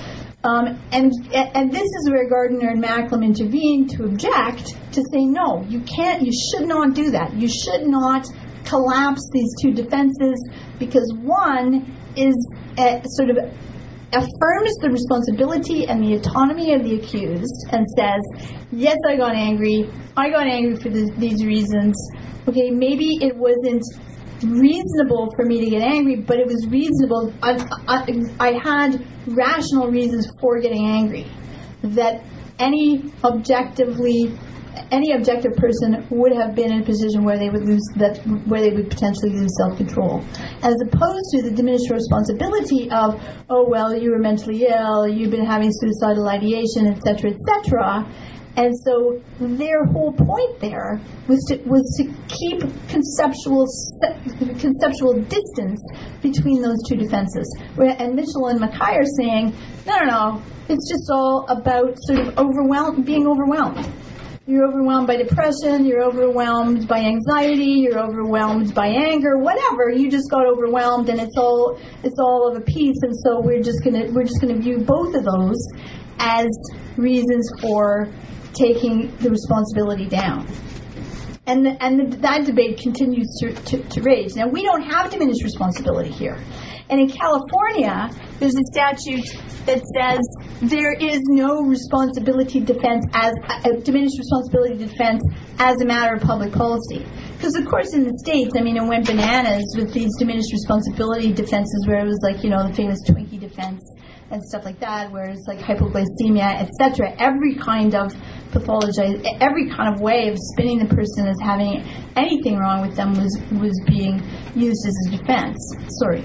Um, and and this is where Gardner and Macklem intervened to object, to say, no, you can't, you should not do that. You should not collapse these two defenses, because one is uh, sort of affirms the responsibility and the autonomy of the accused and says, yes, I got angry, I got angry for this, these reasons. Okay, maybe it wasn't reasonable for me to get angry, but it was reasonable. I, I, I had rational reasons for getting angry that any objectively any objective person would have been in a position where they would lose that where they would potentially lose self-control, as opposed to the diminished responsibility of, oh well, you were mentally ill, you've been having suicidal ideation, etc., etc. And so their whole point there was to was to keep conceptual conceptual distance between those two defenses. And Mitchell and Mackay are saying, no, no, no, it's just all about sort of overwhelmed, being overwhelmed. You're overwhelmed by depression, you're overwhelmed by anxiety, you're overwhelmed by anger, whatever. You just got overwhelmed, and it's all it's all of a piece. And so we're just gonna we're just gonna view both of those as reasons for taking the responsibility down. And the, and the, that debate continues to, to, to rage. Now, we don't have diminished responsibility here. And in California, there's a statute that says there is no responsibility defense as uh, diminished responsibility defense as a matter of public policy. Because, of course, in the States, I mean, it went bananas with these diminished responsibility defenses where it was like, you know, the famous Twinkie defense and stuff like that, where it's like hypoglycemia, et cetera. Every kind of pathologize, every kind of way of spinning the person as having anything wrong with them was was being used as a defense. Sorry.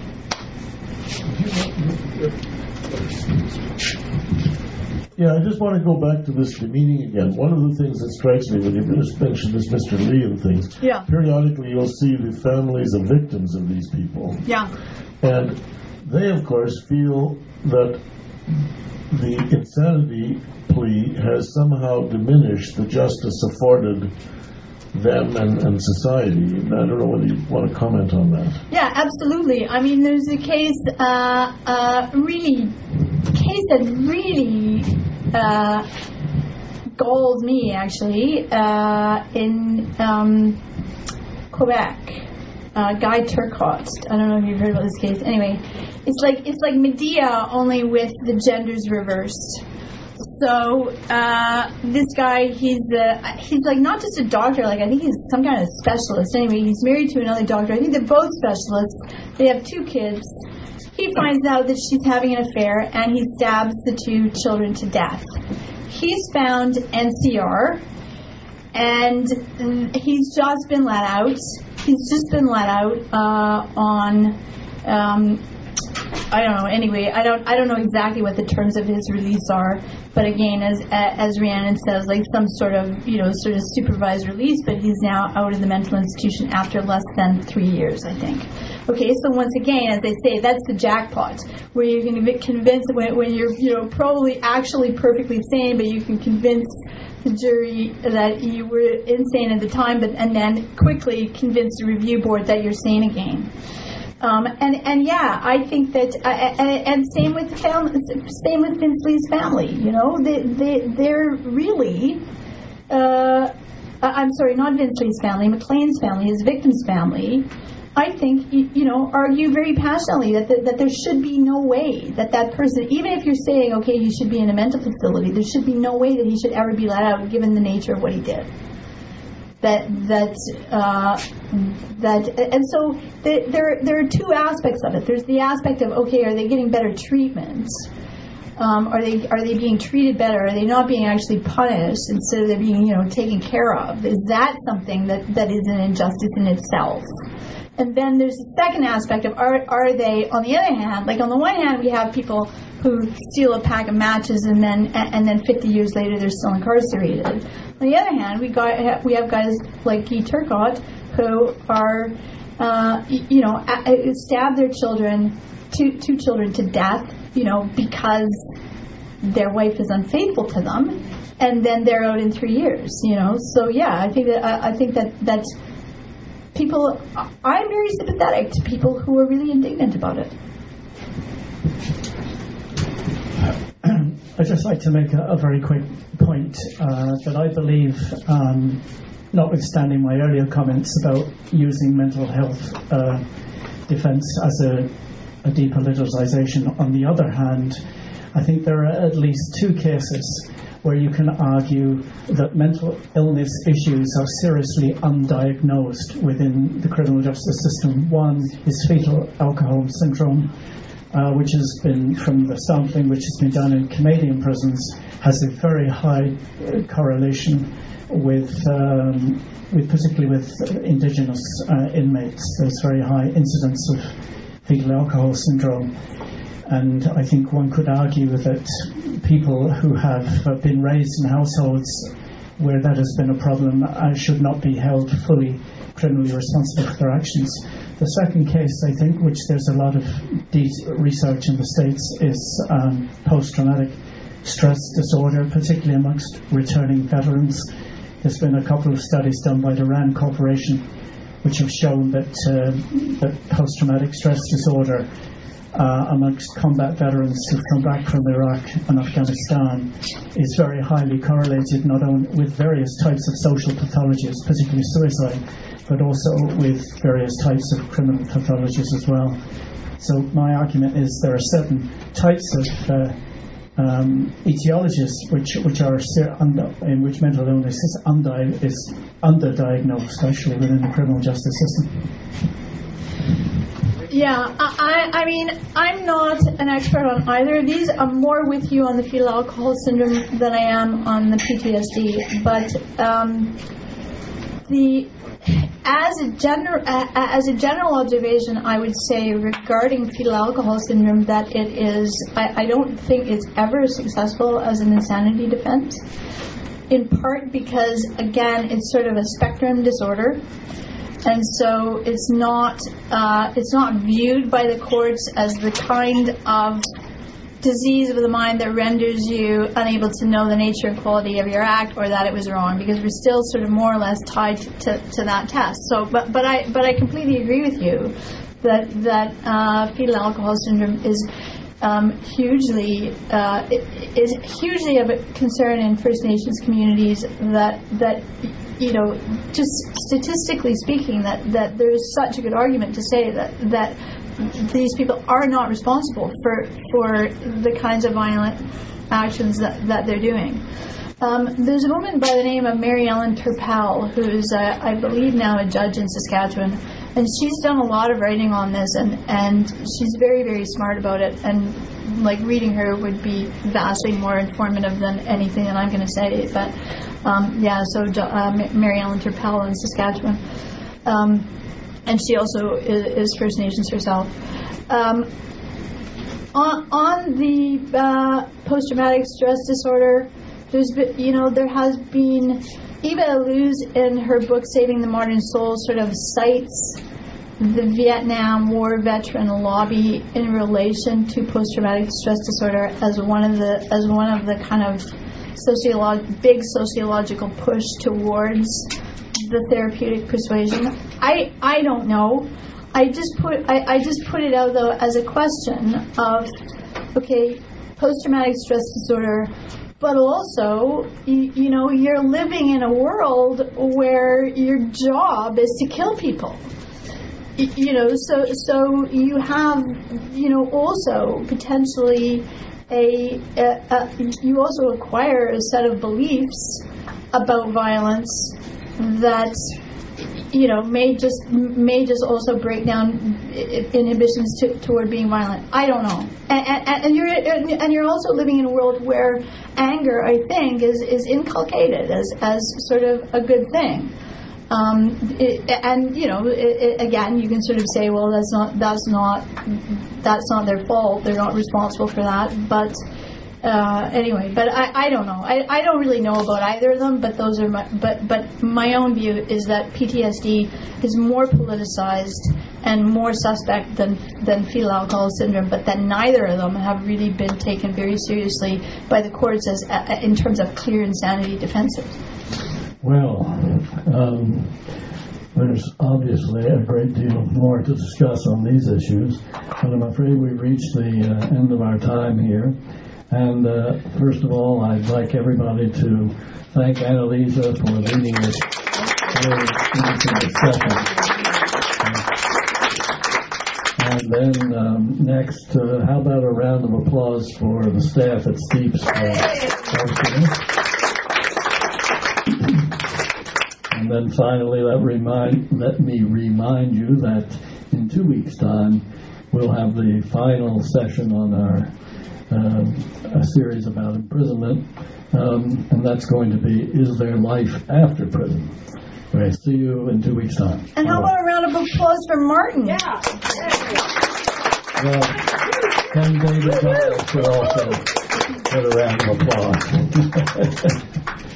Yeah, I just want to go back to this demeaning again. One of the things that strikes me when you just mentioned this Mister Lee and things, yeah. periodically you'll see the families of victims of these people. Yeah. And they, of course, feel that the insanity plea has somehow diminished the justice afforded them and, and society. I don't know whether you want to comment on that. Yeah, absolutely. I mean, there's a case, uh, uh, really, case that really uh, galled me, actually, uh, in um, Quebec. Uh, Guy Turcotte. I don't know if you've heard about this case. Anyway, it's like it's like Medea, only with the genders reversed. So uh, this guy, he's a, he's like not just a doctor. Like I think he's some kind of specialist. Anyway, he's married to another doctor. I think they're both specialists. They have two kids. He finds out that she's having an affair, and he stabs the two children to death. He's found N C R, and he's just been let out. He's just been let out uh, on, um, I don't know. Anyway, I don't, I don't know exactly what the terms of his release are. But again, as as Rhiannon says, like some sort of, you know, sort of supervised release. But he's now out of the mental institution after less than three years, I think. Okay, so once again, as they say, that's the jackpot, where you can convince when, when you're, you know, probably actually perfectly sane, but you can convince the jury that you were insane at the time, but and then quickly convince the review board that you're sane again. Um, and and yeah, I think that, uh, and, and same with the family, same with Vince Lee's family. You know, they they they're really, uh, I'm sorry, not Vince Lee's family, McLean's family, his victim's family. I think, you know, argue very passionately that the, that there should be no way that that person, even if you're saying, okay, you should be in a mental facility, there should be no way that he should ever be let out, given the nature of what he did. That that uh, that, and so the, there there are two aspects of it. There's the aspect of, okay, are they getting better treatment? Um, are they are they being treated better? Are they not being actually punished instead of they being, you know, taken care of? Is that something that, that is an injustice in itself? And then there's the second aspect of, are are they, on the other hand, like on the one hand we have people who steal a pack of matches and then and then fifty years later they're still incarcerated. On the other hand, we got we have guys like Guy Turcotte who are, uh, you know, stab their children, two two children to death, you know, because their wife is unfaithful to them, and then they're out in three years, you know. So yeah, I think that I think that that people, I'm very sympathetic to people who are really indignant about it. I'd just like to make a, a very quick point uh, that I believe, um, notwithstanding my earlier comments about using mental health uh, defence as a, a depoliticisation, on the other hand, I think there are at least two cases where you can argue that mental illness issues are seriously undiagnosed within the criminal justice system. One is fetal alcohol syndrome, uh, which has been, from the sampling which has been done in Canadian prisons, has a very high uh, correlation with, um, with particularly with Indigenous uh, inmates. There's very high incidence of fetal alcohol syndrome. And I think one could argue that people who have been raised in households where that has been a problem uh, should not be held fully criminally responsible for their actions. The second case, I think, which there's a lot of deep research in the States, is um, post-traumatic stress disorder, particularly amongst returning veterans. there's been a couple of studies done by the RAND Corporation which have shown that, uh, that post-traumatic stress disorder Uh, amongst combat veterans who've come back from Iraq and Afghanistan is very highly correlated not only with various types of social pathologies, particularly suicide, but also with various types of criminal pathologies as well. So my argument is there are certain types of uh, um, etiologies which which are under, in which mental illness is, undi- is underdiagnosed actually within the criminal justice system. Yeah, I, I mean, I'm not an expert on either of these. I'm more with you on the fetal alcohol syndrome than I am on the P T S D. But um, the as a general as a general observation, I would say regarding fetal alcohol syndrome that it is. I, I don't think it's ever successful as an insanity defense. In part because, again, it's sort of a spectrum disorder. And so it's not uh, it's not viewed by the courts as the kind of disease of the mind that renders you unable to know the nature and quality of your act or that it was wrong, because we're still sort of more or less tied to, to, to that test. So, but but I but I completely agree with you that that uh, fetal alcohol syndrome is um, hugely uh, is hugely of a concern in First Nations communities. That that. You know, just statistically speaking, that, that there is such a good argument to say that that these people are not responsible for for the kinds of violent actions that, that they're doing. Um, there's a woman by the name of Mary Ellen Turpel, who's, uh, I believe, now a judge in Saskatchewan, and she's done a lot of writing on this, and, and she's very, very smart about it, and like reading her would be vastly more informative than anything that I'm going to say. But um, yeah, so uh, Mary Ellen Turpel in Saskatchewan, um, and she also is, is First Nations herself. Um, on, on the uh, post-traumatic stress disorder, there's been, you know, there has been, Eva Illouz in her book Saving the Modern Soul sort of cites the Vietnam War veteran lobby in relation to post-traumatic stress disorder as one of the as one of the kind of sociolog- big sociological push towards the therapeutic persuasion. I I don't know. I just put I, I just put it out though as a question of, okay, post-traumatic stress disorder, but also you, you know you're living in a world where your job is to kill people. You know, so so you have, you know, also potentially a, a, a you also acquire a set of beliefs about violence that, you know, may just may just also break down inhibitions to, toward being violent. I don't know, and, and, and you're and you're also living in a world where anger, I think, is is inculcated as as sort of a good thing. Um, it, and you know, it, it, again, you can sort of say, well, that's not that's not that's not their fault. They're not responsible for that. But uh, anyway, but I, I don't know. I, I don't really know about either of them. But those are my but but my own view is that P T S D is more politicized and more suspect than than fetal alcohol syndrome. But that neither of them have really been taken very seriously by the courts as uh, in terms of clear insanity defenses. Well, um, there's obviously a great deal more to discuss on these issues, but I'm afraid we've reached the uh, end of our time here. And uh, first of all, I'd like everybody to thank Annalisa for leading this very interesting session. And then um, next, uh, how about a round of applause for the staff at Steeps for hosting us. And then finally, let, remind, let me remind you that in two weeks' time, we'll have the final session on our uh, a series about imprisonment, um, and that's going to be, is there life after prison? Okay, see you in two weeks' time. And how about a round of applause for Martin? Yeah. Well, Ken David should also get a round of applause.